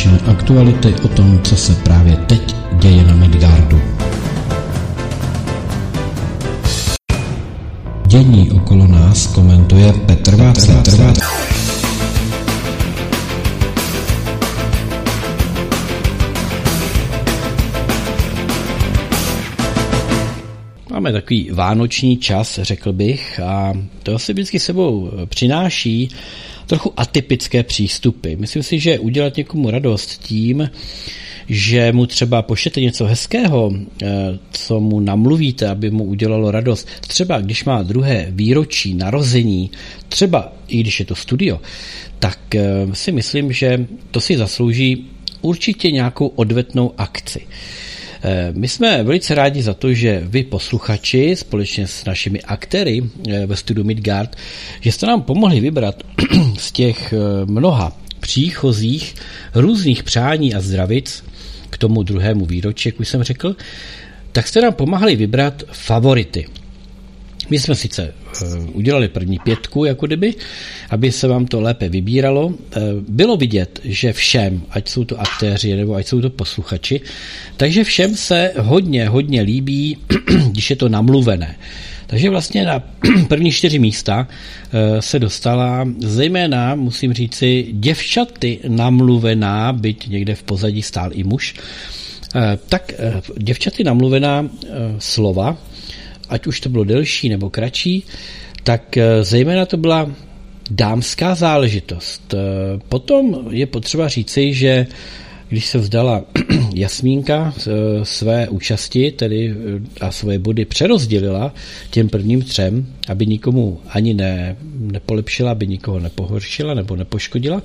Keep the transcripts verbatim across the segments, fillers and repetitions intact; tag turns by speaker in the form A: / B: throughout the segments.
A: Stručné aktuality o tom, co se právě teď děje na Midgardu. Dění okolo nás komentuje Petr Václav. Máme takový vánoční čas, řekl bych, a to si vždycky sebou přináší trochu atypické přístupy. Myslím si, že udělat někomu radost tím, že mu třeba pošlete něco hezkého, co mu namluvíte, aby mu udělalo radost. Třeba když má druhé výročí narození, třeba i když je to studio, tak si myslím, že to si zaslouží určitě nějakou odvetnou akci. My jsme velice rádi za to, že vy posluchači společně s našimi aktéry ve studiu Midgard, že jste nám pomohli vybrat z těch mnoha příchozích různých přání a zdravic k tomu druhému výročí, jak už jsem řekl, tak jste nám pomáhali vybrat favority. My jsme sice udělali první pětku, jako kdyby, aby se vám to lépe vybíralo. Bylo vidět, že všem, ať jsou to aktéři nebo ať jsou to posluchači, takže všem se hodně, hodně líbí, když je to namluvené. Takže vlastně na první čtyři místa se dostala zejména, musím říci, děvčaty namluvená, byť někde v pozadí stál i muž, tak děvčaty namluvená slova, ať už to bylo delší nebo kratší, tak zejména to byla dámská záležitost. Potom je potřeba říci, že když se vzdala Jasmínka své účasti, tedy a svoje body přerozdělila těm prvním třem, aby nikomu ani ne, nepolepšila, aby nikoho nepohoršila nebo nepoškodila,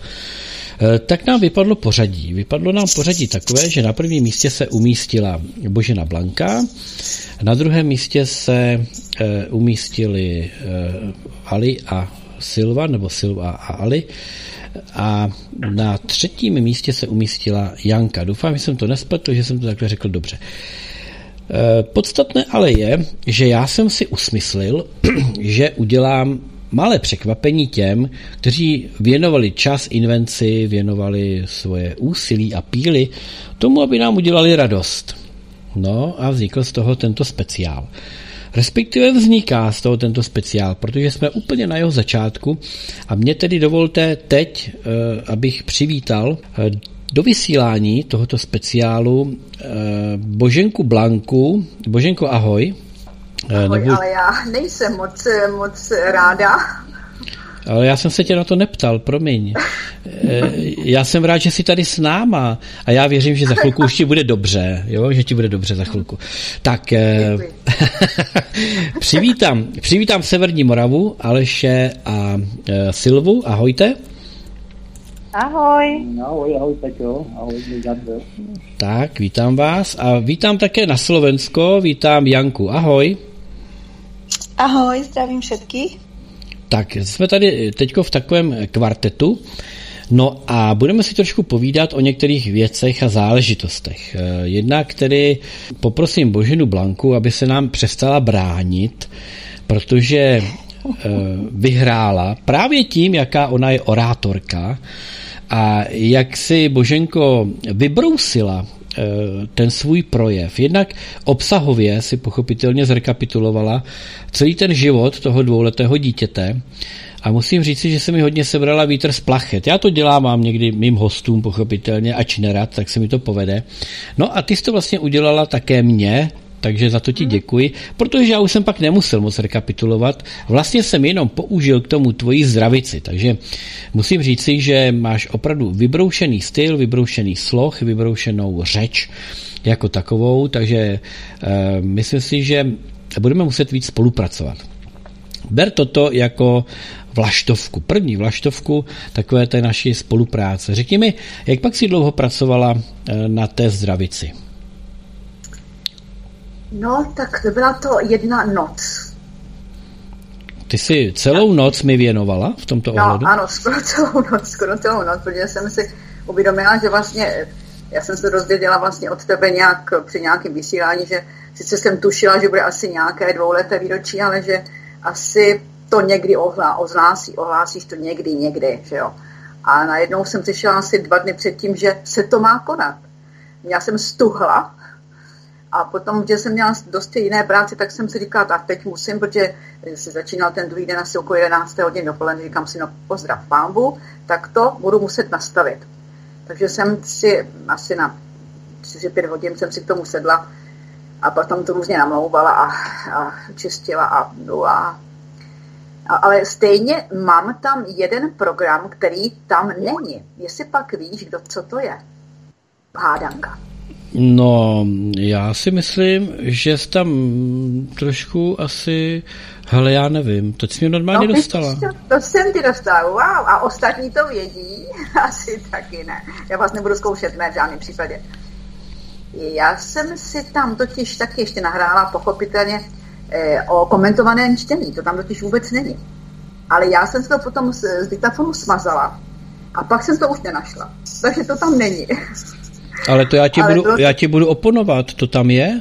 A: tak nám vypadlo pořadí. Vypadlo nám pořadí takové, že na prvním místě se umístila Božena Blanka, na druhém místě se umístili Ali a Silva, nebo Silva a Ali, a na třetím místě se umístila Janka. Doufám, že jsem to nespletl, že jsem to takhle řekl dobře. Podstatné ale je, že já jsem si usmyslil, že udělám malé překvapení těm, kteří věnovali čas invenci, věnovali svoje úsilí a píly tomu, aby nám udělali radost. No a vznikl z toho tento speciál. Respektive vzniká z toho tento speciál, protože jsme úplně na jeho začátku a mě tedy dovolte teď, abych přivítal do vysílání tohoto speciálu Boženku Blanku. Boženko, ahoj.
B: Ahoj, Nebo... ale já nejsem moc, moc ráda.
A: Ale já jsem se tě na to neptal, promiň. Já jsem rád, že jsi tady s náma a já věřím, že za chvilku už ti bude dobře, jo? Že ti bude dobře za chvilku. Tak přivítám, přivítám Severní Moravu, Aleše a Silvu. Ahojte.
C: Ahoj.
D: Ahoj, ahoj, Peťo. Ahoj, Midgardo.
A: Tak, vítám vás a vítám také na Slovensko, vítám Janku. Ahoj.
C: Ahoj, zdravím všetkých.
A: Tak, jsme tady teďko v takovém kvartetu, no a budeme si trošku povídat o některých věcech a záležitostech. Jednak tedy poprosím Boženu Blanku, aby se nám přestala bránit, protože vyhrála právě tím, jaká ona je orátorka a jak si Boženko vybrousila ten svůj projev. Jednak obsahově si pochopitelně zrekapitulovala celý ten život toho dvouletého dítěte a musím říct, že se mi hodně sebrala vítr z plachet. Já to dělám, mám někdy mým hostům pochopitelně, ač nerad, tak se mi to povede. No a ty jsi to vlastně udělala také mně, takže za to ti děkuji, protože já už jsem pak nemusel moc rekapitulovat. Vlastně jsem jenom použil k tomu tvoji zdravici, takže musím říci, že máš opravdu vybroušený styl, vybroušený sloh, vybroušenou řeč jako takovou, takže e, myslím si, že budeme muset víc spolupracovat. Ber toto jako vlaštovku, první vlaštovku takové té naší spolupráce. Řekni mi, jak pak si dlouho pracovala na té zdravici?
B: No, tak byla to jedna noc.
A: Ty jsi celou noc mi věnovala v tomto
B: no,
A: ohledu?
B: No, ano, skoro celou noc, skoro celou noc, protože jsem si uvědomila, že vlastně, já jsem se dozvěděla vlastně od tebe nějak při nějakém vysílání, že sice jsem tušila, že bude asi nějaké dvouleté výročí, ale že asi to někdy ohlá, ohlásí, ohlásíš to někdy, někdy, že jo. A najednou jsem přišla asi dva dny předtím, že se to má konat. Já jsem stuhla a potom, že jsem měla dost jiné práce, tak jsem si říkala, tak teď musím, protože se začínal ten druhý den asi okolo jedenácté hodin dopoledne, říkám si, no pozdrav pánbu, tak to budu muset nastavit. Takže jsem si asi na čtyři pět hodin jsem si k tomu sedla a potom to různě namlouvala a, a čistila a, no a, a ale stejně mám tam jeden program, který tam není. Jestli pak víš, kdo, co to je? Hádanka.
A: No, já si myslím, že jsi tam trošku asi, hele, já nevím, to jsi mě normálně no, dostala.
B: To, to jsem ti dostala, wow, a ostatní to vědí, asi taky ne. Já vás nebudu zkoušet, ne, v žádném případě. Já jsem si tam totiž taky ještě nahrála pochopitelně eh, o komentovaném čtení, to tam totiž vůbec není. Ale já jsem si to potom z, z diktafonu smazala a pak jsem to už nenašla, takže to tam není.
A: Ale to já ti, budu,
B: bylo...
A: já ti budu oponovat, to tam je?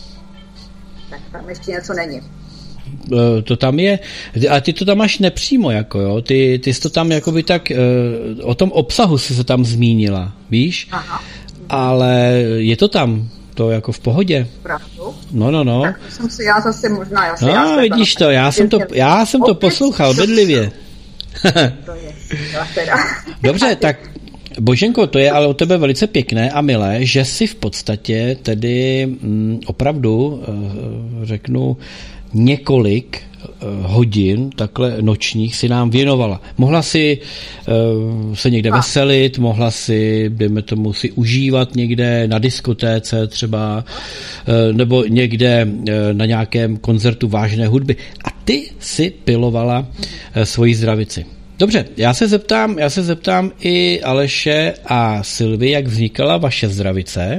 B: Tak tam ještě něco není.
A: To tam je, a ty to tam máš nepřímo, jako jo, ty, ty jsi to tam jakoby tak, o tom obsahu jsi se tam zmínila, víš? Aha. Ale je to tam, to jako v pohodě.
B: Pravdu?
A: No, no, no.
B: Tak jsem si, já zase možná, já si,
A: no,
B: já
A: vidíš to, já jsem to, já jsem to poslouchal bedlivě.
B: To je, teda.
A: Dobře, tak Boženko, to je ale o tebe velice pěkné a milé, že si v podstatě tedy mm, opravdu, řeknu, několik hodin takhle nočních si nám věnovala. Mohla si uh, se někde a. veselit, mohla si, dejme tomu, si užívat někde na diskotéce třeba, uh, nebo někde uh, na nějakém koncertu vážné hudby. A ty si pilovala uh, svoji zdravici. Dobře, já se zeptám, já se zeptám i Aleše a Silvy, jak vznikala vaše zdravice.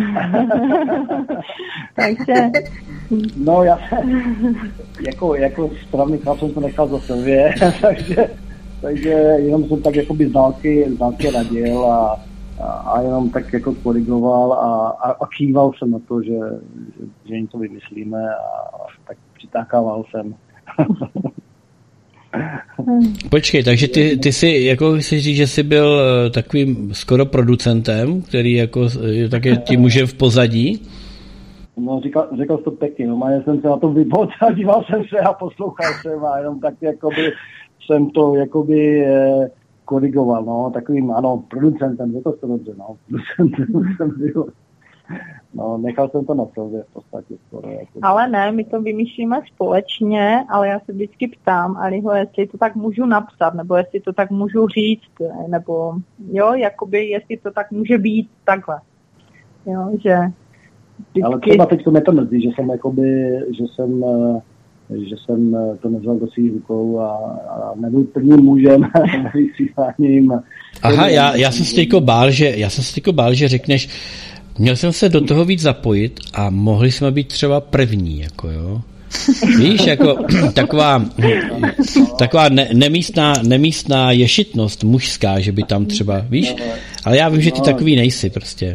C: Takže...
D: No já jako, jako správný chlap jsem to nechal za Silvě, takže, takže jenom jsem tak jakoby z dálky, z dálky radil a, a, a jenom tak jako korigoval a, a, a kýval jsem na to, že, že, že jim to vymyslíme a tak přitákával jsem.
A: Počkej, takže ty, ty jsi, jako si říct, že jsi byl takovým skoro producentem, který jako také ti může v pozadí?
D: No, říkal, říkal jsi to pěkně, no, já jsem se na to vypot a díval jsem se a poslouchal jsem a jenom tak jakoby jsem to jakoby eh, korigoval, no, takovým, ano, producentem, řekl jsi to dobře, no, producentem jsem byl. No, nechal jsem to na sobě v podstatě skoro. Jako... Ale
C: ne, my to vymýšlíme společně, ale já se vždycky ptám, Aliho, jestli to tak můžu napsat, nebo jestli to tak můžu říct, nebo jo, jakoby, jestli to tak může být takhle. Jo, že vždycky...
D: Ale třeba teď to mě to mrzí, že jsem jakoby, že jsem, že jsem to nevzal do svých rukou a, a nebyl prvním mužem vysíláním.
A: Aha, já, já jsem si teďko bál, že, já jsem si teďko bál, že řekneš, měl jsem se do toho víc zapojit a mohli jsme být třeba první, jako jo. Víš, jako taková, taková ne, nemístná, nemístná ješitnost mužská, že by tam třeba, víš, ale já vím, že ty takový nejsi prostě.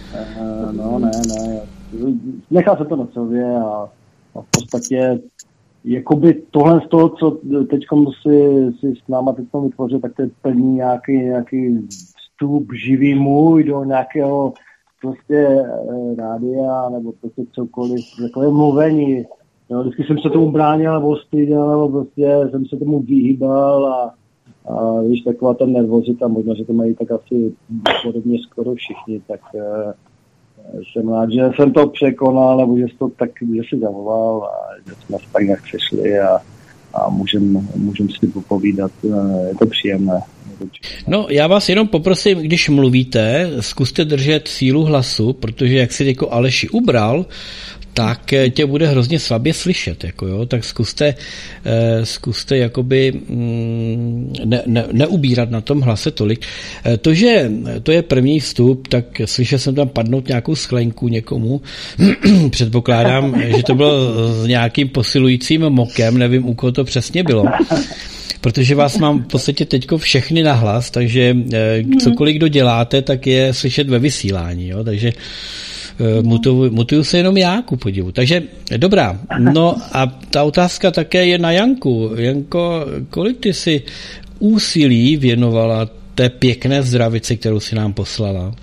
D: No, ne, ne, nechal jsem to na sobě a, a v podstatě jakoby tohle z toho, co teďkom si, si s náma teďkom vytvořil, tak to je plný nějaký, nějaký vstup živý můj do nějakého prostě rádia nebo prostě cokoliv, takové mluvení. Jo, vždycky jsem se tomu bránil nebo styděl, nebo prostě jsem se tomu vyhýbal a, a víš, taková ta nervozita, možná, že to mají tak asi podobně skoro všichni, tak uh, jsem rád, že jsem to překonal, nebo že jsi to tak, že si zavolal a že jsme se tak nějak přešli a, a můžem, můžem si popovídat, je to příjemné.
A: No, já vás jenom poprosím, když mluvíte, zkuste držet sílu hlasu, protože jak si jako Aleši ubral, tak tě bude hrozně slabě slyšet, jako jo, tak zkuste, eh, zkuste jakoby mm, ne, ne, neubírat na tom hlase tolik. Eh, to, že to je první vstup, tak slyšel jsem tam padnout nějakou sklenku někomu, předpokládám, že to bylo s nějakým posilujícím mokem, nevím, u koho to přesně bylo. Protože vás mám v podstatě teďko všechny nahlas, takže eh, cokoliv kdo děláte, tak je slyšet ve vysílání, jo, takže eh, mutuju, mutuju se jenom já, ku podivu. Takže dobrá, no a ta otázka také je na Janku. Janko, kolik ty si úsilí věnovala té pěkné zdravici, kterou si nám poslala?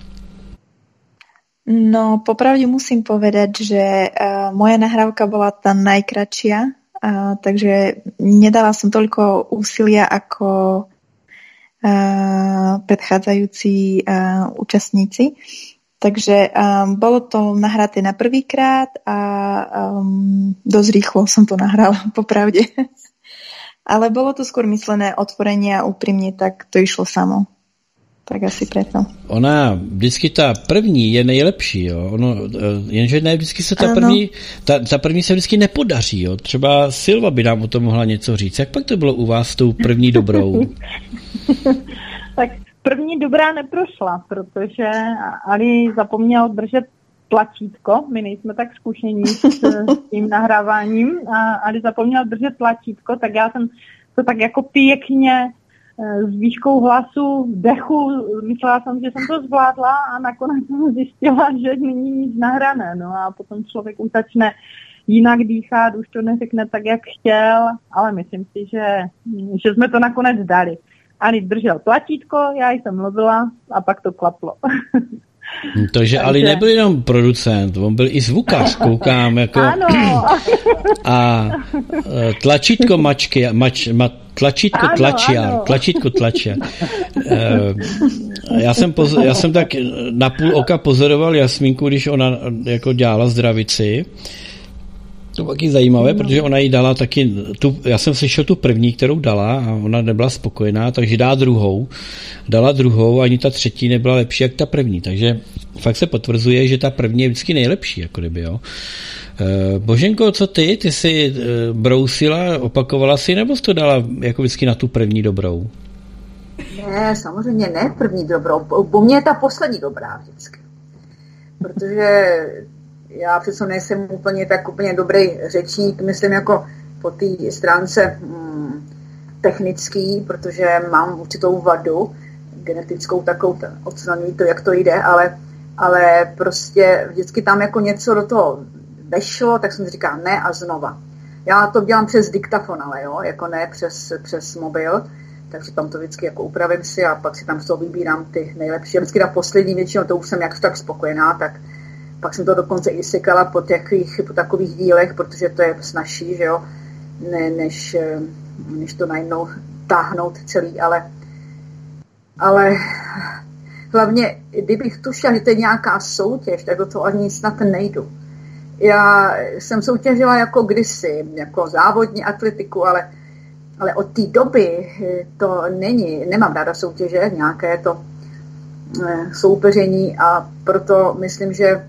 E: No, popravde musím povedať, že uh, moja nahrávka bola tá najkratšia, uh, takže nedala som toľko úsilia ako uh, predchádzajúci uh, účastníci. Takže um, bolo to nahraté na prvýkrát a um, dosť rýchlo som to nahrala, popravde. Ale bolo to skôr myslené otvorenie a úprimne, tak to išlo samo. Tak asi preto.
A: Ona, vždycky ta první je nejlepší, jo. Ono, jenže ne, vždycky se ta první, ta, ta první se vždycky nepodaří, jo. Třeba Silva by nám o tom mohla něco říct. Jak pak to bylo u vás s tou první dobrou?
C: Tak první dobrá neprošla, protože Ali zapomněl držet tlačítko. My nejsme tak zkušení s, s tím nahráváním. A Ali zapomněl držet tlačítko, tak já jsem to tak jako pěkně s výškou hlasu, dechu, myslela jsem, že jsem to zvládla a nakonec jsem zjistila, že není nic nahrané. No a potom člověk už začne jinak dýchat, už to neřekne tak, jak chtěl, ale myslím si, že, že jsme to nakonec dali. Ali držel tlačítko, já jsem mluvila a pak to klaplo.
A: Takže Ali nebyl jenom producent, on byl i zvukař, koukám, jako...
C: Ano.
A: A tlačítko mačky, mač, ma, tlačítko ano, tlačiar, ano. tlačítko tlačiar. Já jsem, pozor, já jsem tak na půl oka pozoroval Jasmínku, když ona jako dělala zdravici. To bylo taky zajímavé, no. Protože ona jí dala taky, tu, já jsem slyšel tu první, kterou dala a ona nebyla spokojená, takže dá druhou. Dala druhou, ani ta třetí nebyla lepší jak ta první, takže fakt se potvrzuje, že ta první je vždycky nejlepší, jako kdyby, jo. E, Boženko, co ty? Ty jsi e, brousila, opakovala si, nebo jsi to dala jako vždycky na tu první dobrou?
B: Ne, samozřejmě ne první dobrou, po mně je ta poslední dobrá vždycky. Protože já přece nejsem úplně tak úplně dobrý řečník, myslím jako po té stránce hm, technický, protože mám určitou vadu, genetickou takovou, odstraňují to, jak to jde, ale, ale prostě vždycky tam jako něco do toho vešlo, tak jsem si říkala ne a znova. Já to dělám přes diktafon, ale jo, jako ne přes, přes mobil, takže tam to vždycky jako upravím si a pak si tam z toho vybírám ty nejlepší. A vždycky ta poslední většinou, to už jsem jak tak spokojená, tak pak jsem to dokonce i sekala po, těch, po takových dílech, protože to je snažší, že jo, ne, než, než to najednou táhnout celý, ale, ale hlavně, kdybych tušila, že to je nějaká soutěž, tak do toho ani snad nejdu. Já jsem soutěžila jako kdysi, jako závodní atletiku, ale, ale od té doby to není, nemám ráda soutěže, nějaké to soupeření a proto myslím, že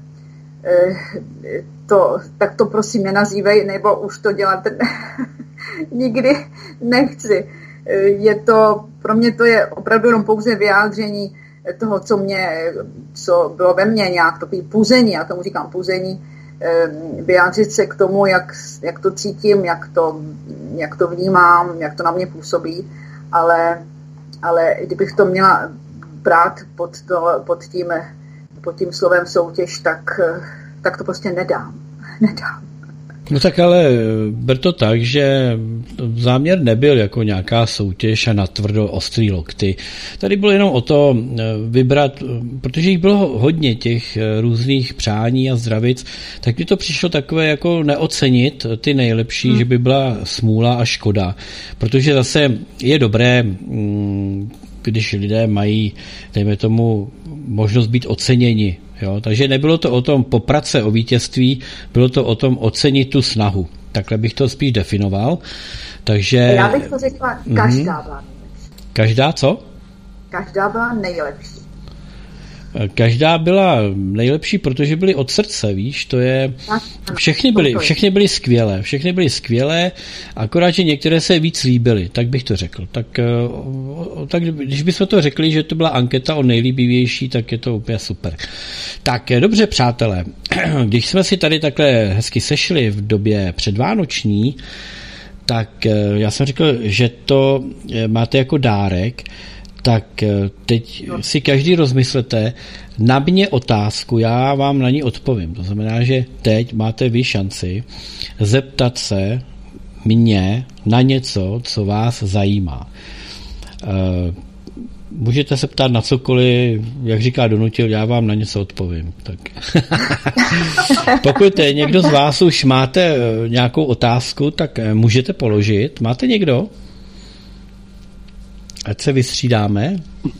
B: to, tak to prosím nenazývej, nebo už to dělat nikdy nechci. Je to, pro mě to je opravdu jenom pouze vyjádření toho, co mě, co bylo ve mně, nějak to puzení, já tomu říkám puzení, vyjádřit se k tomu, jak, jak to cítím, jak to, jak to vnímám, jak to na mě působí, ale, ale kdybych to měla brát pod, to, pod tím pod tím slovem soutěž, tak, tak to prostě nedám. Nedám.
A: No tak ale ber to tak, že záměr nebyl jako nějaká soutěž a natvrdo ostrý lokty. Tady bylo jenom o to vybrat, protože jich bylo hodně těch různých přání a zdravic, tak mi to přišlo takové jako neocenit ty nejlepší, hmm. že by byla smůla a škoda. Protože zase je dobré, když lidé mají, dejme tomu, možnost být oceněni. Jo? Takže nebylo to o tom poprat se o vítězství, bylo to o tom ocenit tu snahu. Takhle bych to spíš definoval. Takže...
B: Já bych to řekla, každá byla nejlepší.
A: Každá co?
B: Každá byla nejlepší.
A: Každá byla nejlepší, protože byly od srdce, víš, to je... Všechny byly, všechny byly skvělé, všechny byly skvělé, akorát, že některé se víc líbily, tak bych to řekl. Tak, tak když bychom to řekli, že to byla anketa o nejlíbivější, tak je to úplně super. Tak dobře, přátelé, když jsme si tady takhle hezky sešli v době předvánoční, tak já jsem řekl, že to máte jako dárek, tak teď si každý rozmyslete, na mě otázku, já vám na ní odpovím. To znamená, že teď máte vy šanci zeptat se mě na něco, co vás zajímá. můžete se ptát na cokoliv, jak říká Donutil, já vám na něco odpovím. Tak. Pokud někdo z vás už máte nějakou otázku, tak můžete položit. Máte někdo? Ať se vystřídáme.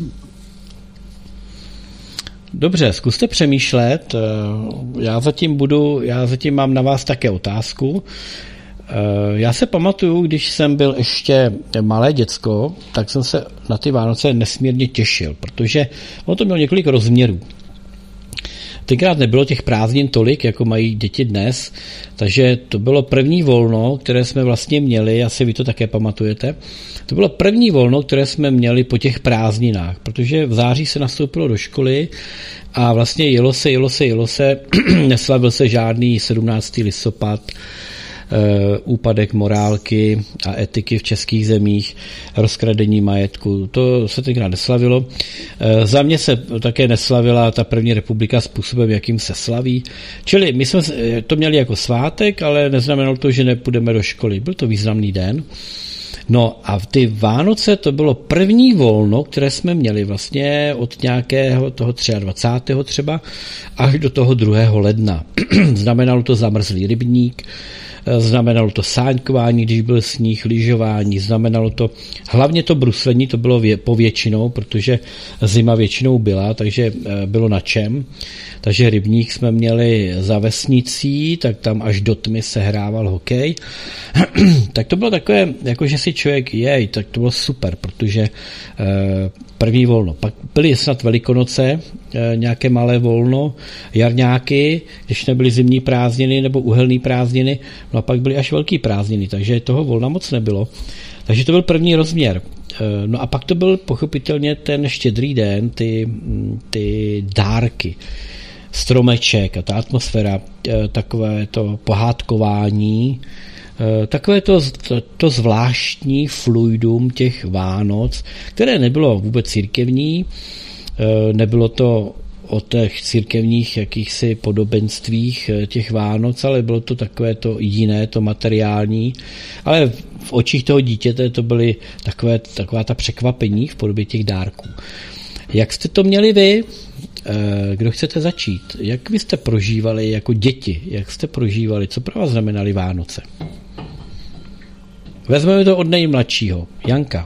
A: Dobře, zkuste přemýšlet. Já zatím budu, já zatím mám na vás také otázku. Já se pamatuju, když jsem byl ještě malé děcko, tak jsem se na ty Vánoce nesmírně těšil, protože ono to mělo několik rozměrů. Tenkrát nebylo těch prázdnin tolik, jako mají děti dnes, takže to bylo první volno, které jsme vlastně měli, asi vy to také pamatujete, to bylo první volno, které jsme měli po těch prázdninách, protože v září se nastoupilo do školy a vlastně jelo se, jelo se, jelo se, neslavil se žádný sedmnáctý listopad, úpadek morálky a etiky v českých zemích, rozkradení majetku. To se tenkrát neslavilo. Za mě se také neslavila ta první republika způsobem, jakým se slaví. Čili my jsme to měli jako svátek, ale neznamenalo to, že nepůjdeme do školy. Byl to významný den. No a ty Vánoce to bylo první volno, které jsme měli vlastně od nějakého toho dvacátého třetího třeba až do toho druhého ledna. Znamenalo to zamrzlý rybník, znamenalo to sáňkování, když byl sníh, lyžování, znamenalo to, hlavně to bruslení, to bylo vě, povětšinou, protože zima většinou byla, takže bylo na čem. Takže rybník jsme měli za vesnicí, tak tam až do tmy se hrával hokej. Tak to bylo takové, jako že si člověk jej, tak to bylo super, protože první volno. Pak byly snad Velikonoce, nějaké malé volno, jarňáky, když nebyly zimní prázdniny nebo uhelné prázdniny, no a pak byly až velký prázdniny, takže toho volna moc nebylo. Takže to byl první rozměr. No a pak to byl pochopitelně ten štědrý den, ty, ty dárky, stromeček a ta atmosféra, takové to pohádkování, takové to, to, to zvláštní fluidum těch Vánoc, které nebylo vůbec církevní, nebylo to o těch církevních jakýchsi podobenstvích těch Vánoc, ale bylo to takové to jiné, to materiální, ale v očích toho dítěte to byly takové, taková ta překvapení v podobě těch dárků. Jak jste to měli vy? Kdo chcete začít? Jak vy jste prožívali jako děti? Jak jste prožívali? Co pro vás znamenaly Vánoce? Vezmeme to od nejmladšího. Janka.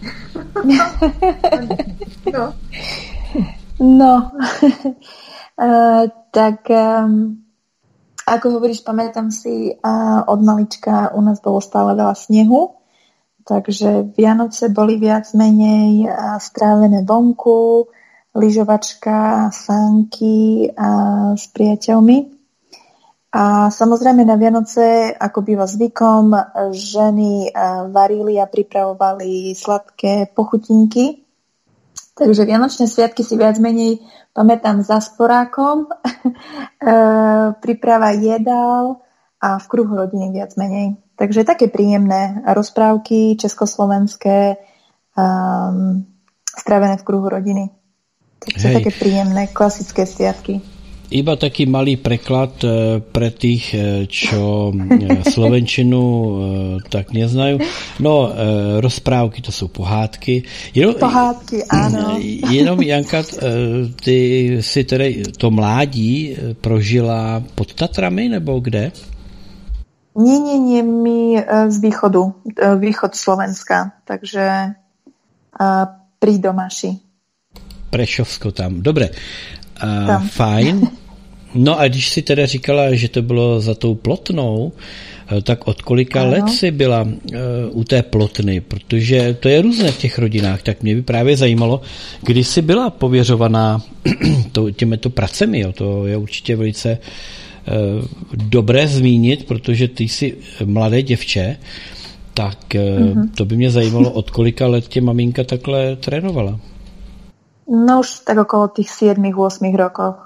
E: No, no. uh, tak um, ako hovoríš, pamätám si, uh, od malička u nás bolo stále veľa snehu, takže Vianoce boli viac menej uh, strávené vonku, lyžovačka, sánky uh, s priateľmi. A samozrejme na Vianoce, ako býva zvykom, ženy varili a pripravovali sladké pochutinky. Takže Vianočné sviatky si viac menej pamätám za sporákom, príprava jedál a v kruhu rodiny viac menej. Takže také príjemné rozprávky československé, um, strávené v kruhu rodiny. Takže také príjemné, klasické sviatky.
A: Iba taký malý preklad pre tých, čo slovenčinu tak neznajú. No, rozprávky to sú pohádky. Jenom,
E: pohádky, áno.
A: Jenom, Janka, ty si tedy to mládí prožila pod Tatrami, nebo kde?
E: Nie, nie, nie, my z východu, východ Slovenska, takže pri Domaši.
A: Prešovsko tam, dobre. Uh, fajn. No a když si teda říkala, že to bylo za tou Plotnou, tak od kolika ano. let si byla uh, u té Plotny? Protože to je různé v těch rodinách, tak mě by právě zajímalo, kdy jsi byla pověřovaná to, těmito pracemi. Jo? To je určitě velice uh, dobré zmínit, protože ty jsi mladé děvče, tak uh, uh-huh. to by mě zajímalo, od kolika let tě maminka takhle trénovala.
E: No už tak okolo tých sedem osem rokov.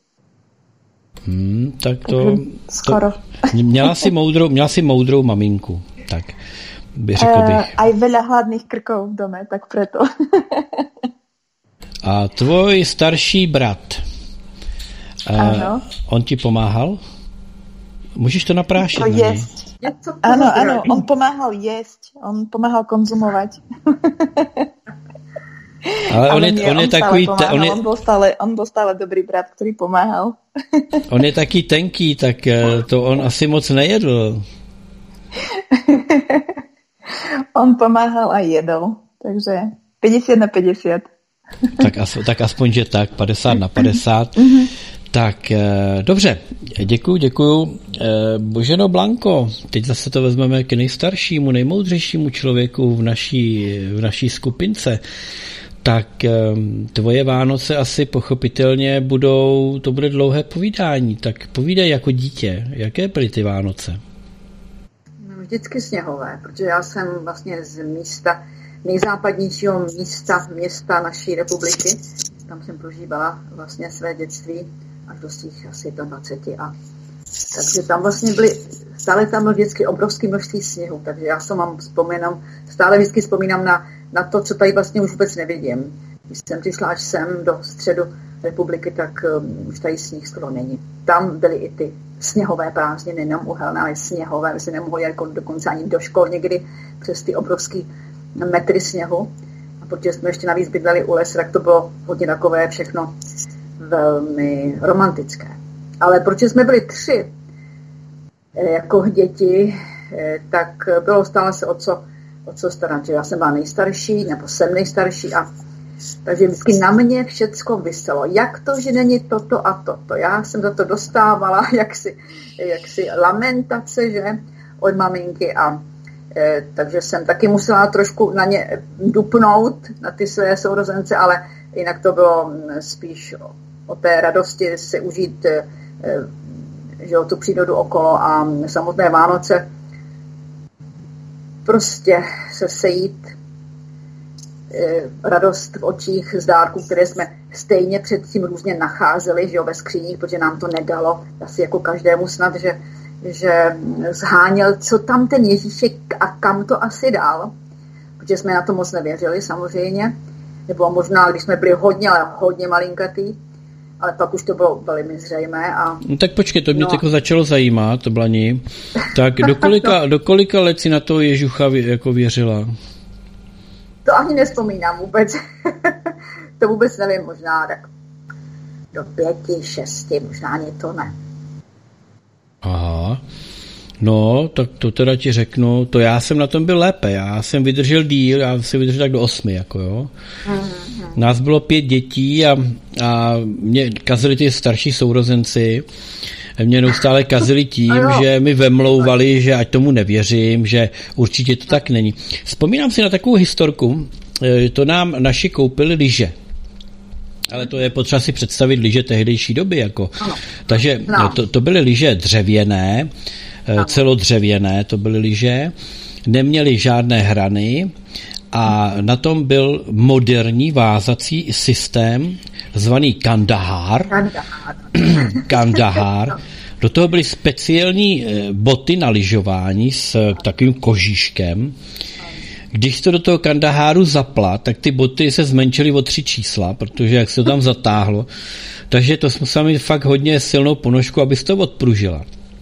A: Hmm, tak to...
E: Skoro.
A: To, měla si moudrou, měla si moudrou maminku, tak by řekl bych. Uh,
E: aj veľa hladných krkov v dome, tak preto.
A: A tvoj starší brat, uh, on ti pomáhal? Můžeš to naprášit
E: to
A: na něj?
E: Áno, áno, on pomáhal jesť, on pomáhal konzumovať.
A: Ale on, je, on je
E: on
A: takový...
E: Stále
A: on, je,
E: on, bol stále, on bol stále dobrý brat, ktorý pomáhal.
A: On je taký tenký, tak to on asi moc nejedl.
E: On pomáhal a jedl, takže päťdesiat na päťdesiat.
A: Tak, as, tak aspoň, že tak, padesát na padesát. Tak, eh, dobře, děkuju, děkuju. Eh, Boženo Blanko, teď zase to vezmeme k nejstaršímu, nejmoudřejšímu člověku v naší, v naší skupince. Tak eh, tvoje Vánoce asi pochopitelně budou, to bude dlouhé povídání, tak povídej jako dítě, jaké byly ty Vánoce?
B: Vždycky sněhové, protože já jsem vlastně z místa, nejzápadnějšího místa, města naší republiky. Tam jsem prožívala vlastně své dětství až do svých asi dvaceti. A takže tam vlastně byly, stále tam byl vždycky obrovský množství sněhu, takže já se mám vzpomínám, stále vždycky vzpomínám na, na to, co tady vlastně už vůbec nevidím. Když jsem přišla až sem do středu republiky, tak um, už tady sníh skoro není. Tam byly i ty sněhové prázdniny, nejenom uhelné, ale sněhové. My jsme nemohli jako dokonce ani do škol někdy přes ty obrovský metry sněhu. A protože jsme ještě navíc bydleli u lesa, tak to bylo hodně takové všechno velmi romantické. Ale protože jsme byli tři jako děti, tak bylo stále se o co, o co starat. Já jsem byla nejstarší, nebo jsem nejstarší a takže vždycky na mě všecko viselo. Jak to, že není toto a toto. Já jsem za to dostávala jaksi, jaksi lamentace, že, od maminky a e, takže jsem taky musela trošku na ně dupnout, na ty své sourozence, ale jinak to bylo spíš o, o té radosti si užít e, že o tu přírodu okolo a samotné Vánoce prostě se sejít, radost v očích z dárků, které jsme stejně předtím různě nacházeli, že jo, ve skříních, protože nám to nedalo, asi jako každému snad, že, že zháněl, co tam ten Ježíšek a kam to asi dál, protože jsme na to moc nevěřili samozřejmě, nebo možná, když jsme byli hodně, ale hodně malinkatý, ale pak už to bylo velmi zřejmé. A...
A: No tak počkej, to mě
B: no.
A: jako začalo zajímat, to Blani. Tak do kolika, no. do kolika let si na to Ježucha jako věřila?
B: To ani nespomínám vůbec. To vůbec nevím, možná tak do pěti, šesti, možná ani to ne.
A: Aha. No, tak to teda ti řeknu, to já jsem na tom byl lépe, já jsem vydržel díl, já jsem vydržel tak do osmi, jako jo. Mm-hmm. Nás bylo pět dětí a, a mě kazili ty starší sourozenci, mě neustále kazili tím, že mi vemlouvali, že ať tomu nevěřím, že určitě to tak není. Vzpomínám si na takovou historku, to nám naši koupili lyže. Ale to je potřeba si představit lyže tehdejší doby. Jako. Takže to, to byly lyže dřevěné, celodřevěné to byly lyže, neměly žádné hrany a na tom byl moderní vázací systém zvaný Kandahar.
B: Kandahar.
A: Kandahar. Do toho byly speciální boty na lyžování s takovým kožíškem. Když to do toho Kandaháru zapla, tak ty boty se zmenšily o tři čísla, protože jak se to tam zatáhlo. Takže to musela mít fakt hodně silnou ponožku, abys to odpružila.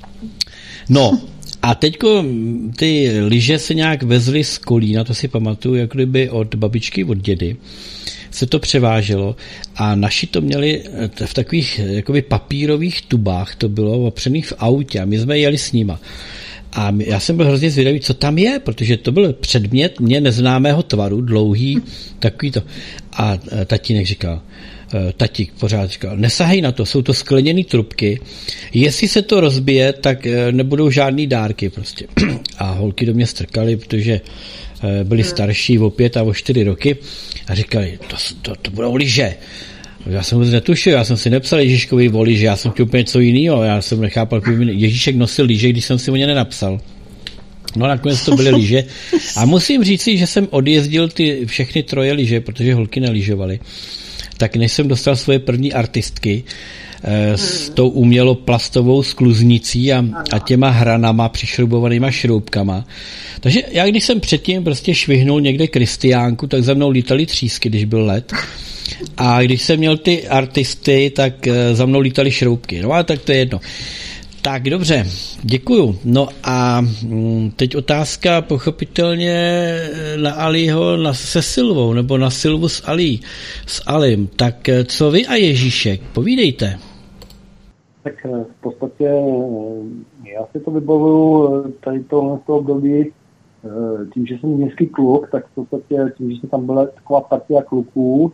A: No, a teďko ty lyže se nějak vezly z Kolína, to si pamatuju, jak kdyby od babičky, od dědy se to převáželo a naši to měli v takových jakoby papírových tubách, to bylo opřených v autě a my jsme jeli s nima. A já jsem byl hrozně zvědavý, co tam je, protože to byl předmět mě neznámého tvaru, dlouhý, takový to. A tatínek říkal, tatík pořád říkal, nesahej na to, jsou to skleněné trubky, jestli se to rozbije, tak nebudou žádný dárky prostě. A holky do mě strkaly, protože byli starší o pět a o čtyři roky a říkali, to, to, to budou lyže. Já jsem vůbec netušil, já jsem si nepsal Ježíškovi o lyže, já jsem chtěl úplně něco jiného, já jsem nechápal, Ježíšek nosil lyže, když jsem si o ně nenapsal. No nakonec to byly lyže a musím říct si, že jsem odjezdil ty všechny troje lyže, protože holky nelyžovaly. Tak než jsem dostal svoje první artistky eh, s tou umělo plastovou skluznicí a, a těma hranama přišroubovanýma šroubkama. Takže já když jsem předtím prostě švihnul někde Kristiánku, tak za mnou lítali třísky, když byl let. A když jsem měl ty artisty, tak za mnou lítaly šroubky. No a tak to je jedno. Tak dobře, děkuju. No a teď otázka pochopitelně na Aliho na, se Silvou, nebo na Silvu s Ali, s Alim. Tak co vy a Ježíšek? Povídejte.
D: Tak v podstatě já si to vybavuju tady tohle období tím, že jsem městský kluk, tak v podstatě tím, že jsem tam byla taková partia kluků,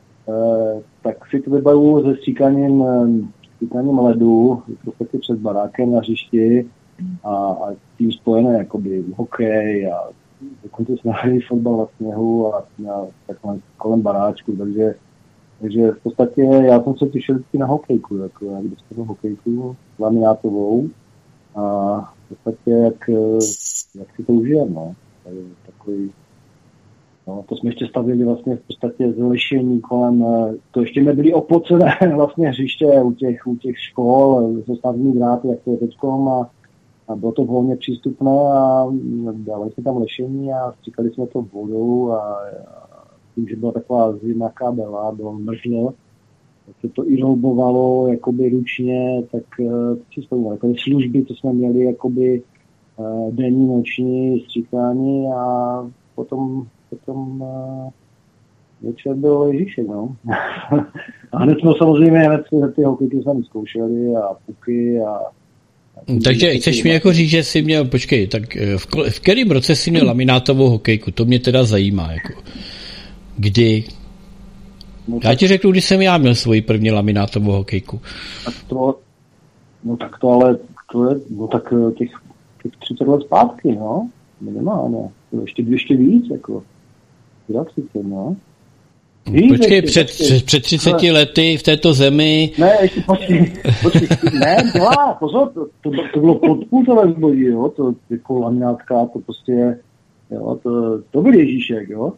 D: tak si to vybavuju se stříkáním stříkáním ledu, v podstatě před barákem na hřišti a, a tím spojené jakoby hokej a dokonce jsme hráli fotbal na sněhu a, a takhle kolem baráčku, takže, takže v podstatě já jsem se těšil na hokejku, jako já dostanu hokejku laminátovou a v podstatě jak, jak si to užijeme, no. Takový, no, to jsme ještě stavili vlastně v podstatě z lešení kolem, to ještě nebyly opocené vlastně hřiště u těch, u těch škol, se stavní dráty, jak to je teďkom a, a bylo to volně přístupné a dali jsme tam lešení a stříkali jsme to vodou a, a tím, že byla taková zimaká byla, bylo mrzlo, tak se to i roubovalo jakoby ručně, tak to si vzpomínám, takové služby, to jsme měli jakoby denní, noční stříkání a potom potom uh, večer byl Ježíšek, no. A hned jsme samozřejmě, hned ty hokejky jsme zkoušeli a puky a... a
A: Takže chceš mi jako říct, že jsi měl, počkej, tak v, kol, v kterém roce jsi měl laminátovou hokejku? To mě teda zajímá, jako. Kdy? No, já ti řeknu, když jsem já měl svoji první laminátovou hokejku.
D: Tak to, no tak to ale, to je, no tak těch, těch třicet let zpátky, no. Minimálně. To ještě, ještě víc, jako. třicet, no. Víc,
A: počkej,
D: ještě,
A: před, před, před třiceti lety v této zemi...
D: Ne, ještě počkej, počkej, ne, dělá, pozor, to, to, to bylo podpůltové zboží, jo, to jako laminátka, to prostě, jo, to, to byl Ježíšek, jo.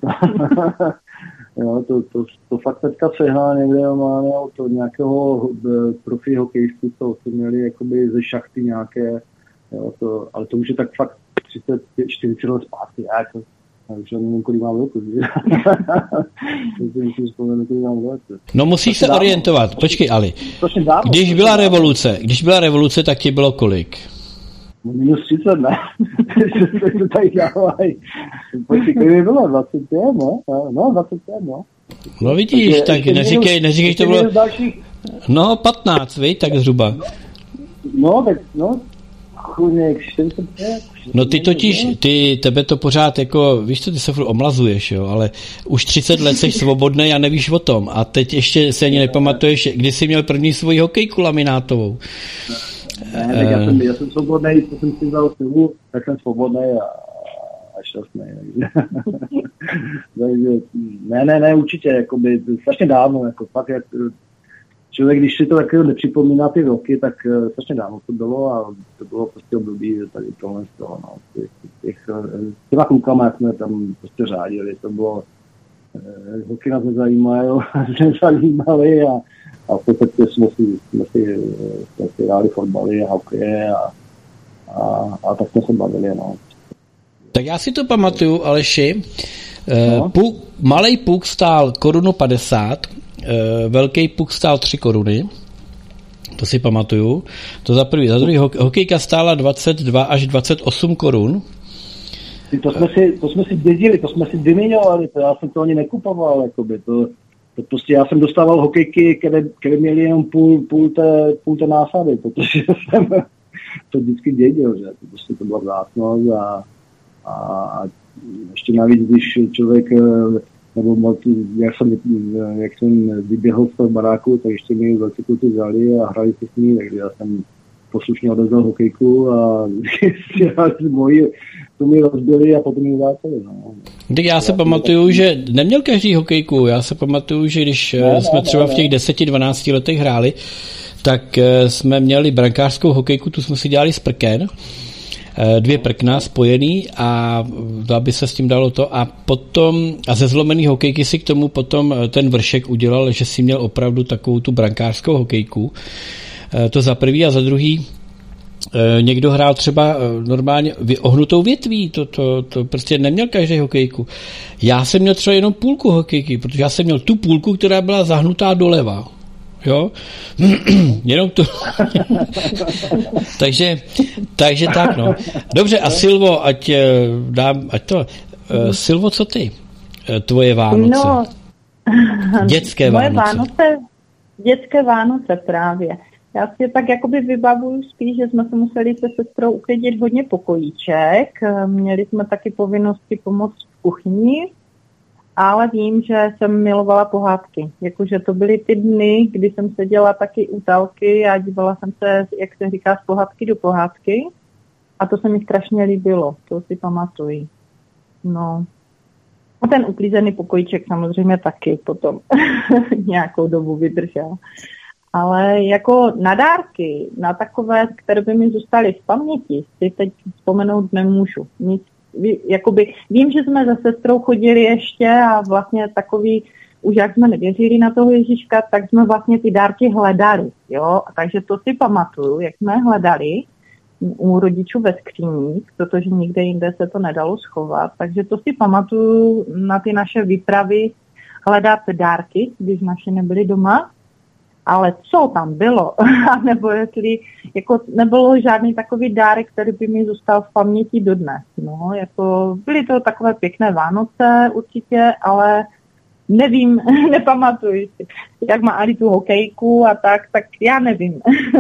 D: Jo, to, to, to fakt teďka sehnal někde, má to nějakého profi hokejistů, to měli jakoby ze šachty nějaké, jo, to, ale to už je tak fakt třicet, čtyřicet let zpátky, já to, já už nevím, kolik mám roku, že?
A: No musíš se orientovat, počkej Ali, když byla revoluce, když byla revoluce, tak ti bylo kolik?
D: Minus třicet, ne? To tady dávají. Počkej, kolik bylo? dvacet pět, no? No, dvacet pět, no.
A: No vidíš, tak neříkej, neříkej, že to bylo... No, patnáct, víš, tak zhruba.
D: No, tak, no, chuděk, čtyřicet pět.
A: No ty totiž, ty, tebe to pořád jako, víš co, ty se furt omlazuješ, jo, ale už třicet let jsi svobodnej a nevíš o tom. A teď ještě se ani nepamatuješ, kdy jsi měl první svoji hokejku laminátovou.
D: Ne, tak já jsem, já jsem svobodnej, to jsem si vzal silu, tak jsem svobodnej a, a šťastnej. Takže, ne, ne, ne, určitě, jakoby, strašně dávno, jako fakt, jak člověk, když si to takového nepřipomíná ty roky, tak uh, strašně dávno to bylo a to bylo prostě období tady tohle z toho, no, těch, těch, těma klukama, jak jsme tam prostě řádili, to bylo, uh, holky nás nezajímaly, nezajímaly a, a v podstatě jsme si, jsme si, jsme si hráli fotbaly a hokeje a, a, a tak jsme se bavili, no.
A: Tak já si to pamatuju, Aleši,
D: no.
A: Puk, malej puk stál korunu padesát, velký puk stál tři koruny, to si pamatuju. To za prvý. Za druhý, hokejka stála dvacet dva až dvacet osm korun.
D: To jsme si, to jsme si dědili, to jsme si vyměňovali, to já jsem to ani nekupoval, jakoby, to, to prostě já jsem dostával hokejky, které, které měly jenom půl, půl, té, půl té násady, protože jsem to vždycky dědil, že to prostě to byla vzácnost a, a ještě navíc, když člověk nebo jak jsem, jak jsem vyběhl z toho baráku, tak ještě mi velcí kluci vzali a hrali se s ní, takže já jsem poslušně odevzdal hokejku a si hrali s moji, to mi rozbili a potom mi vrátili. No.
A: Tak já se já pamatuju, že neměl každý hokejku, já se pamatuju, že když ne, jsme ne, třeba ne, v těch deseti dvanácti letech hráli, tak jsme měli brankářskou hokejku, tu jsme si dělali z prken, dvě prkna spojený a aby se s tím dalo to a potom a ze zlomený hokejky si k tomu potom ten vršek udělal, že si měl opravdu takovou tu brankářskou hokejku. To za prvý a za druhý někdo hrál třeba normálně ohnutou větví, to, to, to prostě neměl každý hokejku. Já jsem měl třeba jenom půlku hokejky, protože já jsem měl tu půlku, která byla zahnutá doleva. jo. Jenom to. takže, takže tak, no. Dobře, a Silvo, ať dám, ať to, uh, Silvo, co ty? Tvoje Vánoce.
C: No,
A: dětské
C: moje
A: Vánoce.
C: Vánoce. Dětské Vánoce právě. Já si tak jakoby vybavuju spíš, že jsme se museli se sestrou uklidit hodně pokojíček. Měli jsme taky povinnosti pomoct v kuchyni, ale vím, že jsem milovala pohádky. Jakože to byly ty dny, kdy jsem seděla taky u telky a dívala jsem se, jak se říká, z pohádky do pohádky. A to se mi strašně líbilo, to si pamatuju. No. A ten uklízený pokojíček samozřejmě taky potom nějakou dobu vydržel. Ale jako na dárky, na takové, které by mi zůstaly v paměti, si teď vzpomenout nemůžu. Nic, jakoby, vím, že jsme se sestrou chodili ještě a vlastně takový, už jak jsme nevěřili na toho Ježíška, tak jsme vlastně ty dárky hledali. Jo? A takže to si pamatuju, jak jsme hledali u rodičů ve skříních, protože nikde jinde se to nedalo schovat. Takže to si pamatuju na ty naše výpravy hledat dárky, když naše nebyly doma. Ale co tam bylo, nebo jestli jako nebylo žádný takový dárek, který by mi zůstal v paměti dodnes. No, jako byly to takové pěkné Vánoce určitě, ale nevím, nepamatuji si. Jak má Ali tu hokejku a tak, tak já nevím.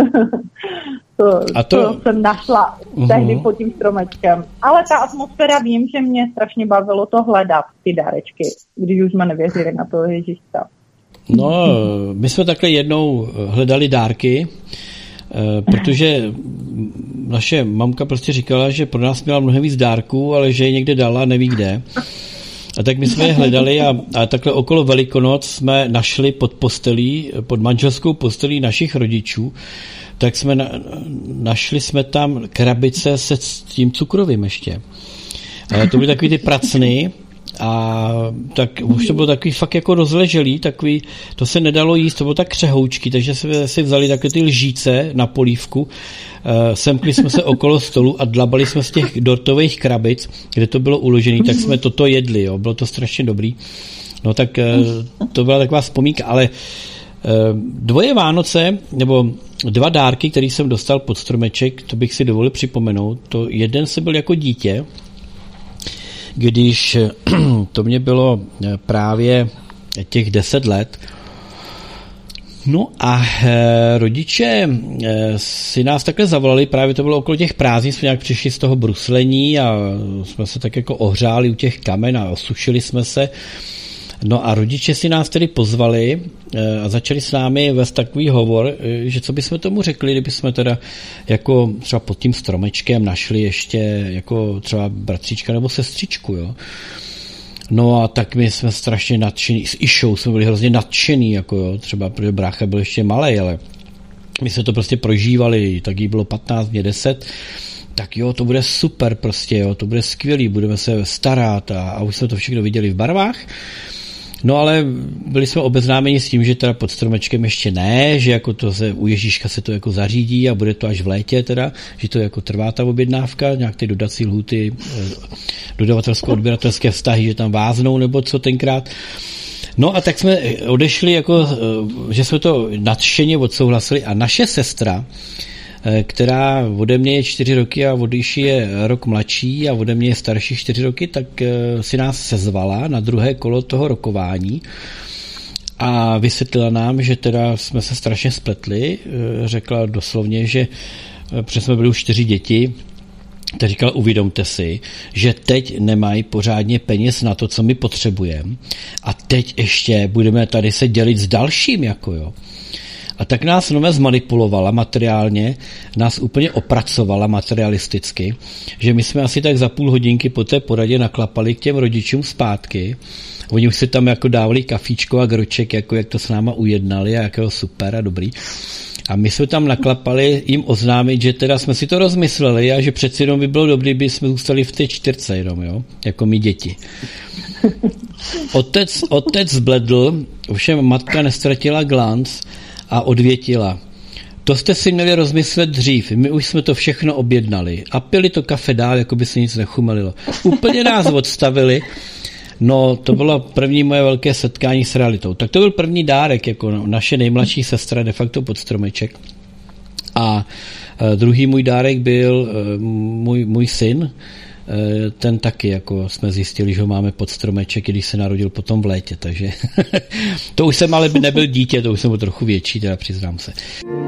C: to, a to... to jsem našla uh-huh. tehdy pod tím stromečkem. Ale ta atmosféra, vím, že mě strašně bavilo to hledat, ty dárečky, když už jsme nevěřili na toho Ježíška.
A: No, my jsme takhle jednou hledali dárky, protože naše mamka prostě říkala, že pro nás měla mnohem víc dárků, ale že je někde dala, neví kde. A tak my jsme je hledali a, a takhle okolo Velikonoc jsme našli pod postelí, pod manželskou postelí našich rodičů, tak jsme na, našli jsme tam krabice se s tím cukrovým ještě. A to byly takový ty pracny, a tak už to bylo takový fakt jako rozleželý, takový, to se nedalo jíst, to bylo tak křehoučky, takže jsme si vzali takové ty lžíce na polívku, uh, semkli jsme se okolo stolu a dlabali jsme z těch dortových krabic, kde to bylo uložené, tak jsme toto jedli, jo, bylo to strašně dobrý. No tak uh, to byla taková vzpomínka, ale uh, dvoje Vánoce, nebo dva dárky, který jsem dostal pod stromeček, to bych si dovolil připomenout, to jeden se byl jako dítě, když to mě bylo právě těch deset let. No a e, rodiče e, si nás takhle zavolali, právě to bylo okolo těch prázdnin, jsme nějak přišli z toho bruslení a jsme se tak jako ohřáli u těch kamen a osušili jsme se. No a rodiče si nás tedy pozvali a začali s námi vést takový hovor, že co bychom tomu řekli, kdyby jsme teda jako třeba pod tím stromečkem našli ještě jako třeba bratříčka nebo sestřičku, jo. No a tak my jsme strašně nadšení, s Išou jsme byli hrozně nadšení, jako jo, třeba protože brácha byl ještě malej, ale my jsme to prostě prožívali, tak jí bylo patnáct, mě deset, tak jo, to bude super prostě, jo, to bude skvělý, budeme se starat a, a už jsme to všechno viděli v barvách. No ale byli jsme obeznámeni s tím, že teda pod stromečkem ještě ne, že jako to se, u Ježíška se to jako zařídí a bude to až v létě teda, že to jako trvá ta objednávka, nějak ty dodací lhuty, dodavatelsko-odběratelské vztahy, že tam váznou nebo co tenkrát. No a tak jsme odešli, jako, že jsme to nadšeně odsouhlasili a naše sestra, která ode mě je čtyři roky a od Jiši je rok mladší a ode mě je starší čtyři roky, tak si nás sezvala na druhé kolo toho rokování a vysvětlila nám, že teda jsme se strašně spletli, řekla doslovně, že protože jsme byli už čtyři děti, tak říkala, uvědomte si, že teď nemají pořádně peněz na to, co my potřebujeme a teď ještě budeme tady se dělit s dalším, jako jo. A tak nás nové zmanipulovala materiálně, nás úplně opracovala materialisticky, že my jsme asi tak za půl hodinky po té poradě naklapali k těm rodičům zpátky. Oni už si tam jako dávali kafíčko a groček, jako jak to s náma ujednali a jakého super a dobrý. A my jsme tam naklapali jim oznámit, že teda jsme si to rozmysleli a že přeci jenom by bylo dobré, by jsme zůstali v té čtyřce jenom, jo, jako my děti. Otec, otec zbledl, ovšem matka nestratila glanc a odvětila. To jste si měli rozmyslet dřív, my už jsme to všechno objednali a pili to kafe dál, jako by se nic nechumelilo. Úplně nás odstavili No, to bylo první moje velké setkání s realitou. Tak to byl první dárek, jako naše nejmladší sestra, de facto pod stromeček. A druhý můj dárek byl můj, můj syn, ten taky, jako jsme zjistili, že ho máme pod stromeček, když se narodil potom v létě, takže to už jsem ale nebyl dítě, to už jsem byl trochu větší, teda přiznám se.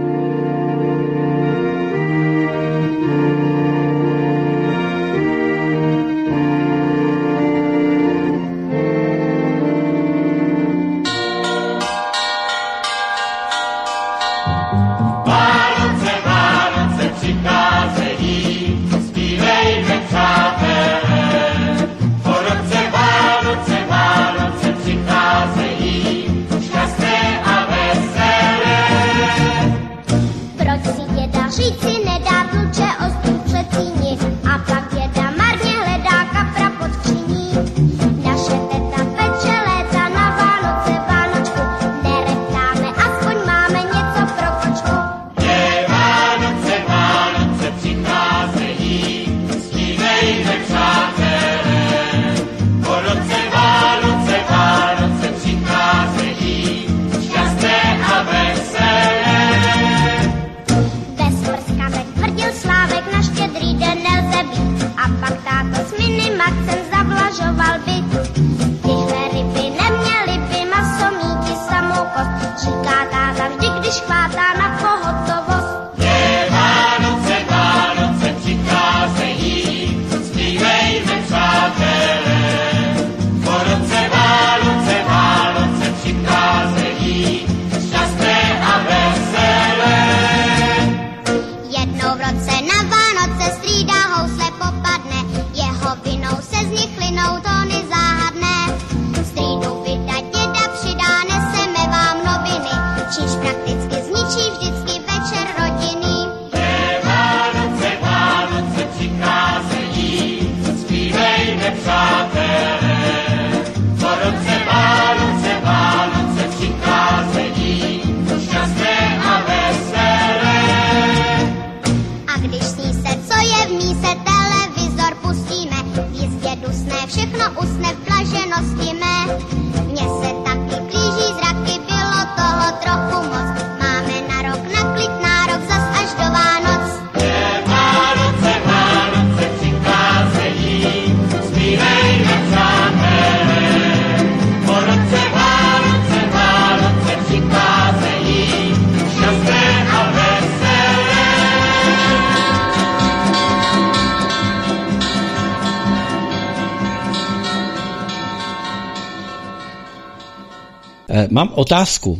A: Mám otázku.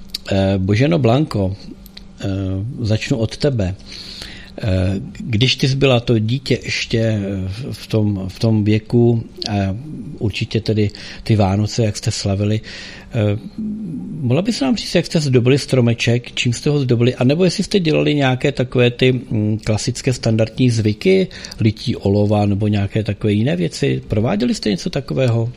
A: Boženo Blanko, začnu od tebe. Když ty jsi byla to dítě ještě v tom, v tom věku, určitě tedy ty Vánoce, jak jste slavili, mohla bys nám říct, jak jste zdobili stromeček, čím jste ho zdobili, anebo jestli jste dělali nějaké takové ty klasické standardní zvyky, lití olova nebo nějaké takové jiné věci? Prováděli jste něco takového?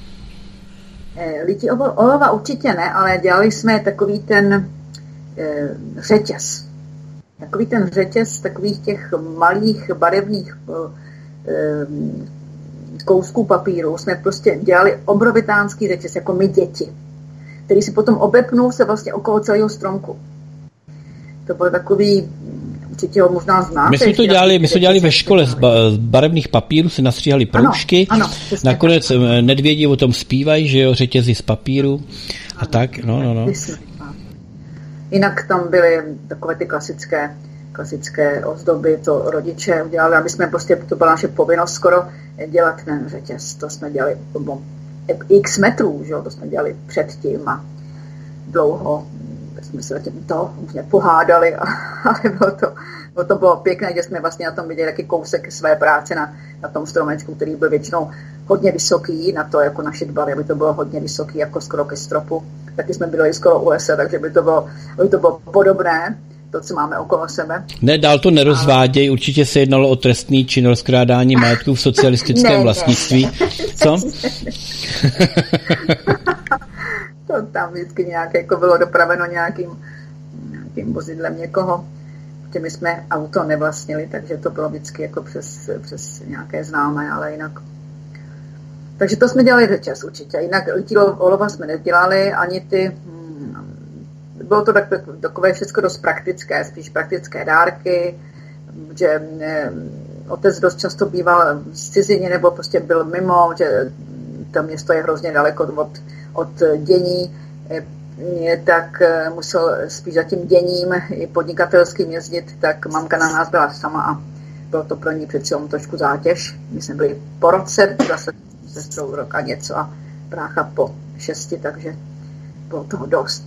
B: Lití olova určitě ne, ale dělali jsme takový ten e, řetěz. Takový ten řetěz takových těch malých barevných e, kousků papíru jsme prostě dělali obrovitánský řetěz, jako my děti, který si potom obepnul se vlastně okolo celého stromku. To byl takový, určitě ho možná znáte.
A: My jsme to dělali, my jsme dělali ve škole z, ba, z barevných papírů, si nastříhali proužky, ano, ano, nakonec tak. Nedvědi o tom zpívají, že jo, řetězy z papíru a ano, tak, no, no, no.
B: Jinak tam byly takové ty klasické, klasické ozdoby, to rodiče udělali, aby jsme prostě, to byla naše povinnost skoro dělat ten řetěz. To jsme dělali x metrů, že jo, to jsme dělali předtím a dlouho jsme se zatím to už nepohádali, ale bylo to, bylo to bylo pěkné, že jsme vlastně na tom viděli taky kousek své práce na, na tom stromečku, který byl většinou hodně vysoký, na to jako naše dbaly, aby to bylo hodně vysoký, jako skoro ke stropu. Taky jsme byli skoro u lesa, takže by to bylo, by to bylo podobné, to, co máme okolo sebe.
A: Ne, dál to nerozváděj, a... určitě se jednalo o trestný čin rozkrádání majetku v socialistickém ne, vlastnictví. Ne, ne. Co? To tam
B: vždycky nějak jako bylo dopraveno nějakým, nějakým vozidlem někoho. Protože my jsme auto nevlastnili, takže to bylo vždycky jako přes, přes nějaké známé, ale jinak. Takže to jsme dělali dočas určitě. Jinak litílo olova jsme nedělali, ani ty... Bylo to tak, takové všechno dost praktické, spíš praktické dárky, že otec dost často býval v cizině nebo prostě byl mimo, že to město je hrozně daleko od, od dění, tak musel spíš za tím děním i podnikatelským jezdit, tak mamka na nás byla sama a bylo to pro ní přeci trošku zátěž. My jsme byli po roce, zase sestrou rok a něco a brácha po šesti, takže bylo toho dost.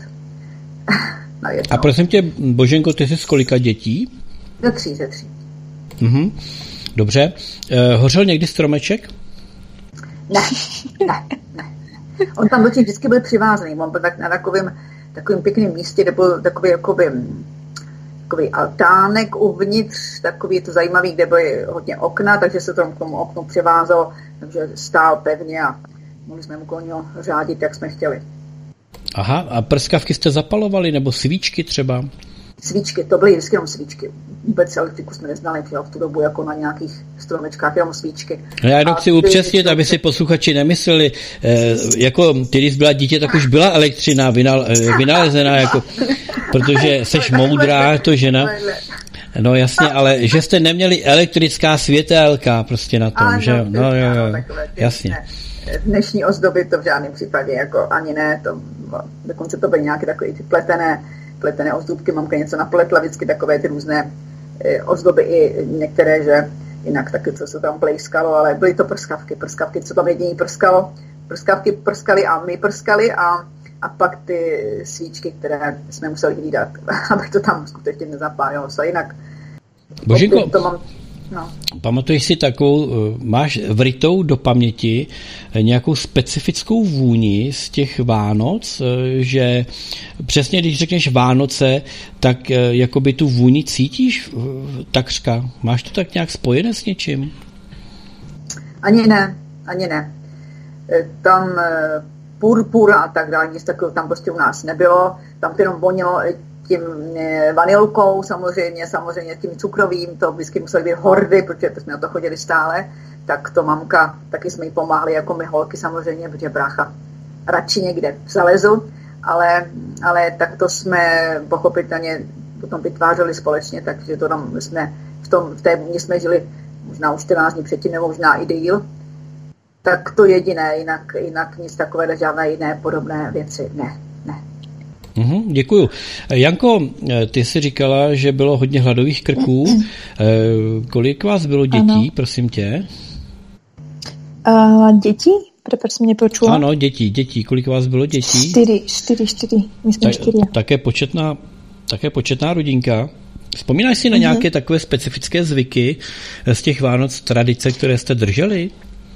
A: A prosím tě, Boženko, ty jsi z kolika dětí?
B: Ze tří, ze tří.
A: Mhm. Dobře. E, hořel někdy stromeček?
B: Ne, ne, ne. On tam totiž vždycky byl přivázaný. On byl tak na takovým, takovým pěkným místě, kde byl takový, jakoby, takový altánek uvnitř, takový to zajímavý, kde byly hodně okna, takže se to k tomu oknu přivázalo, takže stál pevně a mohli jsme mu kolem něho řádit, jak jsme chtěli.
A: Aha, a prskavky jste zapalovali, nebo svíčky třeba?
B: Svíčky, to byly vždycky jenom svíčky. Vůbec elektriku jsme neznali, že v tu dobu jako na nějakých stromečkách, jenom svíčky.
A: No já jenom chci upřesnit, aby si posluchači nemysleli, eh, jako ty, když byla dítě, tak už byla elektřina vynal, eh, vynalezená, jako, protože seš moudrá, to žena. No jasně, ale že jste neměli elektrická světelka prostě na tom, ano, že? No jo, jo, jasně.
B: Dnešní ozdoby to v žádném případě jako ani ne, to, dokonce to byly nějaké takové ty pletené, pletené ozdobky, mamka něco napletla, vždycky takové ty různé e, ozdoby i některé, že jinak taky, co se tam plejskalo, ale byly to prskavky, prskavky, co tam jediný prskalo, prskavky prskali a my prskali a, a pak ty svíčky, které jsme museli hlídat, aby to tam skutečně nezapálilo se, jinak
A: Boženko,
B: to mám. No.
A: Pamatuješ si takovou, máš vrytou do paměti nějakou specifickou vůni z těch Vánoc, že přesně když řekneš Vánoce, tak jakoby tu vůni cítíš takřka. Máš to tak nějak spojené s něčím?
B: Ani ne, ani ne. Tam purpura a tak dále, nic takového tam prostě u nás nebylo. Tam to jenom vonilo tím vanilkou, samozřejmě, samozřejmě tím cukrovým, to vždycky museli být hordy, protože jsme na to chodili stále, tak to mamka, taky jsme jí pomáhali, jako my holky samozřejmě, protože brácha radši někde zalezu, ale, ale tak to jsme pochopitelně potom vytvářeli společně, takže to tam jsme, v, tom, v té vůni jsme žili možná už čtrnáct dní předtím, nebo možná i díl, tak to jediné, jinak, jinak nic takové, žádné jiné podobné věci, ne, ne.
A: Uhum, děkuju. Janko, ty jsi říkala, že bylo hodně hladových krků. Kolik vás bylo dětí, ano. Prosím tě?
E: Uh, děti? Prepač jsem mě počula.
A: Ano, dětí, dětí. Kolik vás bylo dětí?
E: Čtyři, čtyři, čtyři. My jsme
A: Ta,
E: čtyři.
A: Také početná, také početná rodinka. Vzpomínáš si na nějaké uh-huh. takové specifické zvyky z těch Vánoc, tradice, které jste drželi?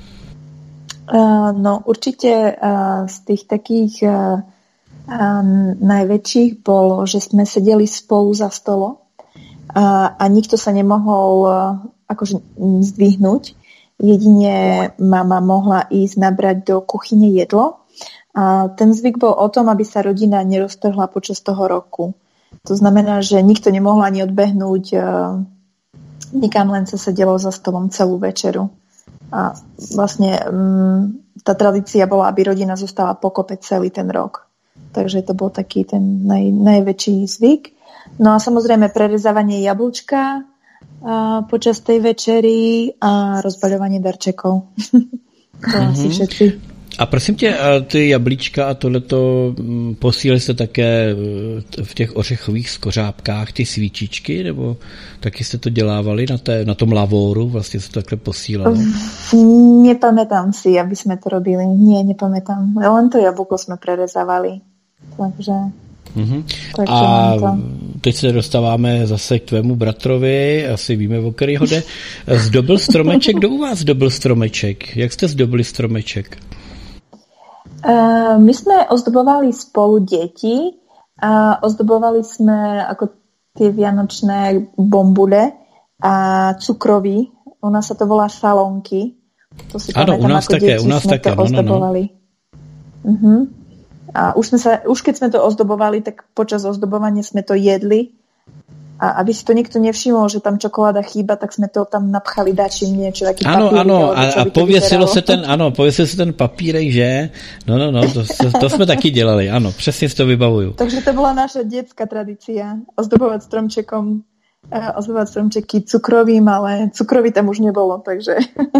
E: Uh, no, určitě uh, z těch takých uh, A najväčších bolo, že sme sedeli spolu za stolo a, a nikto sa nemohol akože zdvihnúť. Jedine mama mohla ísť nabrať do kuchyne jedlo. A ten zvyk bol o tom, aby sa rodina neroztrhla počas toho roku. To znamená, že nikto nemohol ani odbehnúť nikam, len sa sedelo za stolom celú večeru. A vlastne tá tradícia bola, aby rodina zostala pokope celý ten rok. Takže to bol taký ten naj, najväčší zvyk. No a samozrejme prerezávanie jablčka a, počas tej večery a rozbaľovanie darčekov. To mm-hmm. asi všetci.
A: A prosím tě, a ty jablíčka a tohleto posílali jste také v těch ořechových skořápkách ty svíčičky, nebo taky jste to dělávali na, té, na tom lavóru, vlastně se to takhle posílalo?
E: Nepamätám si, aby jsme to robili. Nie, nepamätám. Len to jablko jsme prerezávali. Takže...
A: Mm-hmm. Takže a teď se dostáváme zase k tvému bratrovi, asi víme, o který ho jde. Zdobil stromeček? Kdo u vás zdobil stromeček? Jak jste zdobili stromeček?
E: Uh, my sme ozdobovali spolu deti a ozdobovali sme ako tie vianočné bombule a cukroví. U nás sa to volá salónky. To si
A: ano,
E: pamätám,
A: u nás
E: ako
A: také,
E: deti
A: u nás
E: sme
A: také,
E: to ozdobovali. No, no. Uh-huh. A už, sme sa, už keď sme to ozdobovali, tak počas ozdobovania sme to jedli A aby si to nikto nevšimol, že tam čokoláda chýba, tak sme to tam napchali dačím niečo, taký
A: ano,
E: papír.
A: Ano, a, a pověsil se ten, ano, pověsil se ten papírek, že? No, no, no, to, to, to jsme taky dělali, ano, přesně si to vybavuju.
E: Takže to byla naša dětská tradícia, ozdobovat stromčekom, ozdobovat stromčeky cukrovým, ale cukrový tam už nebolo, takže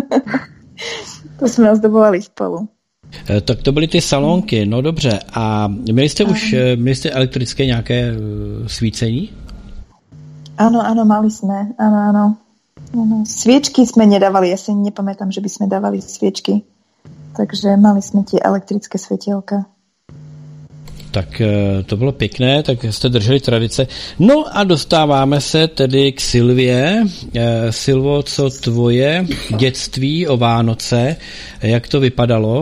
E: to jsme ozdobovali spolu.
A: Tak to byly ty salonky, no dobře. A měli jste už měli jste elektrické nějaké svícení?
E: Áno, áno, mali sme. Áno, áno. áno. Sviečky sme nedávali, ja si nepamätám, že by sme dávali sviečky. Takže mali sme tie elektrické svetielka.
A: Tak to bylo pěkné, tak jste drželi tradice. No a dostáváme se tedy k Silvě. Silvo, co tvoje dětství o Vánoce, jak to vypadalo?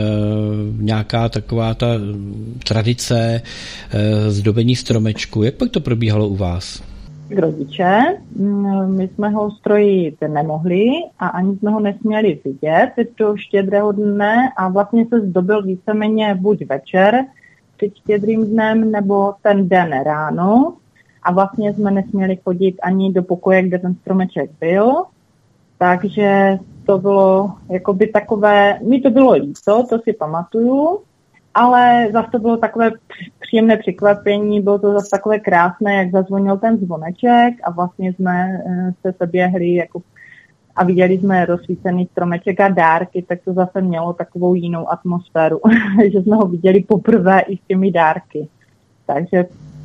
A: Nějaká taková ta tradice zdobení stromečku, jak pak to probíhalo u vás?
C: Rodiče, my jsme ho strojit nemohli a ani jsme ho nesměli vidět do štědrého dne a vlastně se zdobil víceméně buď večer před štědrým dnem nebo ten den ráno a vlastně jsme nesměli chodit ani do pokoje, kde ten stromeček byl, takže to bylo jakoby takové, mi to bylo líto, to si pamatuju, ale zase to bylo takové příjemné překvapení, bylo to zase takové krásné, jak zazvonil ten zvoneček a vlastně jsme se seběhli jako, a viděli jsme rozsvícený stromeček a dárky, tak to zase mělo takovou jinou atmosféru, že jsme ho viděli poprvé i s těmi dárky. Takže,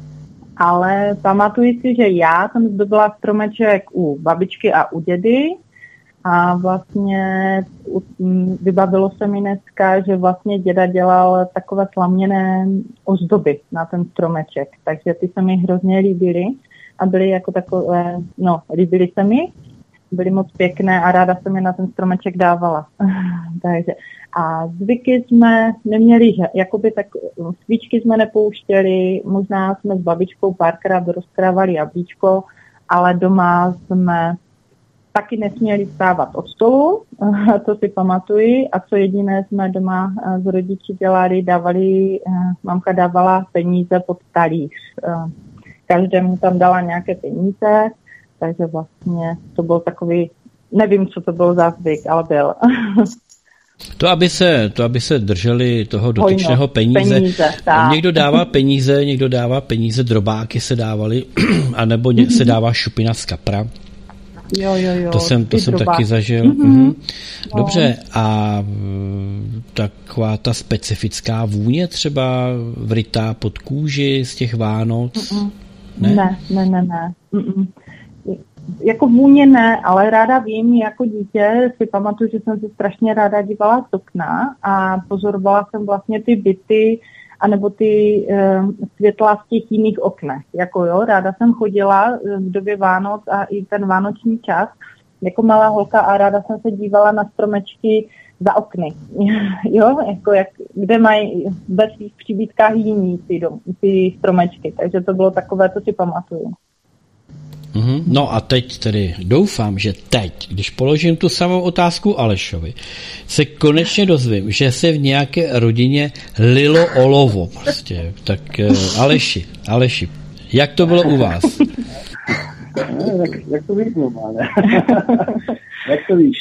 C: ale pamatuji si, že já jsem zdobila stromeček u babičky a u dědy, a vlastně vybavilo se mi dneska, že vlastně děda dělal takové slaměné ozdoby na ten stromeček, takže ty se mi hrozně líbily a byly jako takové, no, líbily se mi, byly moc pěkné a ráda jsem je na ten stromeček dávala. takže a zvyky jsme neměli, že jakoby tak svíčky jsme nepouštěli, možná jsme s babičkou párkrát rozkrávali jablíčko, ale doma jsme taky nesměli vstávat od stolu, to si pamatuji, a co jediné jsme doma s rodiči dělali, dávali, mamka dávala peníze pod talíř. Každému tam dala nějaké peníze, takže vlastně to byl takový, nevím, co to byl za zvyk, ale byl.
A: To, aby se, to, aby se drželi toho dotyčného peníze. peníze někdo dává peníze, někdo dává peníze, drobáky se dávaly, anebo se dává šupina z kapra.
C: Jo, jo, jo.
A: To jsem, to jsem taky zažil. Mm-hmm. Mm-hmm. Dobře, a taková ta specifická vůně třeba vrytá pod kůži z těch Vánoc?
C: Mm-mm. Ne? Ne, ne, ne, ne. Mm-mm. Jako vůně ne, ale ráda vím, jako dítě si pamatuju, že jsem se strašně ráda dívala z okna a pozorovala jsem vlastně ty byty anebo ty e, světla v těch jiných oknech. Jako jo, ráda jsem chodila v době Vánoc a i ten vánoční čas jako malá holka a ráda jsem se dívala na stromečky za okny. jo, jako jak, kde mají ve svých přibídkách jiní ty, dom, ty stromečky. Takže to bylo takové, co si pamatuju.
A: Mm-hmm. No a teď tedy doufám, že teď, když položím tu samou otázku Alešovi, se konečně dozvím, že se v nějaké rodině lilo olovo prostě. Tak Aleši, Aleši, jak to bylo u vás?
D: Ne, jak, jak to víš, normálně? Jak to víš?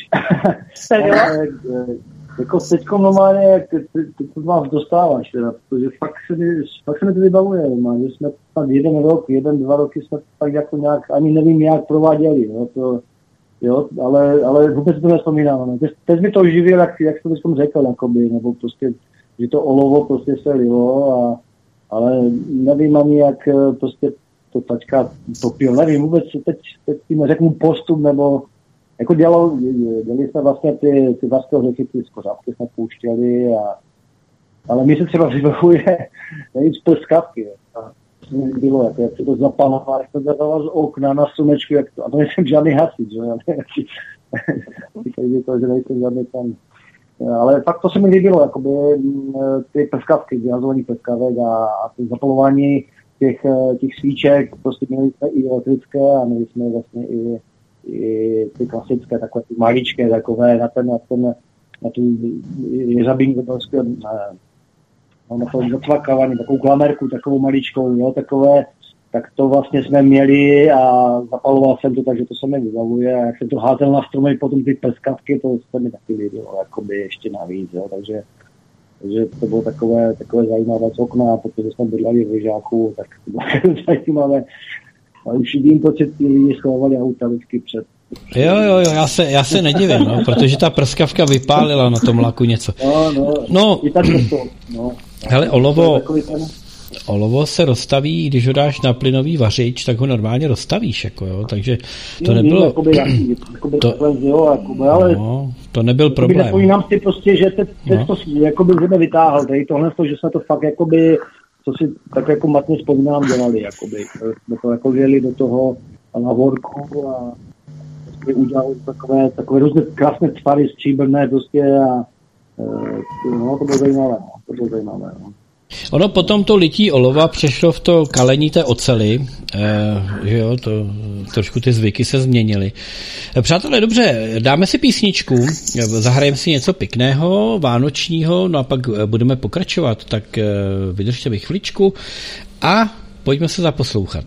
D: Jako teďkom normálně, jak ty, ty, ty to vás dostáváš, teda, protože fakt se mi, fakt se mi to vybavuje, normálně, že jsme tak jeden rok, jeden, dva roky jsme tak jako nějak, ani nevím, jak prováděli, no, to, jo, ale, ale vůbec to nevzpomínám, no. Teď, teď mi to živil, jak, jak jsem to řekl, jakoby, nebo prostě, že to olovo prostě se lilo, a, ale nevím ani, jak prostě to tačka topil, nevím, vůbec teď, teď si neřeknu postup, nebo jako dělal, dělali jsme vlastně ty, ty vlastní řeky, ty skořápky jsme pouštěli, a, ale mi se třeba vybavuje nejvíc prskavky. A to mi bylo, jako, jak se to zapalovalo, jak to zapalovalo z okna na slunečku, jak to, a to nejsem žádný hasič, že? Říkají to, že nejsem žádný tam. Ale fakt to se mi líbilo, jakoby ty prskavky, vyhazování prskavek a, a ty zapalování těch, těch svíček, prostě měli jsme i elektrické a měli jsme vlastně i i ty klasické, takové ty maličké, takové na ten, na ten, na tu jeřabínku, prostě, na, na to zacvakávání, takovou klamerku, takovou maličkou, jo, takové, tak to vlastně jsme měli a zapaloval jsem to, takže to se mi vybavuje. A jak jsem to házel na stromy, potom ty prskavky, to se mi taky líbilo, jakoby ještě navíc, jo, takže, takže to bylo takové, takové zajímavé z okna, protože jsme bydleli v Lyžáku, tak to bylo zajímavé. A už vím, proč se ty lidi schovali auta vždycky před.
A: Jo, jo, jo, já se, já se nedivím, no, protože ta prskavka vypálila na tom laku něco.
D: No, no,
A: no
D: i tak to, no.
A: Hele, olovo,
D: ten...
A: olovo se rozstaví, když ho dáš na plynový vařič, tak ho normálně rozstavíš, jako jo, takže to
D: no,
A: nebylo...
D: Jakoby, jakoby, jakoby
A: to,
D: takhle, jo, jakoby, ale...
A: No, to nebyl problém.
D: Zapomínám si prostě, že teď
A: no.
D: to jakoby jsme vytáhl, tady tohle to, že jsme to fakt jakoby, co si tak jako matně vzpomínám, dělali, jakoby. Jsme to jako věli do toho a na vorku a jsme udělali takové, takové různé krásné tvary stříbrné prostě a no, to bylo zajímavé, no, to bylo zajímavé, no.
A: Ono potom to lití olova přešlo v to kalení té oceli, eh, že jo, to, trošku ty zvyky se změnily. Přátelé, dobře, dáme si písničku, zahrajeme si něco pěkného, vánočního, no a pak budeme pokračovat, tak eh, vydržte mi chviličku a pojďme se zaposlouchat.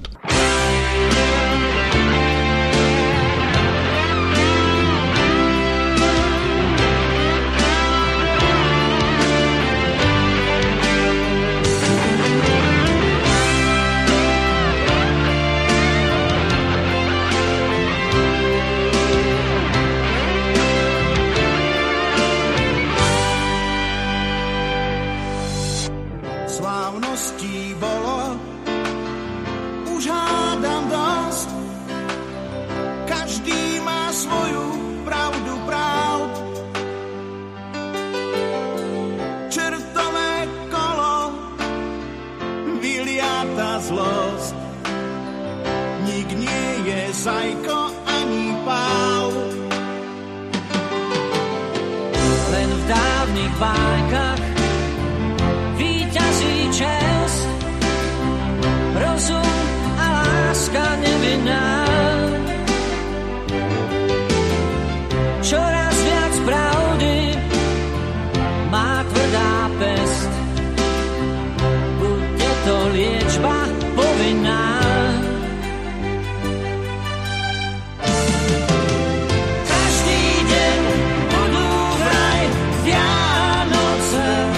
F: Každý deň budú vraj Vianoce.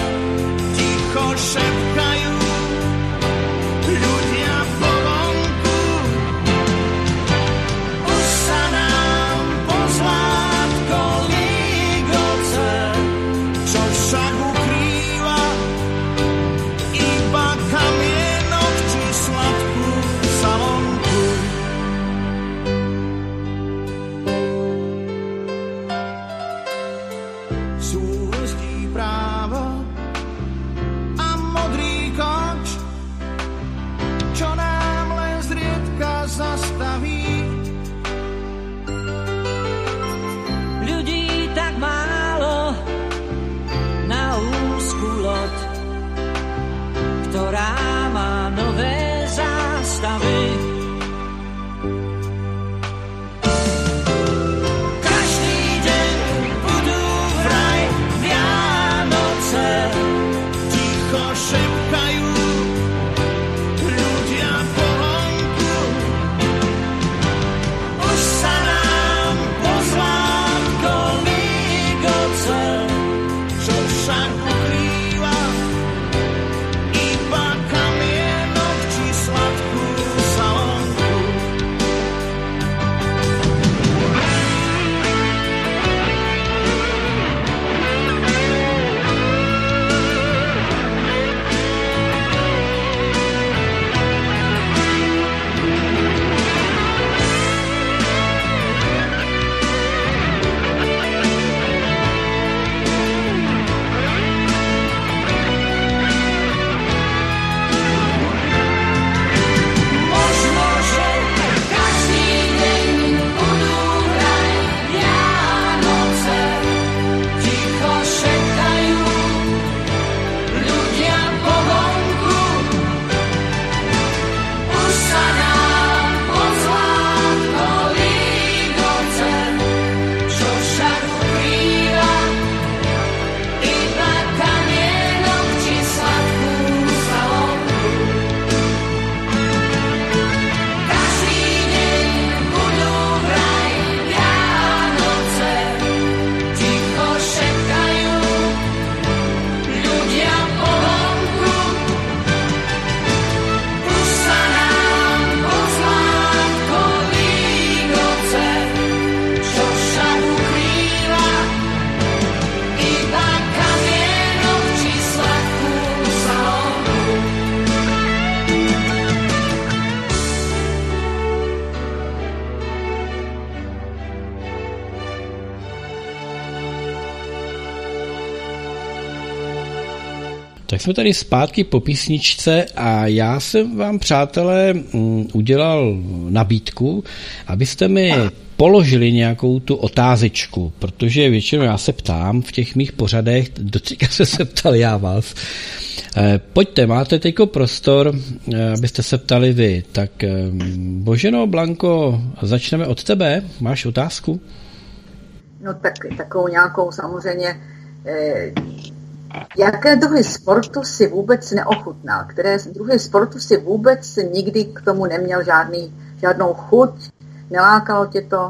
A: Tak jsme tady zpátky po písničce a já jsem vám, přátelé, udělal nabídku, abyste mi položili nějakou tu otázečku, protože většinou já se ptám v těch mých pořadech, do teďka se se ptal já vás. Pojďte, máte teďko prostor, abyste se ptali vy. Tak Boženo, Blanko, začneme od tebe. Máš otázku?
B: No tak takovou nějakou samozřejmě... Eh... Jaké druhy sportu si vůbec neochutnal? Které druhy sportu si vůbec nikdy k tomu neměl žádný, žádnou chuť? Nelákalo tě to?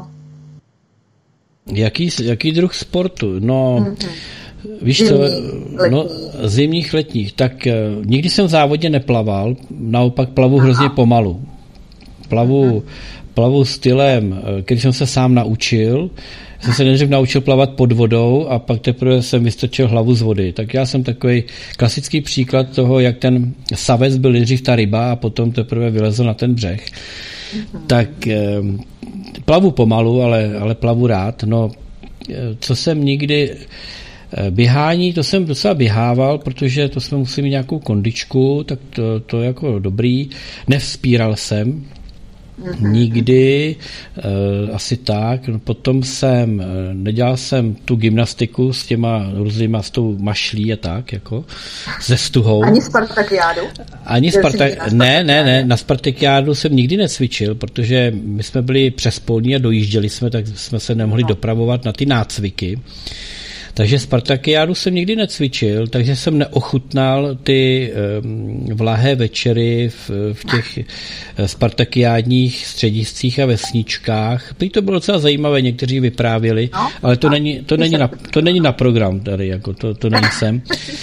A: Jaký, jaký druh sportu? No, mm-hmm. víš
B: Zimní,
A: co?
B: letní.
A: No, zimních, letních. Tak uh, nikdy jsem v závodě neplaval, naopak plavu Aha. hrozně pomalu. Plavu, mm-hmm. plavu stylem, který jsem se sám naučil. Jsem se nejdřív naučil plavat pod vodou a pak teprve jsem vystrčil hlavu z vody. Tak já jsem takový klasický příklad toho, jak ten savec byl nejdřív ta ryba a potom teprve vylezl na ten břeh. Mm-hmm. Tak eh, plavu pomalu, ale, ale plavu rád. No, co jsem nikdy... Eh, běhání, to jsem docela běhával, protože to jsme museli mít nějakou kondičku, tak to, to jako dobrý. Nevzpíral jsem, Mm-hmm. nikdy, uh, asi tak. Potom jsem, uh, nedělal jsem tu gymnastiku s těma různýma, s tou mašlí a tak, jako, se stuhou.
B: Ani Spartakiádu?
A: Ani Spartak... Ne, ne, ne, na Spartakiádu jsem nikdy necvičil, protože my jsme byli přespolní a dojížděli jsme, tak jsme se nemohli no. dopravovat na ty nácviky. Takže Spartakiádu jsem nikdy necvičil, takže jsem neochutnal ty um, vlahé večery v, v těch spartakiádních střediscích a vesničkách. Prý to bylo docela zajímavé, někteří vyprávěli, no, ale to, no, není, to, není na, to není na program tady, jako to, to není sem.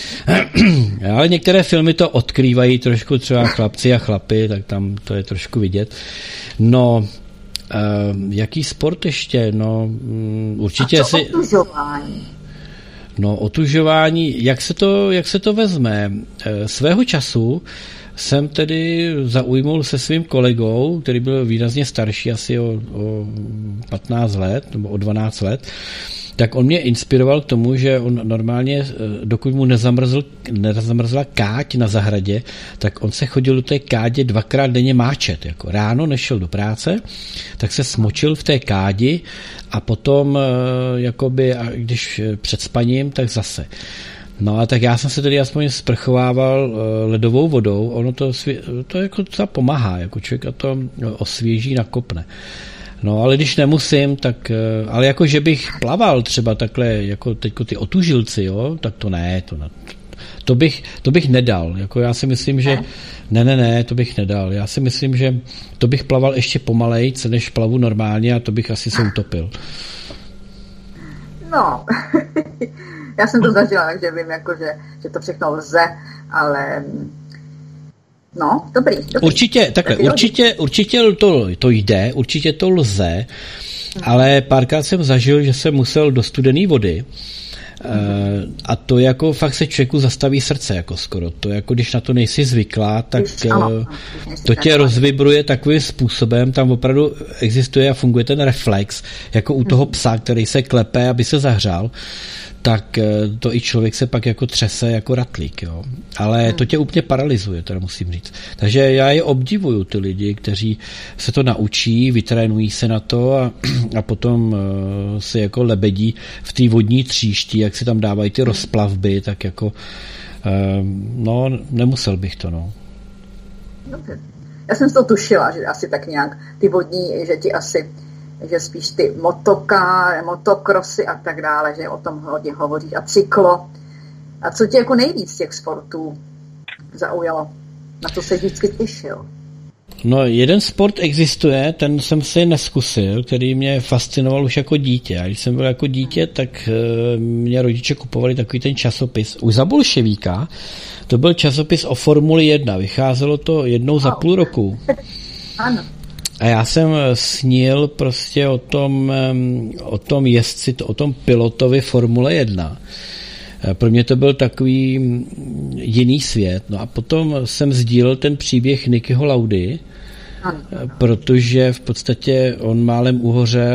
A: Ale některé filmy to odkrývají trošku, třeba Chlapci a chlapy, tak tam to je trošku vidět. No, uh, jaký sport ještě? No, um, určitě
B: a co
A: si...
B: otužování?
A: No, otužování, jak se to, jak se to vezme? Svého času jsem tedy zaujmul se svým kolegou, který byl výrazně starší, asi o, o patnáct let, nebo o dvanáct let, tak on mě inspiroval k tomu, že on normálně, dokud mu nezamrzl, nezamrzla káť na zahradě, tak on se chodil do té kádě dvakrát denně máčet. Jako ráno nešel do práce, tak se smočil v té kádi a potom, jakoby, a když před spaním, tak zase. No a tak já jsem se tedy aspoň sprchovával ledovou vodou, ono to, to jako to pomáhá, jako člověka to osvěží, nakopne. No, ale když nemusím, tak, ale jako, že bych plaval třeba takhle, jako teďko ty otužilci, jo, tak to ne, to, ne, to, bych, to bych nedal, jako já si myslím, že, ne, ne, ne, to bych nedal, já si myslím, že to bych plaval ještě pomalejc, než plavu normálně a to bych asi se utopil.
B: No, já jsem to zažila, takže vím, jako, že, že to všechno lze, ale... No, dobrý, dobrý.
A: Určitě, takhle, určitě, určitě to, to jde, určitě to lze, ale párkrát jsem zažil, že jsem musel do studené vody mm-hmm. a to jako fakt se člověku zastaví srdce, jako skoro. To jako, když na to nejsi zvyklá, tak když, ano, to tě rozvibruje takovým způsobem, tam opravdu existuje a funguje ten reflex, jako u toho psa, který se klepe, aby se zahřál, tak to i člověk se pak jako třese jako ratlík, jo. Ale to tě úplně paralyzuje, teda musím říct. Takže já je obdivuju, ty lidi, kteří se to naučí, vytrénují se na to a, a potom uh, se jako lebedí v té vodní tříšti, jak si tam dávají ty rozplavby, tak jako uh, no, nemusel bych to, no.
B: Dobře. Já jsem to tušila, že asi tak nějak ty vodní, že ti asi že spíš ty motoka, motokrosy a tak dále, že o tom hodně hovoříš a cyklo. A co tě jako nejvíc těch sportů zaujalo? Na to se vždycky těšil.
A: No, jeden sport existuje, ten jsem si neskusil, který mě fascinoval už jako dítě. A když jsem byl jako dítě, tak uh, mě rodiče kupovali takový ten časopis. Už za bolševíka to byl časopis o Formuli jedna. Vycházelo to jednou za půl roku.
B: Ano.
A: A já jsem snil prostě o tom, o tom jezdci, o tom pilotovi Formule jedna. Pro mě to byl takový jiný svět. No a potom jsem sdílel ten příběh Nickyho Laudy, protože v podstatě on málem uhořel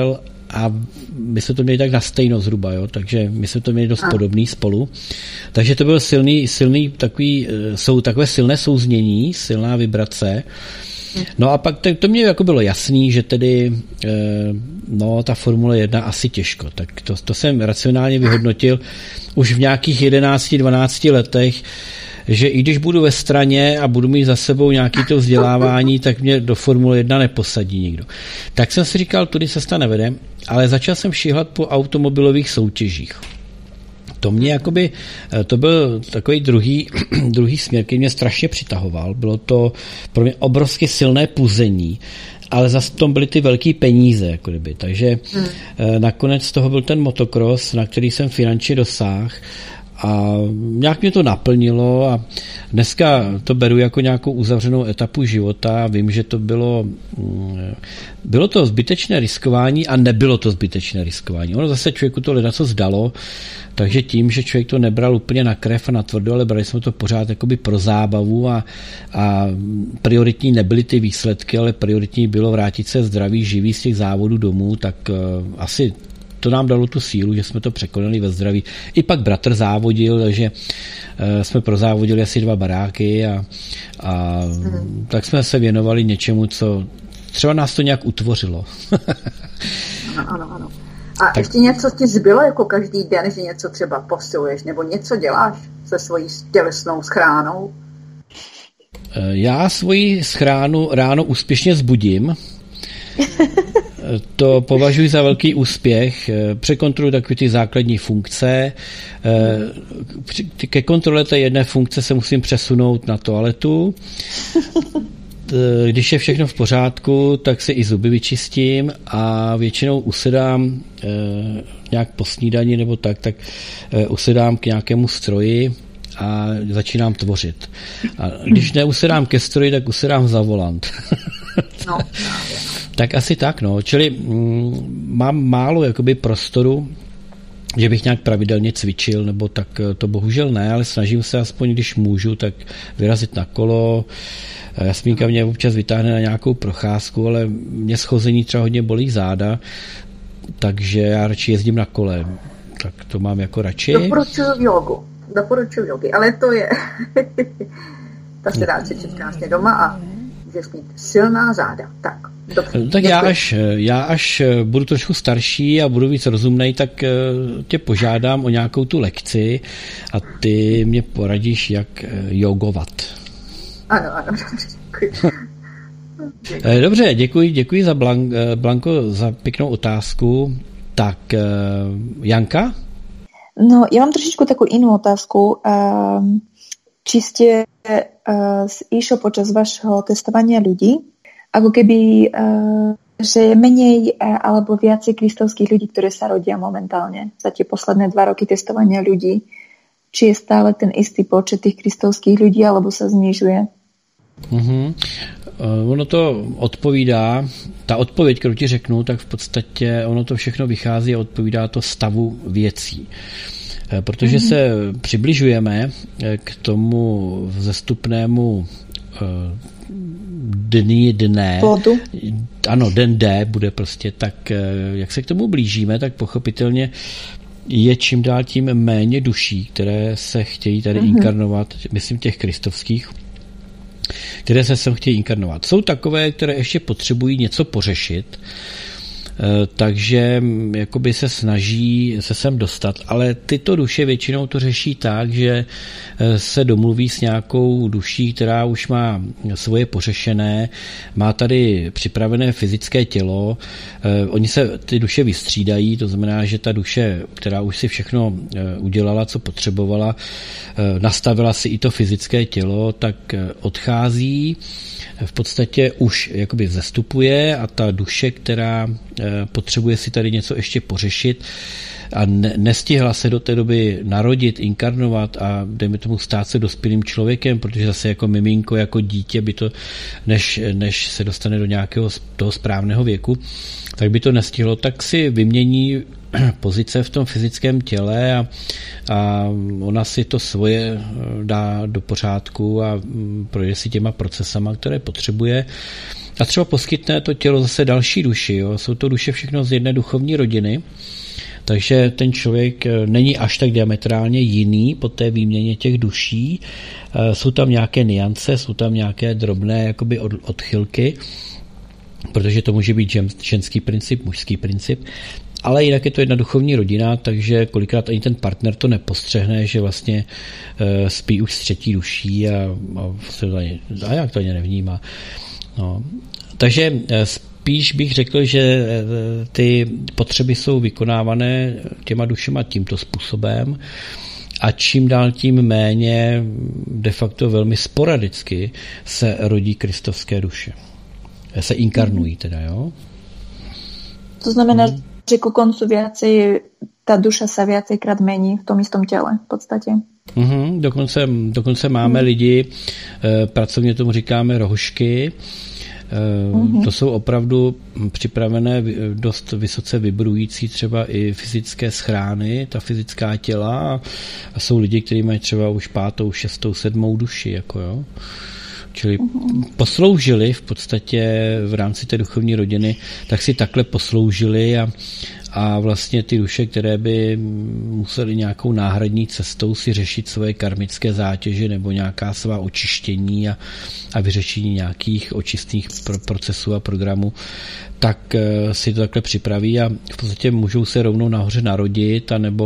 A: a my jsme to měli tak na stejno zhruba, jo, takže my jsme to měli dost podobný spolu. Takže to byl silný, silný takový, jsou takové silné souznění, silná vibrace. No a pak to, to mě jako bylo jasný, že tedy no ta Formule jedna asi těžko. Tak to, to jsem racionálně vyhodnotil už v nějakých jedenácti dvanácti letech, že i když budu ve straně a budu mít za sebou nějaké to vzdělávání, tak mě do Formule jedna neposadí nikdo. Tak jsem si říkal, tudy cesta nevede, ale začal jsem šíhlat po automobilových soutěžích. To mě jakoby, to byl takový druhý, druhý směr, který mě strašně přitahoval. Bylo to pro mě obrovsky silné puzení, ale zase tom byly ty velký peníze, jako kdyby. Takže hmm. nakonec z toho byl ten motocross, na který jsem finančně dosáhl. A nějak mě to naplnilo a dneska to beru jako nějakou uzavřenou etapu života. Vím, že to bylo, bylo to zbytečné riskování a nebylo to zbytečné riskování. Ono zase člověku to ledaco zdalo, takže tím, že člověk to nebral úplně na krev a na tvrdo, ale brali jsme to pořád jakoby pro zábavu a, a prioritní nebyly ty výsledky, ale prioritní bylo vrátit se zdravý, živý z těch závodů domů, tak uh, asi to nám dalo tu sílu, že jsme to překonali ve zdraví. I pak bratr závodil, takže uh, jsme prozávodili asi dva baráky a, a hmm. tak jsme se věnovali něčemu, co třeba nás to nějak utvořilo.
B: Ano, ano, ano. A tak. Ještě něco ti zbylo jako každý den, že něco třeba posiluješ, nebo něco děláš se svojí tělesnou schránou?
A: Já svoji schránu ráno úspěšně zbudím. To považuji za velký úspěch. Překontroluji takové ty základní funkce. Ke kontrole té jedné funkce se musím přesunout na toaletu. Když je všechno v pořádku, tak si i zuby vyčistím a většinou usedám e, nějak po snídani nebo tak, tak e, usedám k nějakému stroji a začínám tvořit. A když neusedám ke stroji, tak usedám za volant. No. Tak asi tak, no. Čili mm, mám málo jakoby prostoru, že bych nějak pravidelně cvičil, nebo tak to bohužel ne, ale snažím se aspoň, když můžu, tak vyrazit na kolo. Jasmínka mě občas vytáhne na nějakou procházku, ale mě schození třeba hodně bolí záda, takže já radši jezdím na kole. Tak to mám jako radši.
B: Doporučuju jogu. Doporučuju jogy, ale to je ta se dá cvičit krásně doma a můžeš mít silná záda. Tak, dobře.
A: Tak já až, já až budu trošku starší a budu víc rozumnej, tak tě požádám o nějakou tu lekci a ty mě poradíš, jak jogovat.
B: Ano, ano, děkuji.
A: Dobře, děkuji, děkuji za Blank, Blanko za pěknou otázku. Tak, Janka?
E: No, ja mám trošičku takú inú otázku. Či ste išli počas vašho testovania ľudí, ako keby, že je menej alebo viacej kristovských ľudí, ktoré sa rodia momentálne za tie posledné dva roky testovania ľudí? Či je stále ten istý počet tých kristovských ľudí, alebo sa znižuje?
A: Mm-hmm. Ono to odpovídá, ta odpověď, kterou ti řeknu, tak v podstatě ono to všechno vychází a odpovídá to stavu věcí. Protože mm-hmm. se přibližujeme k tomu vzestupnému dní dne.
E: Plodu.
A: Ano, den D bude prostě tak, jak se k tomu blížíme, tak pochopitelně je čím dál tím méně duší, které se chtějí tady mm-hmm. inkarnovat, myslím těch kristovských, které se sem chtějí inkarnovat. Jsou takové, které ještě potřebují něco pořešit, takže jakoby se snaží se sem dostat, ale tyto duše většinou to řeší tak, že se domluví s nějakou duší, která už má svoje pořešené, má tady připravené fyzické tělo, oni se ty duše vystřídají, to znamená, že ta duše, která už si všechno udělala, co potřebovala, nastavila si i to fyzické tělo, tak odchází, v podstatě už jakoby vzestupuje a ta duše, která potřebuje si tady něco ještě pořešit a ne, nestihla se do té doby narodit, inkarnovat a dejme tomu stát se dospělým člověkem, protože zase jako miminko, jako dítě by to, než, než se dostane do nějakého toho správného věku, tak by to nestihlo, tak si vymění pozice v tom fyzickém těle a, a ona si to svoje dá do pořádku a projde si těma procesama, které potřebuje. a třeba poskytne to tělo zase další duši. Jo? Jsou to duše všechno z jedné duchovní rodiny, takže ten člověk není až tak diametrálně jiný po té výměně těch duší. Jsou tam nějaké niance, jsou tam nějaké drobné jakoby odchylky, protože to může být ženský princip, mužský princip, ale jinak je to jedna duchovní rodina, takže kolikrát ani ten partner to nepostřehne, že vlastně spí už s třetí duší a, a, a jak to ani nevnímá. No. Takže spíš bych řekl, že ty potřeby jsou vykonávané těma dušema tímto způsobem a čím dál tím méně de facto velmi sporadicky se rodí kristovské duše. Se inkarnují teda, jo?
E: To znamená,
A: hmm.
E: že ku koncu viacej ta duša sa viacejkrát mení v tom istom těle v podstatě.
A: Mm-hmm, dokonce, dokonce máme mm. lidi, eh, pracovně tomu říkáme rohošky, eh, mm-hmm. to jsou opravdu připravené dost vysoce vibrující třeba i fyzické schrány, ta fyzická těla, a jsou lidi, kteří mají třeba už pátou, šestou, sedmou duši, jako jo. Čili mm-hmm. posloužili v podstatě v rámci té duchovní rodiny, tak si takhle posloužili a A vlastně ty duše, které by musely nějakou náhradní cestou si řešit svoje karmické zátěže nebo nějaká svá očištění a, a vyřešení nějakých očistných pro, procesů a programů, tak uh, si to takhle připraví a v podstatě můžou se rovnou nahoře narodit anebo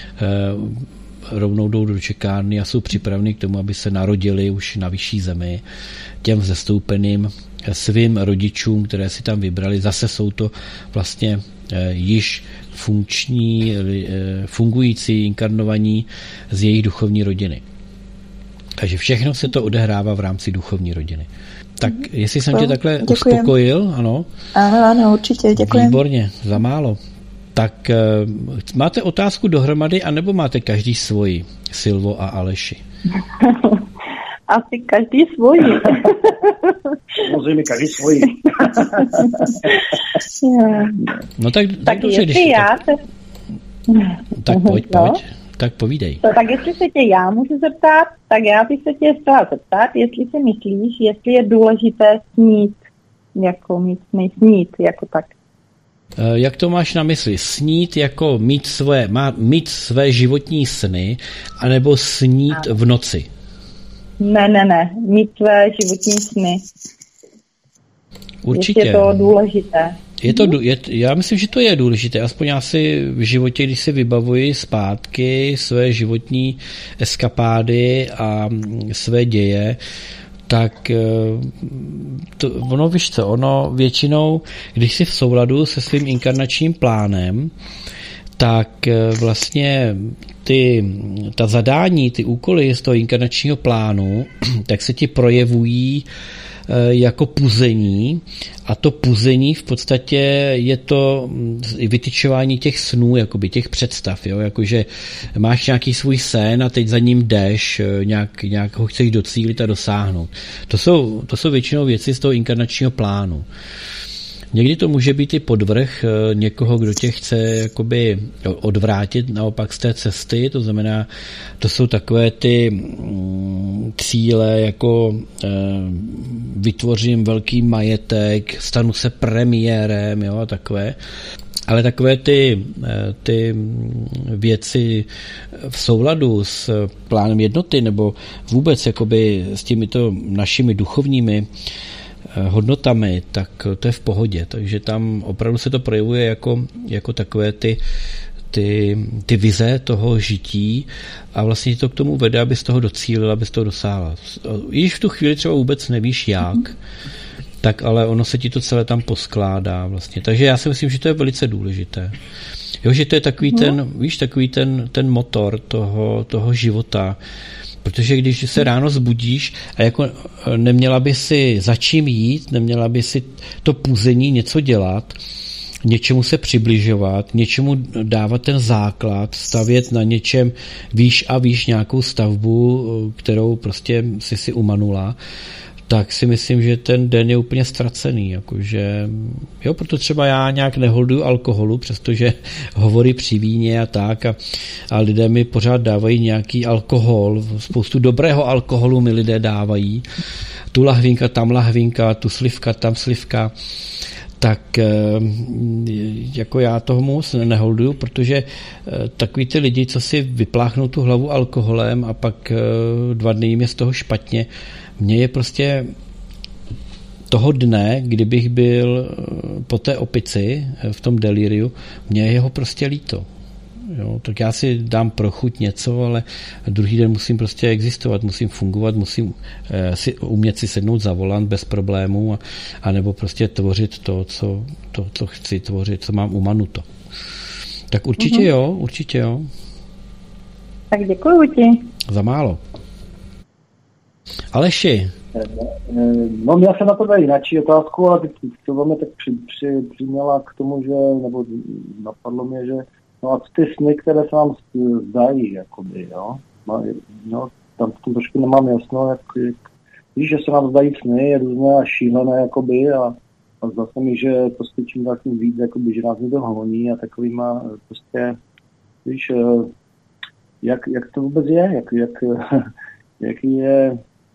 A: uh, rovnou jdou do čekárny a jsou připraveni k tomu, aby se narodili už na vyšší zemi těm zestoupeným svým rodičům, které si tam vybrali. Zase jsou to vlastně již funkční, fungující, inkarnovaní z jejich duchovní rodiny. Takže všechno se to odehrává v rámci duchovní rodiny. Tak jestli jsem tě takhle děkujem. uspokojil, ano?
E: Ano, ano, určitě, děkuji.
A: Výborně, za málo. Tak máte otázku dohromady, anebo máte každý svoji, Silvo a Aleši?
C: Asi každý svoji.
D: Samozřejmě každý svoji.
A: No tak,
C: tak
A: dobře,
C: jestli já
A: tak,
C: se...
A: tak pojď,
C: no.
A: pojď. Tak povídej.
C: To, tak jestli se tě já můžu zeptat, tak já bych se tě chtěla zeptat, jestli si myslíš, jestli je důležité snít, jako mít snít, jako tak.
A: Jak to máš na mysli? Snít jako mít své, má, mít své životní sny, anebo snít ano. v noci?
C: Ne, ne, ne. Mít své životní sny.
A: Určitě.
C: Je to důležité.
A: Je to, je, já myslím, že to je důležité. Aspoň já si v životě, když si vybavuji zpátky své životní eskapády a své děje, tak to, ono, víš co, ono většinou, když jsi v souladu se svým inkarnačním plánem, tak vlastně ty, ta zadání, ty úkoly z toho inkarnačního plánu, tak se ti projevují jako puzení a to puzení v podstatě je to vytyčování těch snů, jakoby těch představ, jo? Jakože máš nějaký svůj sen a teď za ním jdeš, nějak, nějak ho chceš docílit a dosáhnout. To jsou, to jsou většinou věci z toho inkarnačního plánu. Někdy to může být i podvrh někoho, kdo tě chce jakoby odvrátit naopak z té cesty, to znamená, to jsou takové ty cíle, jako eh, vytvořím velký majetek, stanu se premiérem, jo, a takové. Ale takové ty, ty věci v souladu s plánem jednoty nebo vůbec jakoby s těmito našimi duchovními hodnotami, tak to je v pohodě. Takže tam opravdu se to projevuje jako, jako takové ty, ty, ty vize toho žití a vlastně to k tomu vede, aby z toho docílil, aby z toho dosáhla. Již v tu chvíli třeba vůbec nevíš jak, tak ale ono se ti to celé tam poskládá vlastně. Takže já si myslím, že to je velice důležité. Jo, že to je takový ten, víš, takový ten, ten motor toho, toho života. Protože když se ráno zbudíš a jako neměla by si za čím jít, neměla by si to puzení něco dělat, něčemu se přibližovat, něčemu dávat ten základ, stavět na něčem výš a výš nějakou stavbu, kterou prostě si si umanula, tak si myslím, že ten den je úplně ztracený. Jakože, jo, proto třeba já nějak neholduju alkoholu, přestože hovory při víně a tak a, a lidé mi pořád dávají nějaký alkohol, spoustu dobrého alkoholu mi lidé dávají, tu lahvinka, tam lahvinka, tu slivka, tam slivka, tak jako já toho moc neholduju, protože takový ty lidi, co si vypláchnou tu hlavu alkoholem a pak dva dny jim je z toho špatně, mně je prostě toho dne, kdybych byl po té opici v tom deliriu, mně je ho prostě líto. Jo, tak já si dám pro chuť něco, ale druhý den musím prostě existovat, musím fungovat, musím eh, si umět si sednout za volant bez problémů a, a nebo prostě tvořit to, co, to, co chci tvořit, co mám umanuto. Tak určitě mm-hmm. jo, určitě jo.
C: Tak děkuju ti.
A: Za málo. Aleši.
D: No, měl jsem na to jináčí otázku, ale teď to mě tak při, při, přiměla k tomu, že, nebo napadlo mě, že no a ty sny, které se vám zdají, jakoby, jo, no, tam v tom trošku nemám jasno, jak, jak víš, že se nám zdají sny, je různé a šílené, jakoby, a, a zdá se mi, že prostě čím dál tím víc, jakoby, že nás někdo honí a takovýma, prostě, víš, jak, jak to vůbec je, jak, jak, jaký je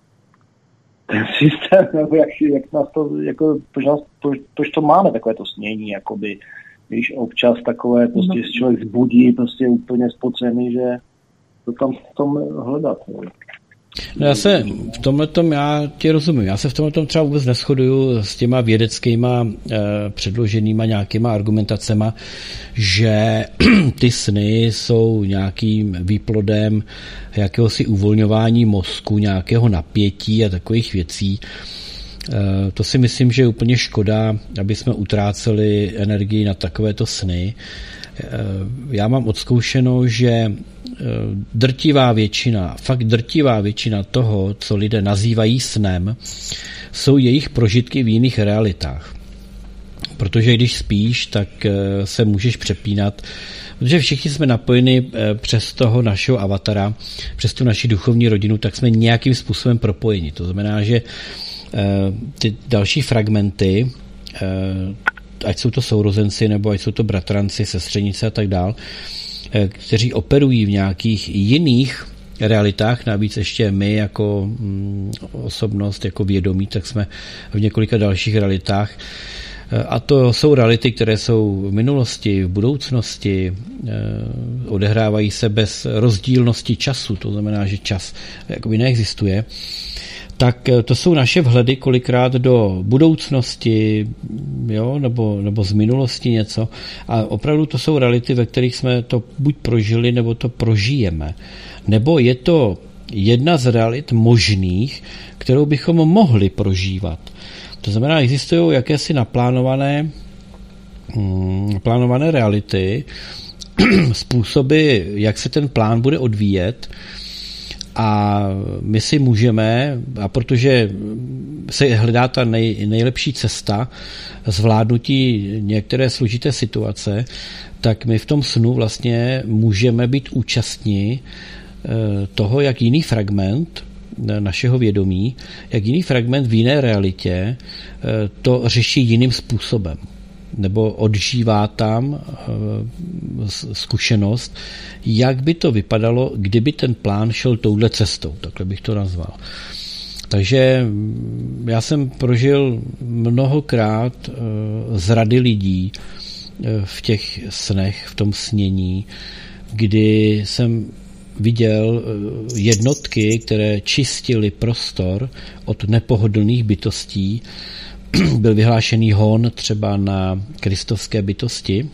D: ten systém, nebo jak, jak nás to, jako, proč, nás, proč, proč to máme takové to snění, jakoby, víš, občas takové, prostě no. Člověk zbudí, prostě úplně spocený, že to tam v tom hledat.
A: No já se v tomhletom, já ti rozumím, já se v tomhletom třeba vůbec neshoduju s těma vědeckýma eh, předloženýma nějakýma argumentacema, že ty sny jsou nějakým výplodem jakéhosi uvolňování mozku, nějakého napětí a takových věcí. Eh, to si myslím, že je úplně škoda, aby jsme utráceli energii na takovéto sny. Eh, já mám odzkoušeno, že drtivá většina, fakt drtivá většina toho, co lidé nazývají snem, jsou jejich prožitky v jiných realitách. Protože když spíš, tak se můžeš přepínat, protože všichni jsme napojeni přes toho našeho avatara, přes tu naši duchovní rodinu, tak jsme nějakým způsobem propojeni. To znamená, že ty další fragmenty, ať jsou to sourozenci, nebo ať jsou to bratranci, sestřenice a tak dál, kteří operují v nějakých jiných realitách, navíc ještě my jako mm, osobnost, jako vědomí, tak jsme v několika dalších realitách. A to jsou reality, které jsou v minulosti, v budoucnosti, odehrávají se bez rozdílnosti času, to znamená, že čas jakoby neexistuje. Tak to jsou naše vhledy kolikrát do budoucnosti, jo, nebo, nebo z minulosti něco. A opravdu to jsou reality, ve kterých jsme to buď prožili, nebo to prožijeme. Nebo je to jedna z realit možných, kterou bychom mohli prožívat. To znamená, existují jakési naplánované hmm, plánované reality, způsoby, jak se ten plán bude odvíjet. A my si můžeme, a protože se hledá ta nej, nejlepší cesta zvládnutí některé složité situace, tak my v tom snu vlastně můžeme být účastní toho, jak jiný fragment našeho vědomí, jak jiný fragment v jiné realitě to řeší jiným způsobem. Nebo odžívá tam zkušenost, jak by to vypadalo, kdyby ten plán šel touhle cestou, takhle bych to nazval. Takže já jsem prožil mnohokrát zrady lidí v těch snech, v tom snění, kdy jsem viděl jednotky, které čistily prostor od nepohodlných bytostí. Byl vyhlášený hon třeba na kristovské bytosti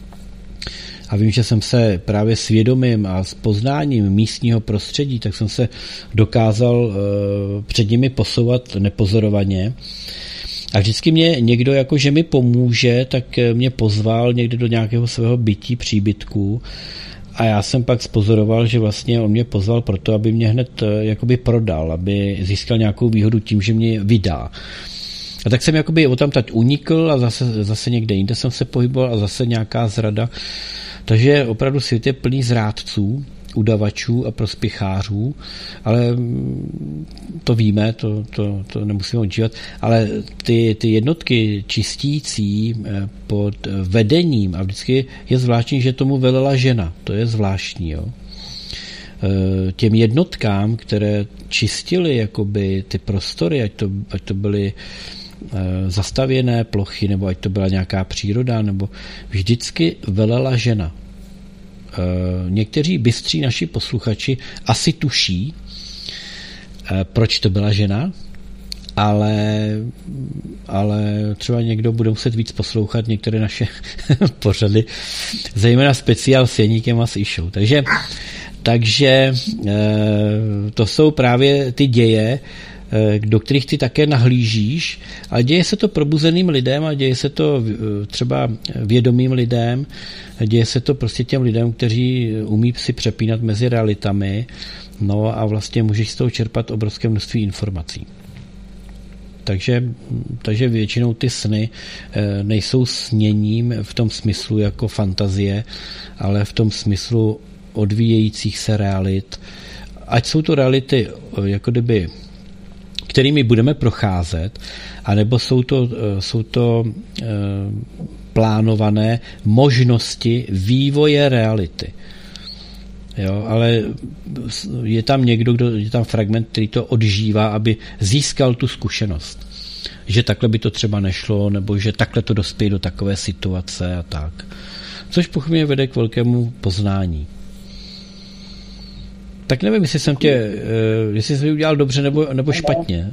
A: a vím, že jsem se právě svědomím a s poznáním místního prostředí, tak jsem se dokázal před nimi posouvat nepozorovaně. A vždycky mě někdo, jako že mi pomůže, tak mě pozval někde do nějakého svého bytí, příbytku. A já jsem pak spozoroval, že vlastně on mě pozval proto, aby mě hned jakoby prodal, aby získal nějakou výhodu tím, že mě vydá. A tak jsem jakoby odtamtud unikl a zase, zase někde jinde jsem se pohyboval a zase nějaká zrada. Takže opravdu svět je plný zrádců. udavačů a prospěchářů, ale to víme, to, to, to nemusíme odžívat, ale ty, ty jednotky čistící pod vedením, a vždycky je zvláštní, že tomu velela žena, to je zvláštní, jo. Těm jednotkám, které čistily jakoby ty prostory, ať to, ať to byly zastavěné plochy, nebo ať to byla nějaká příroda, nebo vždycky velela žena. Někteří bystří naši posluchači asi tuší, proč to byla žena, ale, ale třeba někdo bude muset víc poslouchat některé naše pořady, zejména speciál s Jeníkem a s Išou. Takže, takže to jsou právě ty děje, do kterých ty také nahlížíš, ale děje se to probuzeným lidem a děje se to třeba vědomým lidem, děje se to prostě těm lidem, kteří umí si přepínat mezi realitami, no a vlastně můžeš z toho čerpat obrovské množství informací. Takže, takže většinou ty sny nejsou sněním v tom smyslu jako fantazie, ale v tom smyslu odvíjejících se realit. Ať jsou to reality jako kdyby kterými budeme procházet, anebo jsou to, jsou to e, plánované možnosti vývoje reality. Jo, ale je tam někdo, kdo, je tam fragment, který to odžívá, aby získal tu zkušenost. Že takhle by to třeba nešlo, nebo že takhle to dospěje do takové situace a tak. Což pochopně vede k velkému poznání. Tak nevím, jestli jsem tě, uh, jestli jsem udělal dobře nebo, nebo špatně.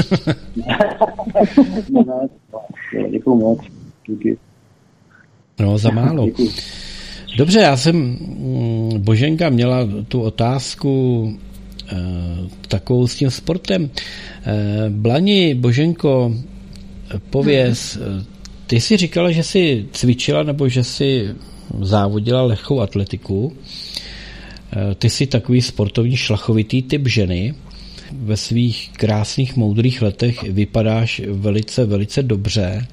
D: Děkuju moc. Díky.
A: No, za málo. Dobře, já jsem, Boženka měla tu otázku uh, takovou s tím sportem. Uh, Blani, Boženko, pověz, uh, ty jsi říkala, že jsi cvičila nebo že jsi závodila lehkou atletiku. Ty jsi takový sportovní šlachovitý typ ženy. Ve svých krásných, moudrých letech vypadáš velice, velice dobře,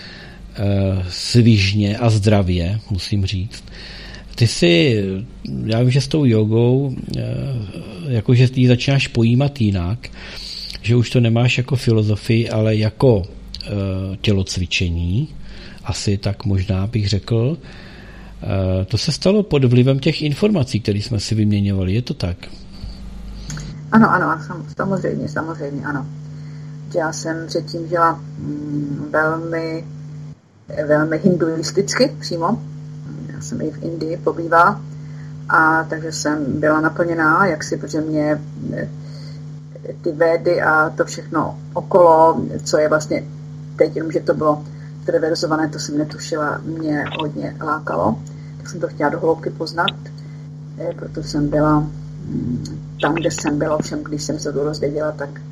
A: svižně a zdravě, musím říct. Ty jsi, já vím, že s tou jogou, jakože ty začínáš pojímat jinak, že už to nemáš jako filozofii, ale jako tělocvičení. Asi tak možná bych řekl. To se stalo pod vlivem těch informací, které jsme si vyměňovali, je to tak?
B: Ano, ano, samozřejmě, samozřejmě, ano. Já jsem předtím žila velmi, velmi hinduisticky přímo. Já jsem i v Indii pobývala, a takže jsem byla naplněná, jak si, protože mě ty védy a to všechno okolo, co je vlastně teď, jenom že to bylo reverzované, to jsem netušila, mě hodně lákalo. Tak jsem to chtěla do hloubky poznat, proto jsem byla tam, kde jsem byla, všem, když jsem se to dozvěděla, tak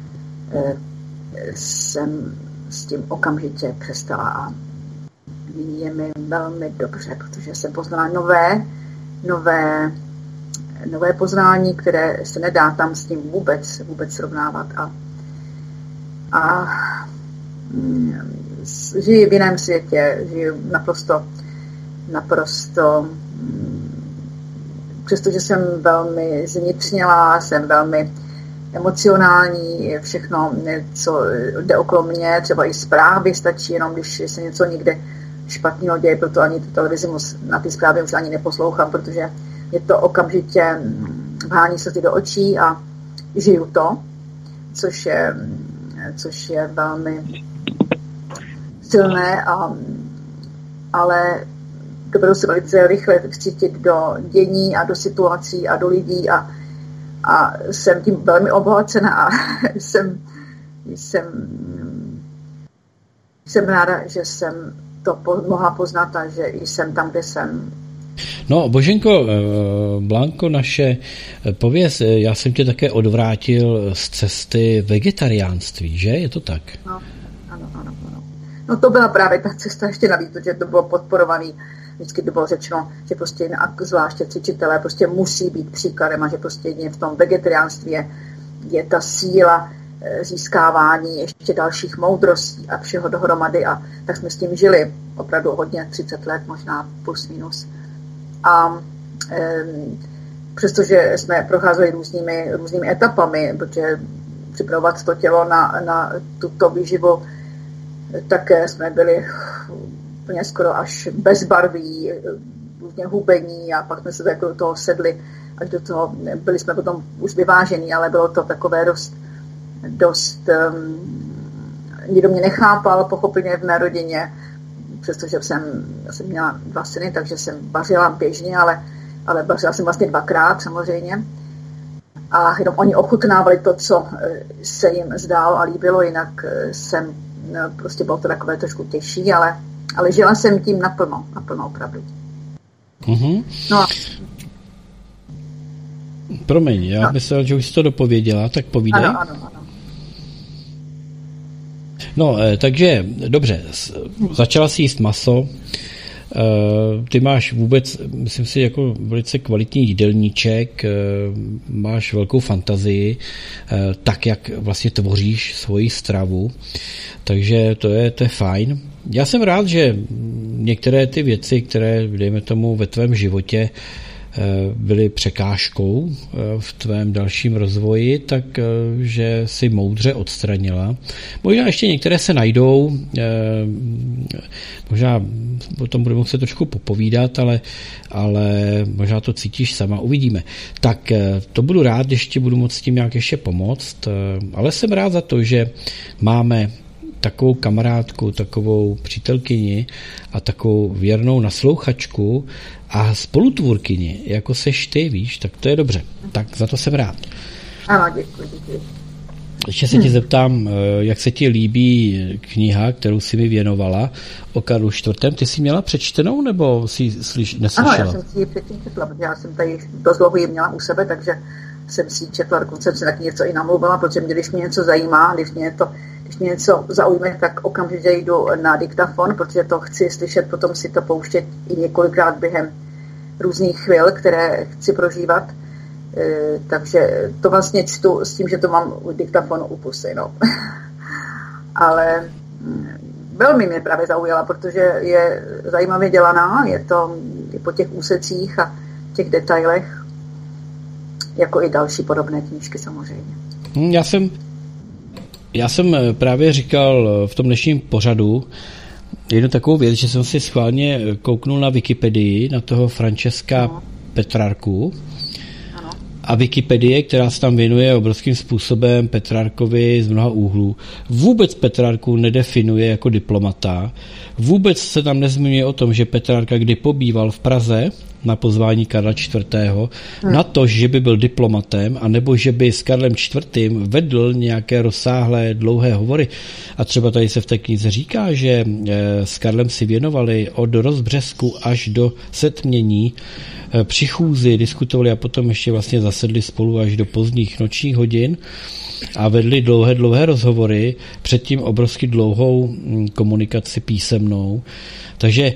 B: jsem s tím okamžitě přestala a nyní je mi velmi dobře, protože jsem poznala nové, nové, nové poznání, které se nedá tam s tím vůbec, vůbec srovnávat a, a žiji v jiném světě, žiju naprosto, naprosto, přestože jsem velmi zvnitřnělá, jsem velmi emocionální, všechno, co jde okolo mě, třeba i zprávy stačí, jenom když se něco někde špatného děje, proto ani tu televizi na ty zprávy už ani neposlouchám, protože je to okamžitě vhání se do očí a žiju to, což je, což je velmi silné, a, ale dovedu se velice rychle vcítit do dění a do situací a do lidí a, a jsem tím velmi obohacená a jsem, jsem, jsem ráda, že jsem to mohla poznat a že jsem tam, kde jsem.
A: No, Boženko, Blanko, naše pověz, já jsem tě také odvrátil z cesty vegetariánství, že? Je to tak?
B: No, ano, ano, ano. No to byla právě ta cesta ještě navíc, protože to bylo podporovaný. Vždycky to bylo řečeno, že prostě zvláště cvičitelé prostě musí být příkladem a že prostě v tom vegetariánství je, je ta síla získávání ještě dalších moudrostí a všeho dohromady, a tak jsme s tím žili opravdu hodně, třicet let, možná plus minus. A přestože jsme procházeli různými, různými etapami, protože připravovat to tělo na, na tuto výživu, tak jsme byli úplně skoro až bezbarví, různě hubení a pak jsme se jako do toho sedli, až do toho, byli jsme potom už vyvážení, ale bylo to takové dost, dost um, nikdo mě nechápal, pochopitelně v mé rodině, přestože jsem, já jsem měla dva syny, takže jsem vařila běžně, ale, ale vařila jsem vlastně dvakrát samozřejmě. A jenom oni ochutnávali to, co se jim zdálo a líbilo, jinak jsem, no, prostě bylo to takové trošku těžší, ale, ale žila jsem tím naplno, naplno opravdu.
A: Mm-hmm.
B: No a...
A: Promiň, já no. myslel, že už jsi to dopověděla, tak povídej.
B: Ano, ano, ano.
A: No, takže, dobře, začala si jíst maso, ty máš vůbec, myslím si, jako velice kvalitní jídelníček, máš velkou fantazii, tak, jak vlastně tvoříš svoji stravu, takže to je, to je fajn. Já jsem rád, že některé ty věci, které, dejme tomu, ve tvém životě byly překážkou v tvém dalším rozvoji, tak že si moudře odstranila. Možná ještě některé se najdou, možná o tom budeme muset trošku popovídat, ale, ale možná to cítíš sama, uvidíme. Tak to budu rád, ještě budu moct s tím nějak ještě pomoct, ale jsem rád za to, že máme takovou kamarádku, takovou přítelkyni a takovou věrnou naslouchačku a spolutvůrkyni, jako seš ty, víš, tak to je dobře. Tak za to jsem rád.
B: Ano, děkuji, děkuji.
A: Ještě se tě zeptám, jak se ti líbí kniha, kterou jsi mi věnovala o Karlu čtvrtém. Ty jsi měla přečtenou, nebo jsi slyš, neslyšela?
B: Ano, já jsem si ji předtím četla, protože já jsem tady dost dlouho ji měla u sebe, takže jsem si ji četla, dokonce jsem si taky něco i namluvila, protože mě, když mě něco zajímá, když mě, to, když mě něco zaujme, tak okamžitě jdu na diktafon, protože to chci slyšet, potom si to pouštět i několikrát během různých chvil, které chci prožívat. E, takže to vlastně čtu s tím, že to mám u diktafonu u pusy. No. Ale velmi mě právě zaujala, protože je zajímavě dělaná, je to je po těch úsecích a těch detailech, jako i další podobné knížky samozřejmě.
A: Já jsem, já jsem právě říkal v tom dnešním pořadu jednu takovou věc, že jsem si schválně kouknul na Wikipedii, na toho Francesca no. Petrarku. Ano. A Wikipedie, která se tam věnuje obrovským způsobem Petrarkovi z mnoha úhlů, vůbec Petrarku nedefinuje jako diplomata, vůbec se tam nezmiňuje o tom, že Petrarka kdy pobýval v Praze na pozvání Karla čtvrtého. Hmm. Na to, že by byl diplomatem, anebo že by s Karlem čtvrtým vedl nějaké rozsáhlé dlouhé hovory. A třeba tady se v té knize říká, že s Karlem si věnovali od rozbřesku až do setmění při chůzi, diskutovali a potom ještě vlastně zasedli spolu až do pozdních nočních hodin a vedli dlouhé, dlouhé rozhovory, předtím obrovsky dlouhou komunikaci písemnou. Takže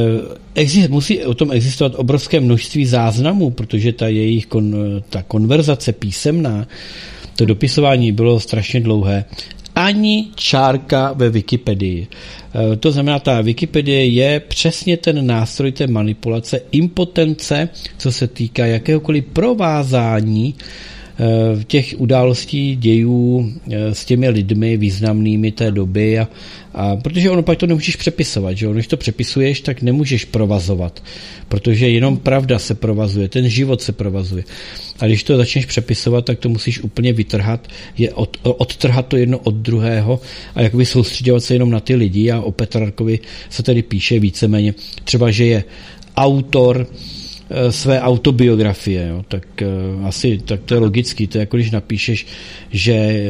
A: eh, musí o tom existovat obrovské množství záznamů, protože ta jejich kon, ta konverzace písemná, to dopisování bylo strašně dlouhé. Ani čárka ve Wikipedii. Eh, to znamená, ta Wikipedie je přesně ten nástroj té manipulace, impotence, co se týká jakéhokoliv provázání těch událostí, dějů s těmi lidmi významnými té doby a, a protože ono pak to nemůžeš přepisovat, že ono, když to přepisuješ, tak nemůžeš provazovat, protože jenom pravda se provazuje, ten život se provazuje. A když to začneš přepisovat, tak to musíš úplně vytrhat, je od, odtrhat to jedno od druhého a jakoby soustředovat se jenom na ty lidi a o Petrarkovi se tady píše víceméně třeba, že je autor své autobiografie, jo, tak uh, asi tak to je logický, to je jako když napíšeš, že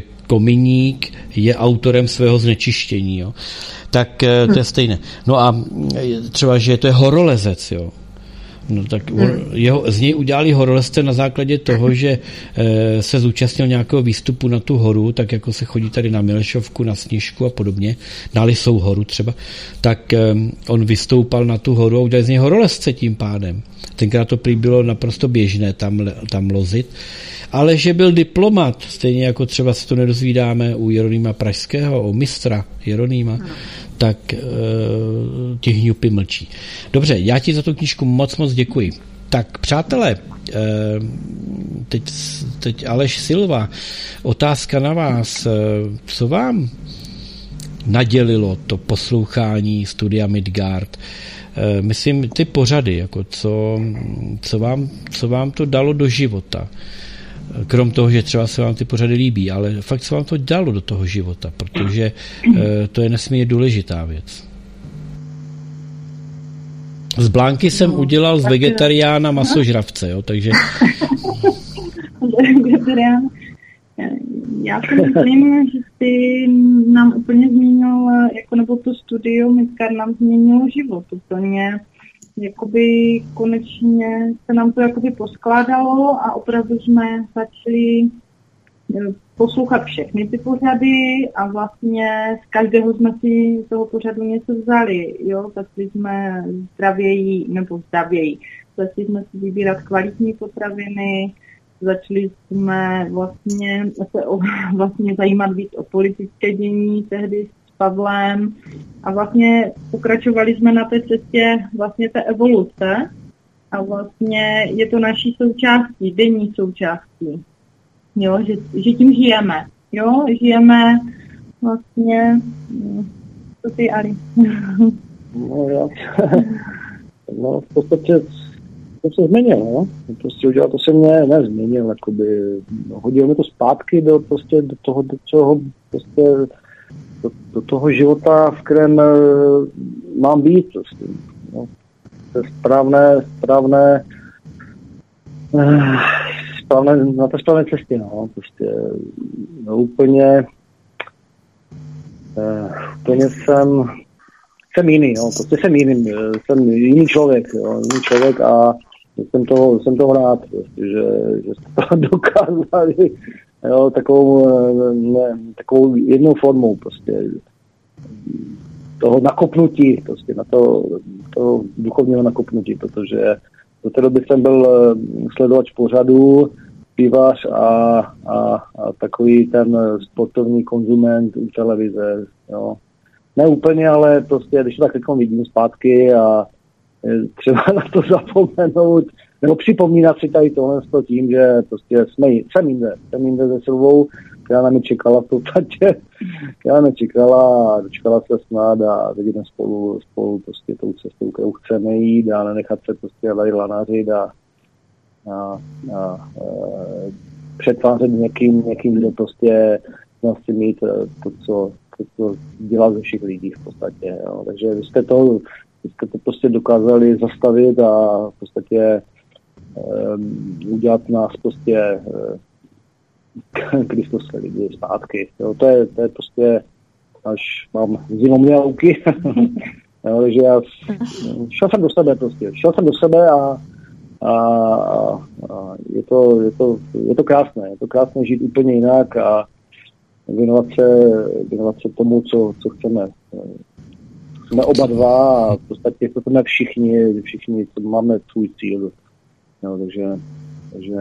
A: Kominík je autorem svého znečištění, jo, tak uh, to je stejné. No a třeba, že to je horolezec, jo, no tak jeho, z něj udělali horolezce na základě toho, že e, se zúčastnil nějakého výstupu na tu horu, tak jako se chodí tady na Milešovku, na Sněžku a podobně, na Lisou horu třeba, tak e, on vystoupal na tu horu a udělali z něj horolezce tím pádem. Tenkrát to prý bylo naprosto běžné tam, tam lozit, ale že byl diplomat, stejně jako třeba se to nedozvídáme u Jeronýma Pražského, u mistra Jeronýma, no. tak e, ti hňupy mlčí. Dobře, já ti za tu knížku moc, moc děkuji. Tak přátelé, teď, teď Aleš Silva, otázka na vás. Co vám nadělilo to poslouchání Studia Midgard? Myslím, ty pořady, jako co, co, vám, co vám to dalo do života? Krom toho, že třeba se vám ty pořady líbí, ale fakt co vám to dalo do toho života, protože to je nesmírně důležitá věc. Z Blanky jsem no, udělal z vegetariána masožravce, jo, takže...
C: Vegetarián. Já si myslím, že ty nám úplně změnil, jako nebo to studio Midgard nám změnilo život úplně. Jakoby konečně se nám to jakoby poskládalo a opravdu jsme začali poslouchat všechny ty pořady a vlastně z každého jsme si toho pořadu něco vzali, jo, začali jsme zdravěji, nebo zdravěji, začali jsme si vybírat kvalitní potraviny, začali jsme vlastně se o, vlastně zajímat víc o politické dění tehdy s Pavlem a vlastně pokračovali jsme na té cestě vlastně té evoluce a vlastně je to naší součástí, denní součástí. Jo, že, že tím žijeme. Jo, žijeme vlastně... Co ty, Ali?
D: No já... No v podstatě to se změnil, no. Prostě udělal, to se mě nezměnil, jakoby no, hodil mi to zpátky do, prostě, do toho, do čeho, prostě, do, do toho života, v kterém mám být, prostě, no. To je správné, správné, správné, na té správné cestě, no, prostě, no, úplně, uh, úplně jsem, jsem jiný, no, prostě jsem jiný, jsem jiný člověk, jo, jiný člověk a jsem toho, jsem toho rád, prostě, že, že jste to dokázali, jo, takovou, ne, takovou jednou formou, prostě, toho nakopnutí, prostě, na to, toho duchovního nakopnutí, protože do té doby jsem byl sledovač pořadu, pivař a, a, a takový ten sportovní konzument u televize, jo. Ne úplně, ale prostě, když to tak teď vidím zpátky a třeba na to zapomenout, nebo připomínat si tady tohle s tím, že prostě jsme, jsem jinde, jsem jinde se Silvou, která na mě čekala v podstatě, která na mě čekala a dočkala se snad a teď jdeme spolu, spolu prostě tou cestou, kterou chceme jít a nenechat se prostě tady lanařit a, a, a, a přetvářet někým, někým, kdo prostě chce mít to, co to dělá ze všech lidí v podstatě. Jo. Takže vy jste, to, vy jste to prostě dokázali zastavit a v podstatě um, udělat nás prostě uh, Kristus lidi zpátky. Jo. To, je, to je prostě, až mám zimomnělky. Takže já šel jsem do sebe prostě. Šel jsem do sebe a, a, a je, to, je, to, je to krásné. Je to krásné žít úplně jinak a věnovat se, věnovat se tomu, co, co chceme. Jsme oba dva a v podstatě to jsme všichni, všichni máme svůj cíl. No, takže, takže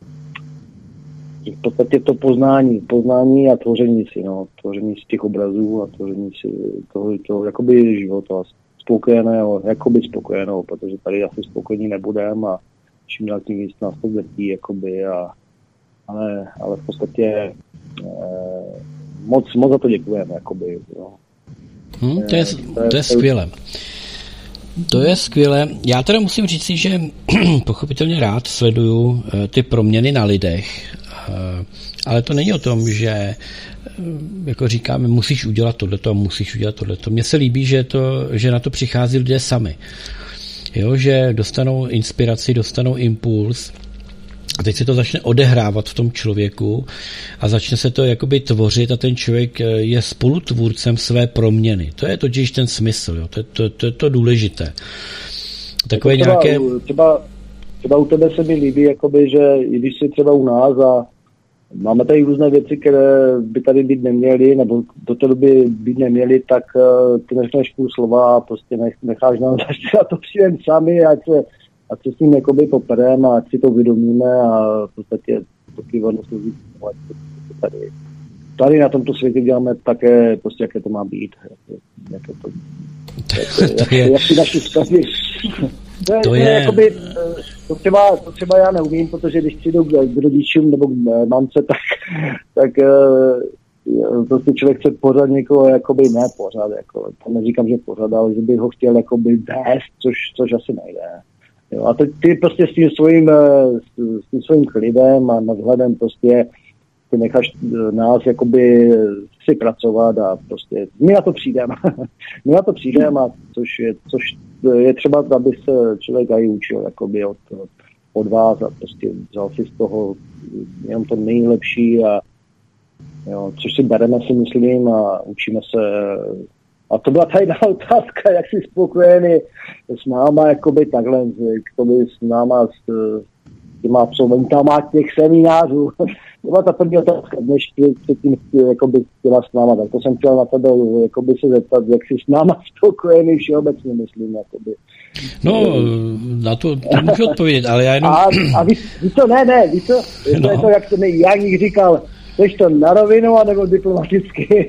D: v podstatě to poznání, poznání a tvoření si, no, tvoření z těch obrazů a tvoření si toho, toho jakoby života spokojeného, jakoby spokojeného, protože tady asi spokojení nebudeme a čím dál tím víc nás to vrtí, jakoby a ale, ale v podstatě eh, moc, moc za to děkujeme, jakoby, jo.
A: Hmm, to, je, to je skvělé. To je skvělé. Já teda musím říct si, že pochopitelně rád sleduju ty proměny na lidech, ale to není o tom, že jako říkáme, musíš udělat tohleto, musíš udělat tohleto. Mně se líbí, že, to, že na to přichází lidé sami. Jo, že dostanou inspiraci, dostanou impuls a teď se to začne odehrávat v tom člověku a začne se to jakoby tvořit a ten člověk je spolutvůrcem své proměny. To je totiž ten smysl, jo. To, je to, to, to důležité. Takové
D: třeba,
A: nějaké...
D: Třeba, třeba u tebe se mi líbí, jakoby, že když jsi třeba u nás a máme tady různé věci, které by tady být neměly, nebo do té doby být neměly, tak uh, ty neřekneš půl slova a prostě nech, necháš nám a to přijdem sami, ať se, ať se s ním jakoby poperem a ať si to uvědomíme a v podstatě taky hodností tady. Tady na tomto světě děláme také, prostě jaké to má být. Jaké to,
A: to, to je...
D: jak, jak ty naši vztahy. To, je, to, je... Jakoby, to, třeba, to třeba já neumím, protože když přijdu k rodičům nebo k mamce, tak, tak prostě člověk chce pořád někoho, jakoby ne pořád, jako, to neříkám, že pořád, ale že bych ho chtěl jakoby vést, což, což asi nejde. Jo, a teď ty prostě s tím svým, s tím svým klidem a nadhledem prostě ty necháš nás jakoby si pracovat a prostě my na to přijdeme. my na to přijdeme, a což je, což je třeba, aby se člověk i učil jakoby od, od vás a prostě vzal si z toho jenom to nejlepší a jo, což si bereme, si myslím, a učíme se. A to byla ta jedna otázka, jak jsi spokojený s náma, jakoby takhle, jakoby s náma, s těma absolventama těch seminářů. To byla ta první otázka, než předtím jakoby chtěla s náma, tak to jsem chtěl na tebe jakoby se zeptat, jak jsi s náma spokojený všeobecně, myslím, jakoby.
A: No, na to, to můžu odpovědět, ale já jenom...
D: A, a víš, víš co, ne, ne, víš co, je to, no. je to jak to mi Janík říkal, chceš to na rovinu, anebo diplomaticky?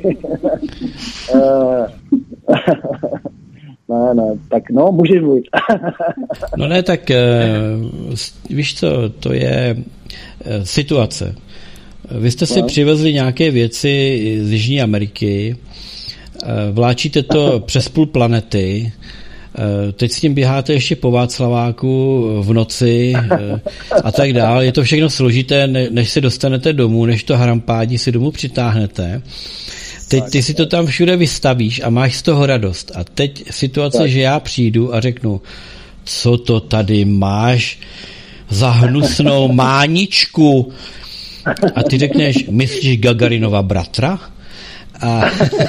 D: Ne, ne, tak no, můžeš mluvit.
A: No ne, tak víš co, to je situace. Vy jste si no. přivezli nějaké věci z Jižní Ameriky, vláčíte to přes půl planety, teď s tím běháte ještě po Václaváku v noci a tak dál. Je to všechno složité, než se dostanete domů, než to harampádí si domů přitáhnete. Teď ty si to tam všude vystavíš a máš z toho radost. A teď situace, tak. že já přijdu a řeknu, co to tady máš za hnusnou máničku? A ty řekneš, myslíš Gagarinova bratra? A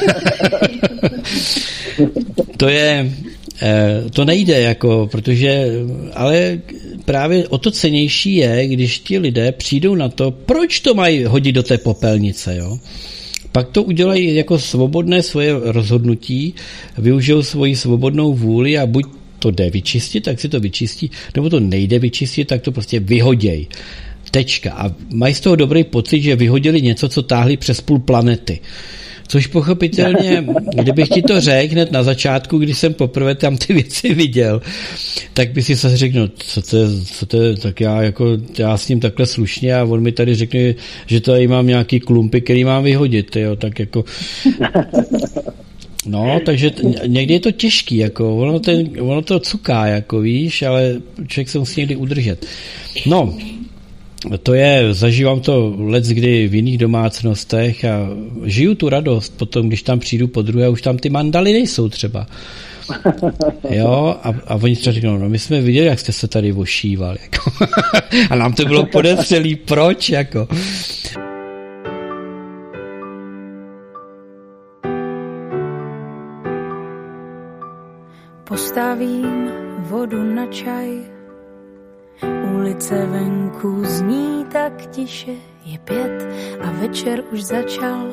A: to je, to nejde, jako, protože, ale právě o to cennější je, když ti lidé přijdou na to, proč to mají hodit do té popelnice, jo? Pak to udělají jako svobodné svoje rozhodnutí, využijou svoji svobodnou vůli a buď to jde vyčistit, tak si to vyčistí, nebo to nejde vyčistit, tak to prostě vyhoděj. Tečka. A mají z toho dobrý pocit, že vyhodili něco, co táhli přes půl planety. Což pochopitelně, kdybych ti to řekl hned na začátku, když jsem poprvé tam ty věci viděl, tak by si se řekl, no, co to je, co to je, tak já, jako, já s ním takhle slušně a on mi tady řekne, že tady mám nějaký klumpy, který mám vyhodit, jo, tak jako... No, takže t- někdy je to těžký, jako, ono, ten, ono to cuká, jako víš, ale člověk se musí někdy udržet. No, to je, zažívám to leckdy v jiných domácnostech a žiju tu radost potom, když tam přijdu po druhé, už tam ty mandaly nejsou třeba. Jo, a, a oni třeba řeknou, no my jsme viděli, jak jste se tady ošívali, jako. A nám to bylo podezřelý, proč, jako.
F: Postavím vodu na čaj, ulice venku zní tak tiše, je pět a večer už začal.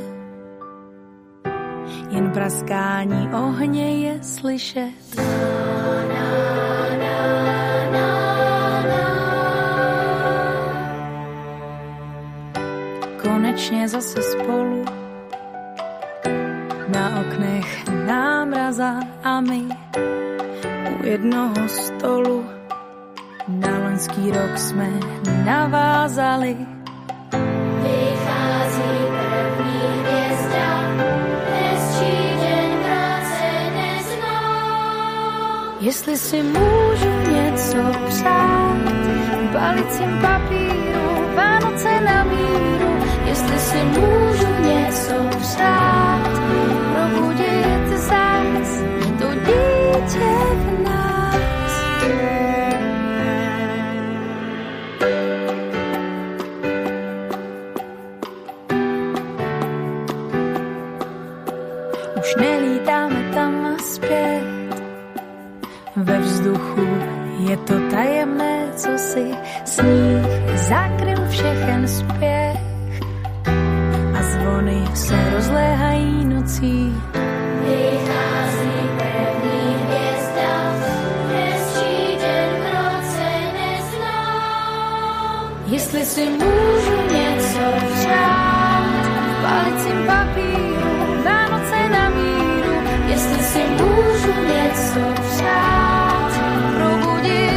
F: Jen praskání ohně je slyšet. Konečně zase spolu, na oknech námraza a my u jednoho stolu. Na loňský rok jsme navázali. Vychází první hvězda, hezčí den práce neznám. Jestli si můžu něco přát, balicím papíru, Vánoce na míru. Jestli si můžu něco přát, probudit zás to dítě v nás. Už nelítáme tam a zpět, ve vzduchu je to tajemné, co si sníh zakryl všechen spěch a zvony se rozléhají nocí. Vychází první hvězda, hezčí den v roce neznám. Jestli si můžu něco přát, v balicím papíru, Vánoce na míru. Jestli si můžu něco přát, probudit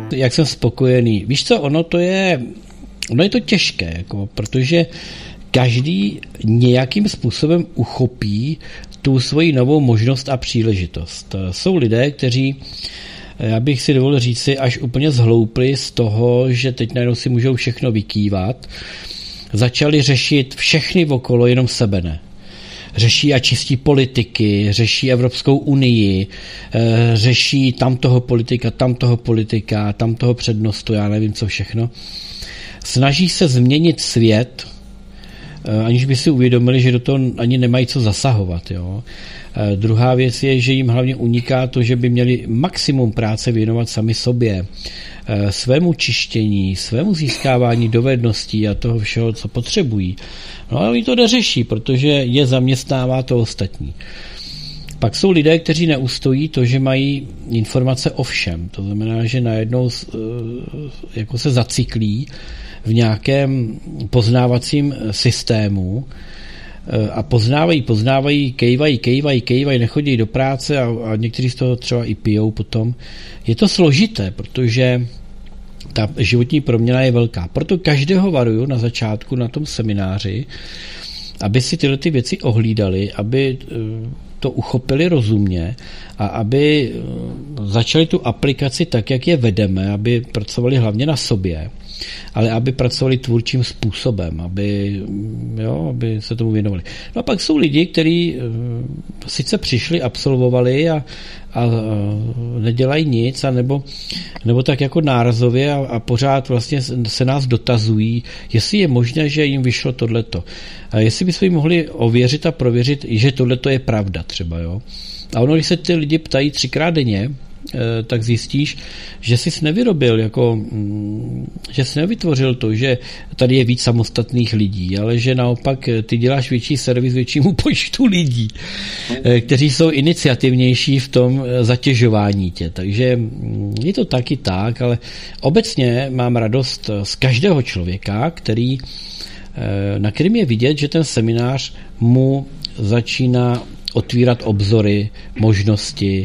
A: Jak jsem spokojený. Víš co, ono to je, ono je to těžké, jako, protože každý nějakým způsobem uchopí tu svoji novou možnost a příležitost. Jsou lidé, kteří, já bych si dovolil říci, až úplně zhloupli z toho, že teď najednou si můžou všechno vykývat, začali řešit všechny okolo, jenom sebe ne. Řeší a čistí politiky, řeší Evropskou unii, řeší tamtoho politika, tamtoho politika, tamtoho přednostu, já nevím co všechno. Snaží se změnit svět, aniž by si uvědomili, že do toho ani nemají co zasahovat. Jo. Druhá věc je, že jim hlavně uniká to, že by měli maximum práce věnovat sami sobě, svému čištění, svému získávání dovedností a toho všeho, co potřebují. No ale oni to neřeší, protože je zaměstnává to ostatní. Pak jsou lidé, kteří neustojí to, že mají informace o všem. To znamená, že najednou jako se zacyklí v nějakém poznávacím systému a poznávají, poznávají, kejvají, kejvají, kejvají, nechodí do práce a, a někteří z toho třeba i pijou potom. Je to složité, protože ta životní proměna je velká. Proto každého varuju na začátku na tom semináři, aby si tyhle ty věci ohlídali, aby to uchopili rozumně a aby začali tu aplikaci tak, jak je vedeme, aby pracovali hlavně na sobě, ale aby pracovali tvůrčím způsobem, aby, jo, aby se tomu věnovali. No a pak jsou lidi, kteří sice přišli, absolvovali a, a nedělají nic, a nebo, nebo tak jako nárazově a, a pořád vlastně se nás dotazují, jestli je možné, že jim vyšlo tohleto. A jestli bychom jim mohli ověřit a prověřit, že tohleto je pravda třeba. Jo? A ono, když se ty lidi ptají třikrát denně, tak zjistíš, že jsi nevyrobil, jako, že jsi nevytvořil to, že tady je víc samostatných lidí, ale že naopak ty děláš větší servis většímu počtu lidí, kteří jsou iniciativnější v tom zatěžování tě. Takže je to taky tak, ale obecně mám radost z každého člověka, který, na kterým je vidět, že ten seminář mu začíná otvírat obzory, možnosti,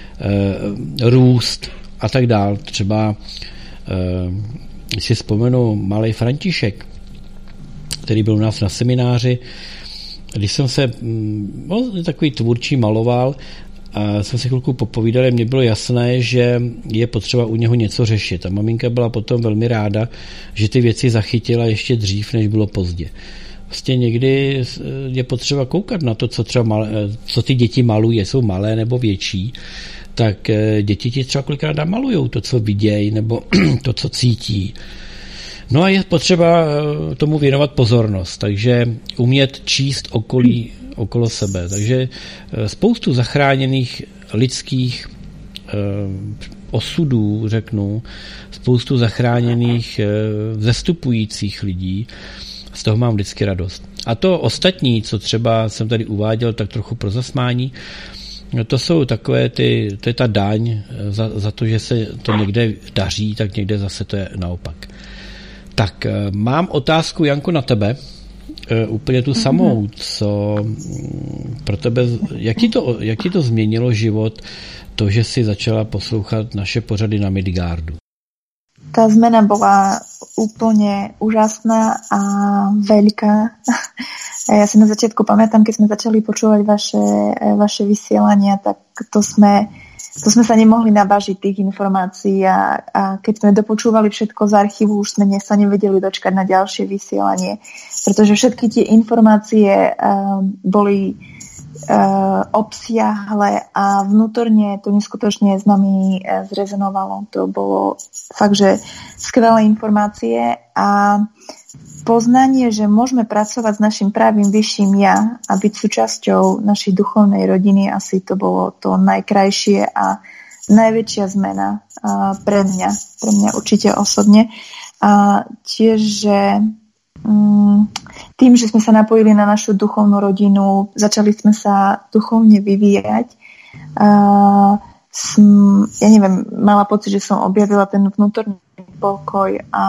A: růst a tak dál. Třeba, když si vzpomenu malej František, který byl u nás na semináři, když jsem se no, takový tvůrčí maloval a jsem si chvilku popovídal, mně bylo jasné, že je potřeba u něho něco řešit. A maminka byla potom velmi ráda, že ty věci zachytila ještě dřív, než bylo pozdě. Vlastně někdy je potřeba koukat na to, co, třeba malé, co ty děti malují, jsou malé nebo větší, tak děti ti třeba kolikrát namalujou to, co vidějí, nebo to, co cítí. No a je potřeba tomu věnovat pozornost, takže umět číst okolí okolo sebe. Takže spoustu zachráněných lidských osudů, řeknu, spoustu zachráněných vzestupujících lidí, z toho mám vždycky radost. A to ostatní, co třeba jsem tady uváděl, tak trochu pro zasmání, to jsou takové ty, to je ta daň za, za to, že se to někde daří, tak někde zase to je naopak. Tak mám otázku, Janko, na tebe, úplně tu samou, co pro tebe, jak ti to, jak ti to změnilo život, to, že si začala poslouchat naše pořady na Midgardu?
E: Tá zmena bola úplne úžasná a veľká. Ja si na začiatku pamätám, keď sme začali počúvať vaše, vaše vysielania, tak to sme, to sme sa nemohli nabažiť tých informácií a, a keď sme dopočúvali všetko z archívu, už sme sa nevedeli dočkať na ďalšie vysielanie, pretože všetky tie informácie uh, boli uh, obsiahle a vnútorne to neskutočne s nami uh, zrezonovalo. To bolo fakt, že skvelé informácie a poznanie, že môžeme pracovať s našim pravým vyšším ja a byť súčasťou našej duchovnej rodiny, asi to bolo to najkrajšie a najväčšia zmena uh, pre mňa, pre mňa určite osobne. A tiež, že um, tým, že sme sa napojili na našu duchovnú rodinu, začali sme sa duchovne vyvíjať. Uh, som, ja neviem, mala pocit, že som objavila ten vnútorný pokoj a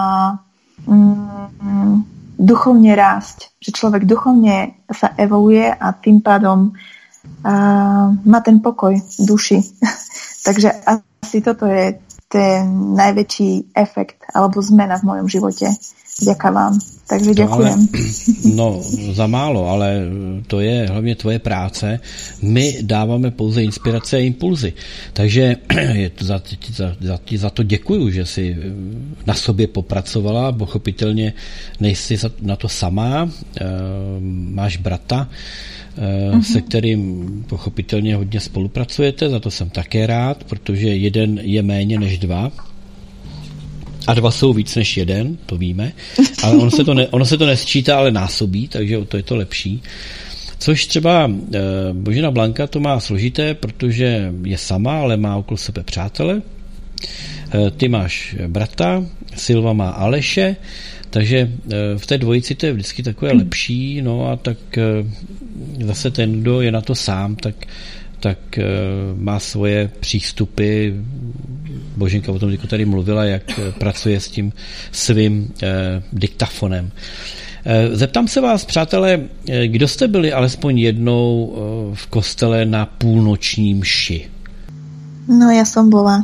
E: um, duchovne rásť. Že človek duchovne sa evoluje a tým pádom uh, má ten pokoj v duši. Takže asi toto je to je najväčší efekt alebo zmena v mojom živote. Ďakujem vám. Takže ďakujem.
A: No, ale, no, za málo, ale to je hlavně tvoje práce. My dáváme pouze inspirace a impulzy. Takže je to za, za, za, za to děkuju, že jsi na sobě popracovala. Pochopitelně nejsi na to sama. Máš brata, mm-hmm. se kterým pochopitelně hodně spolupracujete. Za to jsem také rád, protože jeden je méně než dva. A dva jsou víc než jeden, to víme, ale ono se to, ne, ono se to nesčítá, ale násobí, takže to je to lepší. Což třeba e, Božena Blanka to má složité, protože je sama, ale má okolo sebe přátele. E, ty máš brata, Silva má Aleše, takže e, v té dvojici to je vždycky takové lepší, no a tak e, zase ten, kdo je na to sám, tak tak e, má svoje přístupy. Boženka o tom tady mluvila, jak e, pracuje s tím svým e, diktafonem. E, zeptám se vás, přátelé, e, kdo jste byli alespoň jednou e, v kostele na půlnoční mši?
E: No, já jsem byla.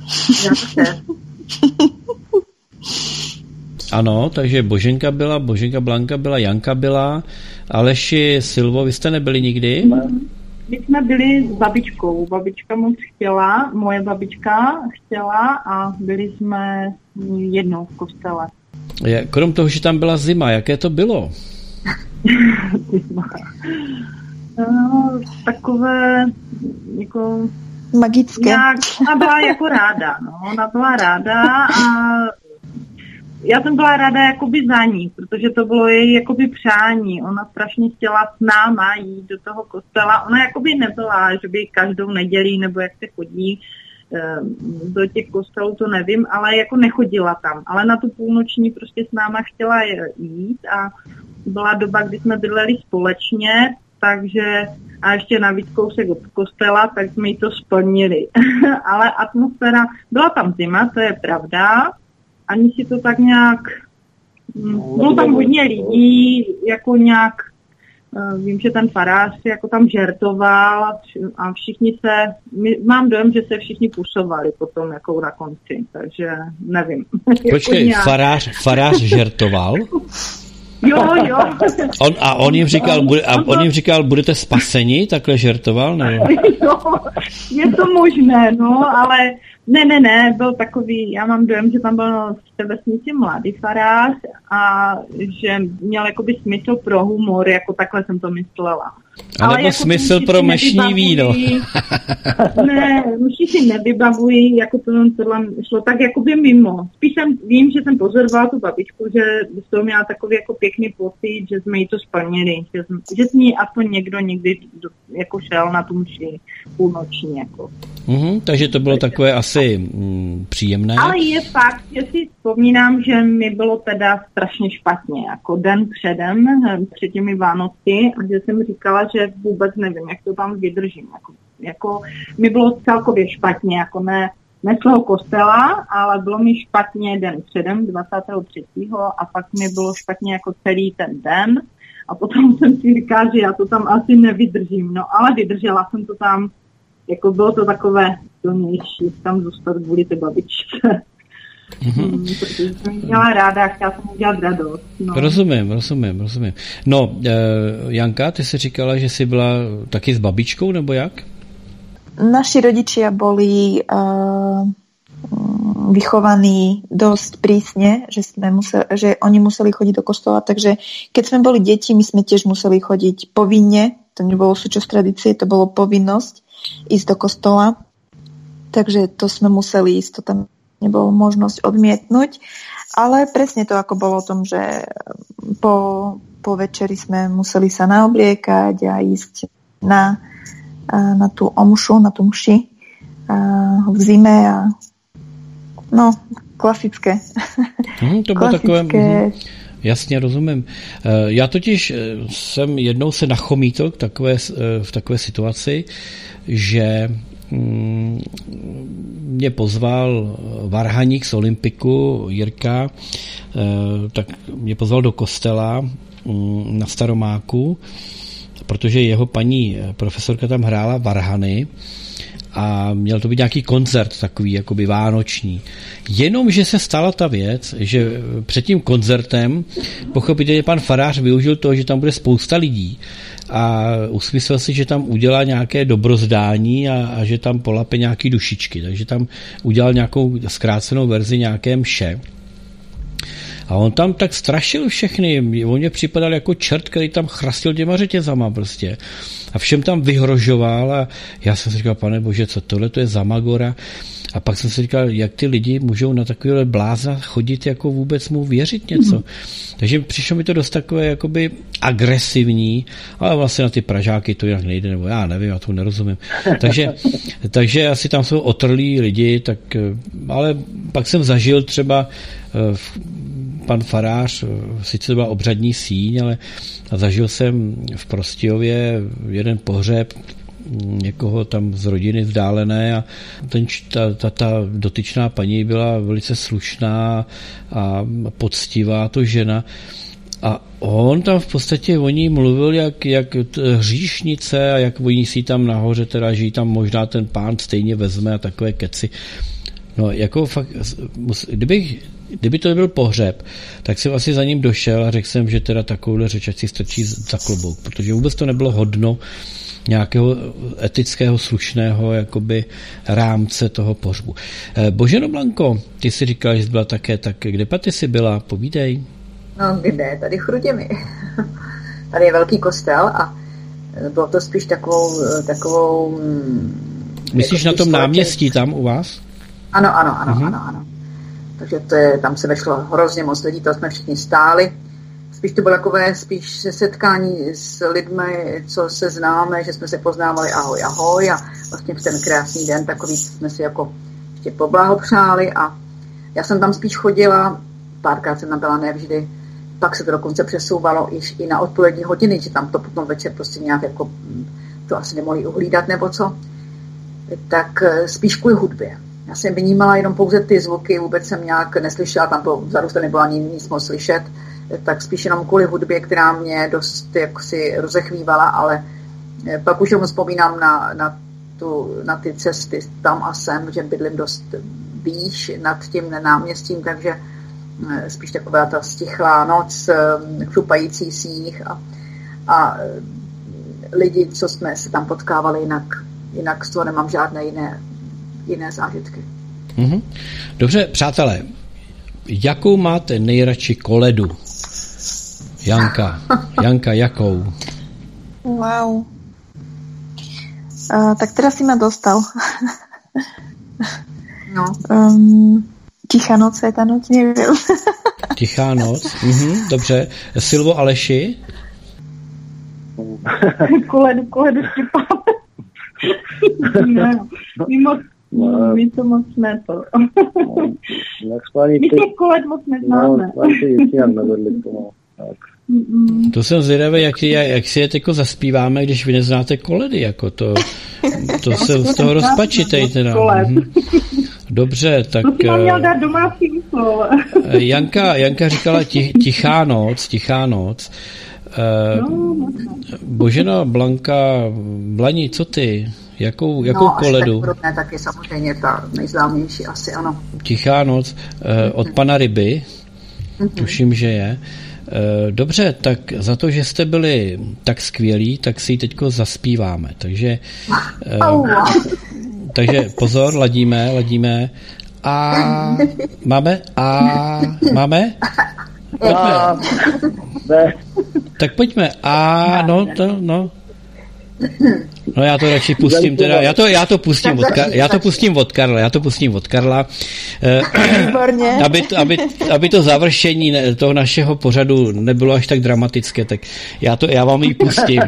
A: Ano, takže Boženka byla, Boženka Blanka byla, Janka byla, Aleši, Silvo, vy jste nebyli nikdy?
C: My jsme byli s babičkou. Babička moc chtěla, moje babička chtěla a byli jsme jednou v kostele.
A: Krom toho, že tam byla zima, jaké to bylo?
C: No, takové jako...
E: Magické.
C: Nějak, ona byla jako ráda, no. Ona byla ráda a já jsem byla ráda jakoby za ní, protože to bylo její jakoby přání. Ona strašně chtěla s náma jít do toho kostela. Ona jakoby nebyla, že by každou neděli nebo jak se chodí do těch kostelů, to nevím, ale jako nechodila tam. Ale na tu půlnoční prostě s náma chtěla jít a byla doba, kdy jsme bydleli společně, takže a ještě navíc kousek od kostela, tak jsme jí to splnili. Ale atmosféra, byla tam zima, to je pravda, ani si to tak nějak, bylo tam hodně lidí, jako nějak, vím, že ten farář jako tam žertoval a všichni se, mám dojem, že se všichni pusovali potom jako na konci, takže nevím.
A: Počkej, jako farář, farář žertoval?
C: Jo, jo.
A: On, a on jim říkal, bude, a on jim říkal, budete spaseni, takhle žertoval? Ne?
C: Jo, je to možné, no, ale ne, ne, ne, byl takový, já mám dojem, že tam byl v té vesnici mladý farář a že měl jakoby smysl pro humor, jako takhle jsem to myslela.
A: A nebo jako smysl pro mešní víno.
C: Ne, už si nevybavuji, jako to tohle šlo tak jakoby mimo. Spíš jsem, vím, že jsem pozorovala tu babičku, že z toho měla takový jako pěkný pocit, že jsme jí to splnili, že, jsme, že s ní aspoň někdo někdy do, jako šel na tu mši půlnoční. Jako.
A: Mm-hmm, takže to bylo takže takové asi mm, příjemné.
C: Ale je fakt, že si vzpomínám, že mi bylo teda strašně špatně, jako den předem, před těmi Vánoci, a že jsem říkala, že vůbec nevím, jak to tam vydržím. Jako, jako mi bylo celkově špatně, jako ne, ne z toho kostela, ale bylo mi špatně den předem, dvacátého třetího a pak mi bylo špatně jako celý ten den a potom jsem si říkala, že já to tam asi nevydržím, no ale vydržela jsem to tam, jako bylo to takové silnější, tam zůstat kvůli té babičce. Mm-hmm. Hmm, protože jsem měla ráda, chtěla jsem udělat radost. No.
A: Rozumím, rozumím, rozumím. No, e, Janka, ty jsi říkala, že jsi byla taky s babičkou, nebo jak?
E: Naši rodičia boli uh, vychovaní dosť prísne, že, sme museli, že oni museli chodiť do kostola, takže keď sme boli deti, my sme tiež museli chodiť povinne, to nebolo súčasť tradície, to bolo povinnosť ísť do kostola, takže to sme museli ísť, to tam nebolo možnosť odmietnúť, ale presne to, ako bolo o tom, že po, po večeri sme museli sa naobliekať a ísť na, na tú omšu, na tú mši v zime a no, klasické.
A: Hmm, to bylo takové, mm, jasně, rozumím. Já totiž jsem jednou se nachomítl v takové, v takové situaci, že mě pozval varhaník z Olympiku, Jirka, tak mě pozval do kostela na Staromáku, protože jeho paní profesorka tam hrála varhany a měl to být nějaký koncert takový, jakoby vánoční. Jenomže se stala ta věc, že před tím koncertem pochopitelně pan farář využil toho, že tam bude spousta lidí a usmyslel si, že tam udělá nějaké dobrozdání a, a že tam polape nějaký dušičky. Takže tam udělal nějakou zkrácenou verzi nějaké mše. A on tam tak strašil všechny. On mě připadal jako čert, který tam chrastil těma řetězama prostě. A všem tam vyhrožoval a já jsem si říkal, pane bože, co tohle to je za magora. A pak jsem si říkal, jak ty lidi můžou na takovýhle blázna chodit, jako vůbec mu věřit něco. Mm. Takže přišlo mi to dost takové jakoby agresivní, ale vlastně na ty Pražáky to jinak nejde, nebo já nevím, já to nerozumím. Takže, takže asi tam jsou otrlí lidi, tak, ale pak jsem zažil třeba pan farář, sice to byla obřadní síň, ale zažil jsem v Prostějově jeden pohřeb někoho tam z rodiny vzdálené a ten, ta, ta, ta dotyčná paní byla velice slušná a poctivá, to žena. A on tam v podstatě o ní mluvil jak, jak hříšnice a jak oni si tam nahoře, teda, že jí tam možná ten pán stejně vezme a takové keci. No, jako fakt, kdybych, kdyby to byl pohřeb, tak jsem asi za ním došel a řekl jsem, že teda takovouhle řeč ať si strčí za klobouk, protože vůbec to nebylo hodno nějakého etického, slušného jakoby rámce toho pohřbu. Boženo Blanko, ty jsi říkala, že jsi byla také, tak kde pa ty jsi byla? Povídej.
B: No kde? Tady v Chruděmi. Tady je velký kostel a bylo to spíš takovou... takovou
A: myslíš na tom společný náměstí tam u vás?
B: Ano, ano, ano,
A: uh-huh.
B: ano, ano. Takže to je, tam se vešlo hrozně moc lidí, to jsme všichni stáli. Spíš to bylo takové spíš setkání s lidmi, co se známe, že jsme se poznávali ahoj, ahoj a vlastně v ten krásný den takový jsme si jako ještě poblahopřáli a já jsem tam spíš chodila, párkrát jsem tam byla, ne vždy, pak se to dokonce přesouvalo již i na odpolední hodiny, že tam to potom večer prostě nějak jako to asi nemohli uhlídat nebo co, tak spíš kvůli hudbě. Já jsem vnímala jenom pouze ty zvuky, vůbec jsem nějak neslyšela, tam to vzadu to nebylo ani nic moc slyšet, tak spíš jenom kvůli hudbě, která mě dost jaksi rozechvívala, ale pak už jenom vzpomínám na, na, tu, na ty cesty tam a sem, že bydlím dost výš nad tím náměstím, takže spíš taková ta stichlá noc, chlupající sníh a, a lidi, co jsme se tam potkávali, jinak, jinak z toho nemám žádné jiné, jiné zážitky.
A: Mm-hmm. Dobře, přátelé, jakou máte nejradši koledu? Janka, Janka, jakou?
E: Wow. Uh, tak teraz si ma dostal.
B: No.
E: Um, Tichá noc, Světá noc, nevím.
A: Tichá noc, mhm, dobře. Silvo, Aleši?
C: koledu, koledu štěpáme. Ne, my moc, my to moc ne to. My těch koled moc neznáme.
D: No, asi jinak nevedli k tomu. Tak.
A: To jsem zvědavý, jak, jak si je jako zaspíváme, když vy neznáte koledy, jako to, to se z toho rozpačitej teda. Dobře, tak...
C: To si mám měl dát domácí úkol.
A: Janka, Janka říkala tich, tichá noc, tichá noc. No, Božena, Blanka, Blani, co ty? Jakou, jakou
B: no,
A: koledu?
B: No, tak tak je samozřejmě ta nejznámější asi, ano.
A: Tichá noc od pana Ryby, mm-hmm. tuším, že je. Dobře, tak za to, že jste byli tak skvělí, tak si ji teďko zaspíváme. Takže,
B: oh.
A: takže pozor, ladíme, ladíme. A máme? A máme? Pojďme. Tak pojďme. A no, to, no. No já to radši pustím teda, já to, já to pustím od, já to pustím od Karla, já to pustím od Karla, eh, aby, aby, aby to završení toho našeho pořadu nebylo až tak dramatické, tak já, to, já vám ji pustím.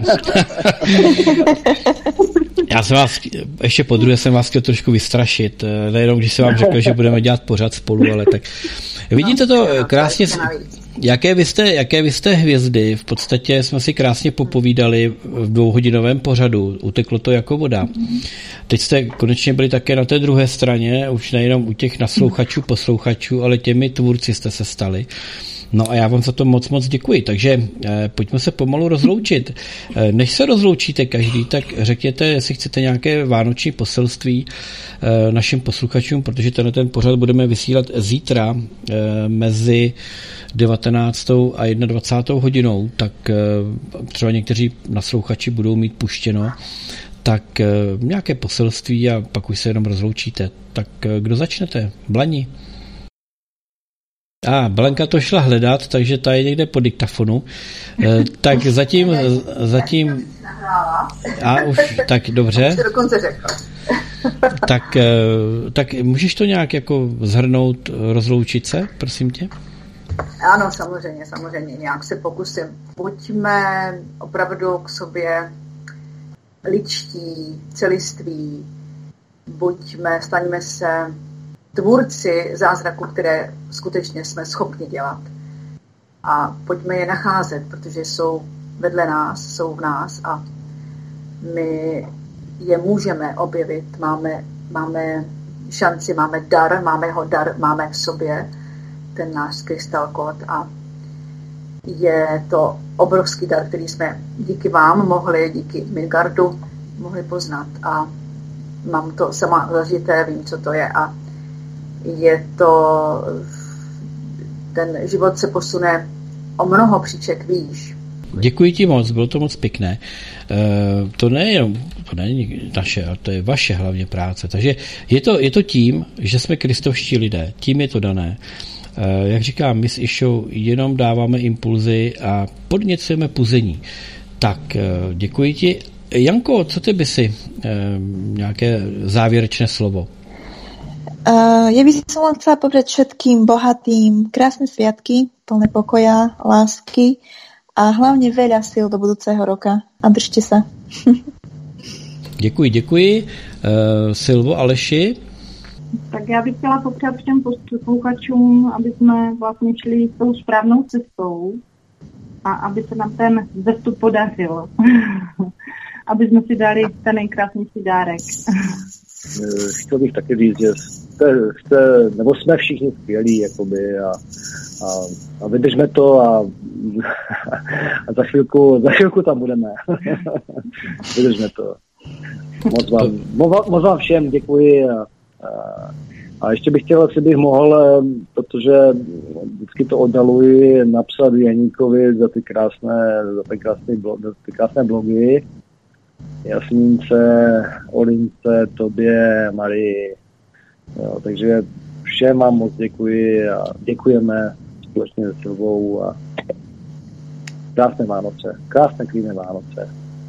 A: Já jsem vás, ještě po druhé jsem vás chtěl trošku vystrašit, nejenom když jsem vám řekl, že budeme dělat pořad spolu, ale tak vidíte to krásně, jaké vy jste, jaké vy jste hvězdy, v podstatě jsme si krásně popovídali v dvouhodinovém pořadu, uteklo to jako voda. Teď jste konečně byli také na té druhé straně, už nejenom u těch naslouchačů, poslouchačů, ale těmi tvůrci jste se stali. No a já vám za to moc, moc děkuji. Takže eh, pojďme se pomalu rozloučit. Eh, než se rozloučíte každý, tak řekněte, jestli chcete nějaké vánoční poselství eh, našim posluchačům, protože tenhle ten pořad budeme vysílat zítra eh, mezi devatenáctou a dvacátou jednou hodinou, tak eh, třeba někteří naslouchači budou mít puštěno, tak eh, nějaké poselství a pak už se jenom rozloučíte. Tak eh, kdo začnete? Blani. A ah, Blanka to šla hledat, takže ta je někde po diktafonu. E, tak zatím, zatím... A už, tak dobře.
B: Dokonce řekla.
A: Tak, tak můžeš to nějak jako zhrnout, rozloučit se, prosím tě?
B: Ano, samozřejmě, samozřejmě, nějak se pokusím. Buďme opravdu k sobě lidští, celiství, buďme, staňme se tvůrci zázraku, které skutečně jsme schopni dělat. A pojďme je nacházet, protože jsou vedle nás, jsou v nás a my je můžeme objevit. Máme, máme šanci, máme dar, máme ho dar, máme v sobě ten náš krystal kód a je to obrovský dar, který jsme díky vám mohli, díky Midgardu mohli poznat a mám to sama zažité, vím, co to je a je to, ten život se posune o mnoho příček výš.
A: Děkuji ti moc, bylo to moc pěkné. E, to nejenom, to není naše, ale to je vaše hlavně práce. Takže je to, je to tím, že jsme kristovští lidé, tím je to dané. E, jak říkám, my s Išou jenom dáváme impulzy a podněcujeme puzení. Tak e, děkuji ti. Janko, co ty by si e, nějaké závěrečné slovo?
E: Uh, ja by som len chcela povedať všetkým bohatým krásne sviatky, plné pokoja, lásky a hlavne veľa síl do budúceho roka. A držte sa.
A: Děkuji, děkuji. Uh, Silvo, Aleši?
C: Tak já bych chtěla popřát všem posluchačům, aby jsme vlastně šli tou správnou cestou a aby se nám ten vzestup podařil. Aby jsme si dali ten nejkrásnější dárek.
D: Chtěl bych taky říct, že jste, jste, nebo jsme všichni skvělí, jakoby, a, a, a vydržme to a, a za, chvilku, za chvilku tam budeme. Vydržme to. Moc vám, moc vám všem děkuji a, a, a ještě bych chtěl, asi bych mohl, protože vždycky to oddaluji, napsat Janíkovi za ty krásné, za ty krásné, za ty krásné blogy. Jasmínce, Olince, tobě, Marii. Jo, takže všem vám moc děkuji a děkujeme společně se Silvou a krásné Vánoce, krásné klidné Vánoce.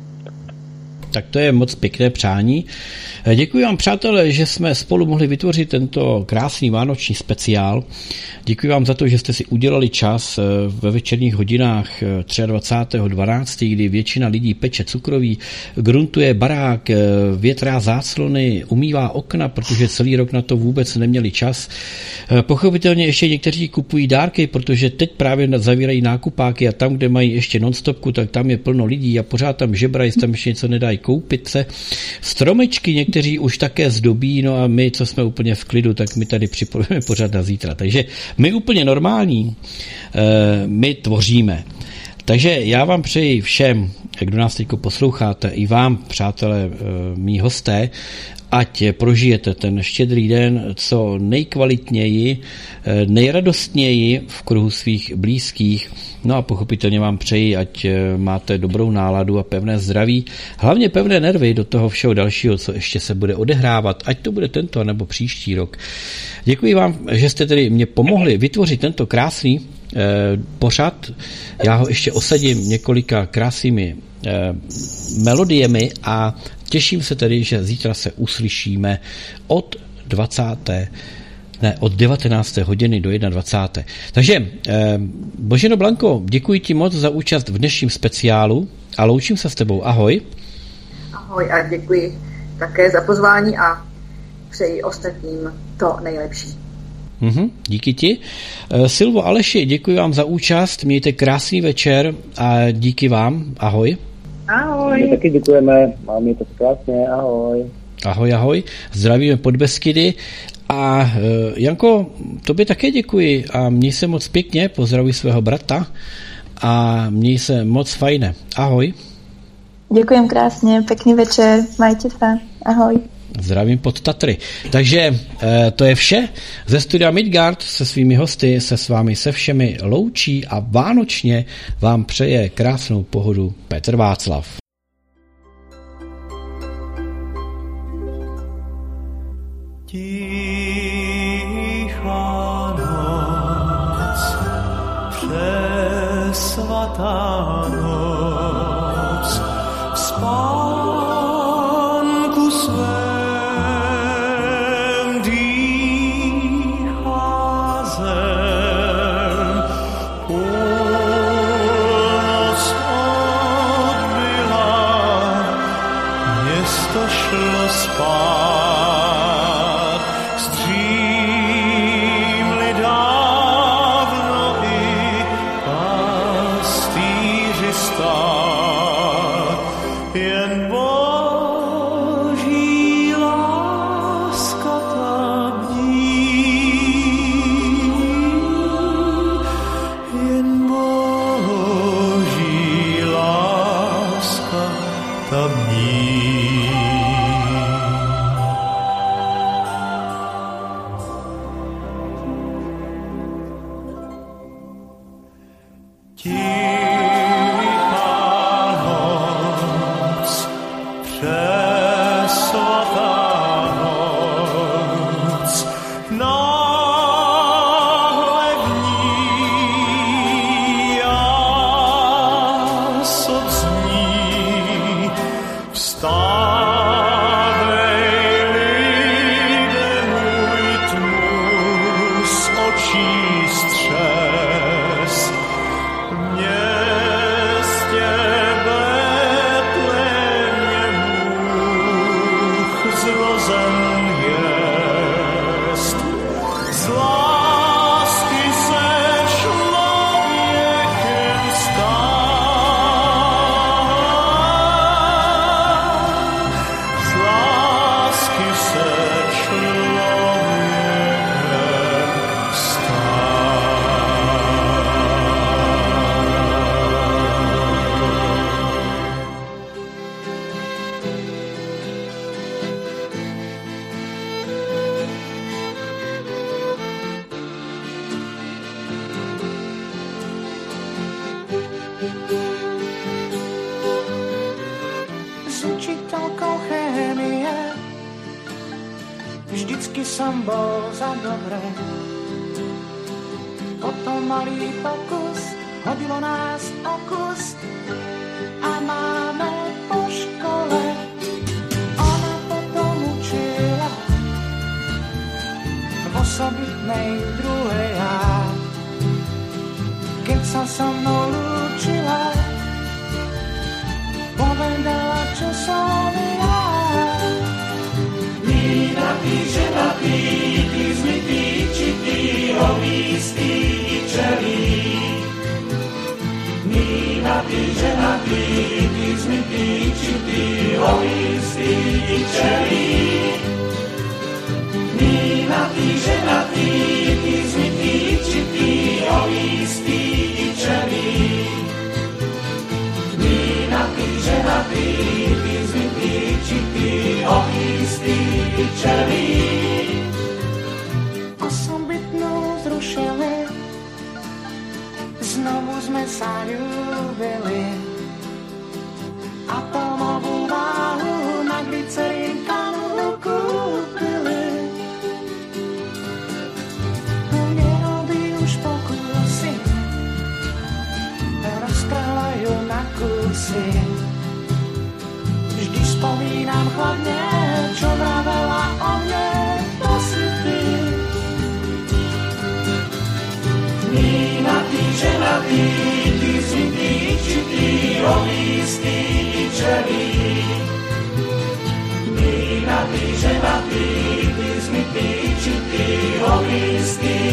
A: Tak to je moc pěkné přání. Děkuji vám, přátelé, že jsme spolu mohli vytvořit tento krásný vánoční speciál. Děkuji vám za to, že jste si udělali čas ve večerních hodinách dvacátého třetího dvanáctého kdy většina lidí peče cukroví, gruntuje barák, větrá záclony, umývá okna, protože celý rok na to vůbec neměli čas. Pochopitelně ještě někteří kupují dárky, protože teď právě zavírají nákupáky a tam, kde mají ještě nonstopku, tak tam je plno lidí a pořád tam žebrají, tam ještě něco nedají koupit se. Stromečky někteří už také zdobí, no a my, co jsme úplně v klidu, tak my tady připojíme pořád na zítra. Takže my úplně normální, my tvoříme. Takže já vám přeji všem, kdo nás teď posloucháte, i vám, přátelé, mý hosté, ať prožijete ten štědrý den co nejkvalitněji, nejradostněji v kruhu svých blízkých. No a pochopitelně vám přeji, ať máte dobrou náladu a pevné zdraví, hlavně pevné nervy do toho všeho dalšího, co ještě se bude odehrávat, ať to bude tento nebo příští rok. Děkuji vám, že jste tedy mě pomohli vytvořit tento krásný eh, pořad. Já ho ještě osadím několika krásnými eh, melodiemi a těším se tedy, že zítra se uslyšíme od dvacáté Ne, od devatenácté hodiny do dvacáté jedné Takže, eh, Boženo Blanko, děkuji ti moc za účast v dnešním speciálu a loučím se s tebou. Ahoj.
B: Ahoj a děkuji také za pozvání a přeji ostatním to nejlepší.
A: Mhm, díky ti. Eh, Silvo, Aleši, děkuji vám za účast, mějte krásný večer a díky vám. Ahoj.
C: Ahoj.
D: My taky děkujeme, máme to krásně, ahoj.
A: Ahoj, ahoj, zdravíme Podbeskydy a Janko, tobě také děkuji a měj se moc pěkně, pozdravuj svého brata a měj se moc fajne. Ahoj.
E: Ďakujem krásne, pekný večer, majte sa, ahoj.
A: Zdravím pod Tatry. Takže e, to je vše ze studia Midgard se svými hosty, se s vámi se všemi loučí a vánočně vám přeje krásnou pohodu Petr Václav.
G: Tichá noc, přesvatá noc, v spánku svém dýchá zem, půlnoc odbyla, město šlo spát.
H: Znovu sme sa ľúbili, atomovú váhu na glycerínkanu kúpili. Nerobí už pokusy, roztrhajú na kusy. Vždy spomínam chladne, čo vravela o mne, to si ty. Mínatý, ženatý, ty si ty, či ty, ovýstý, čelý. Mínatý, ženatý, ty si ty, či ty, ovýstý,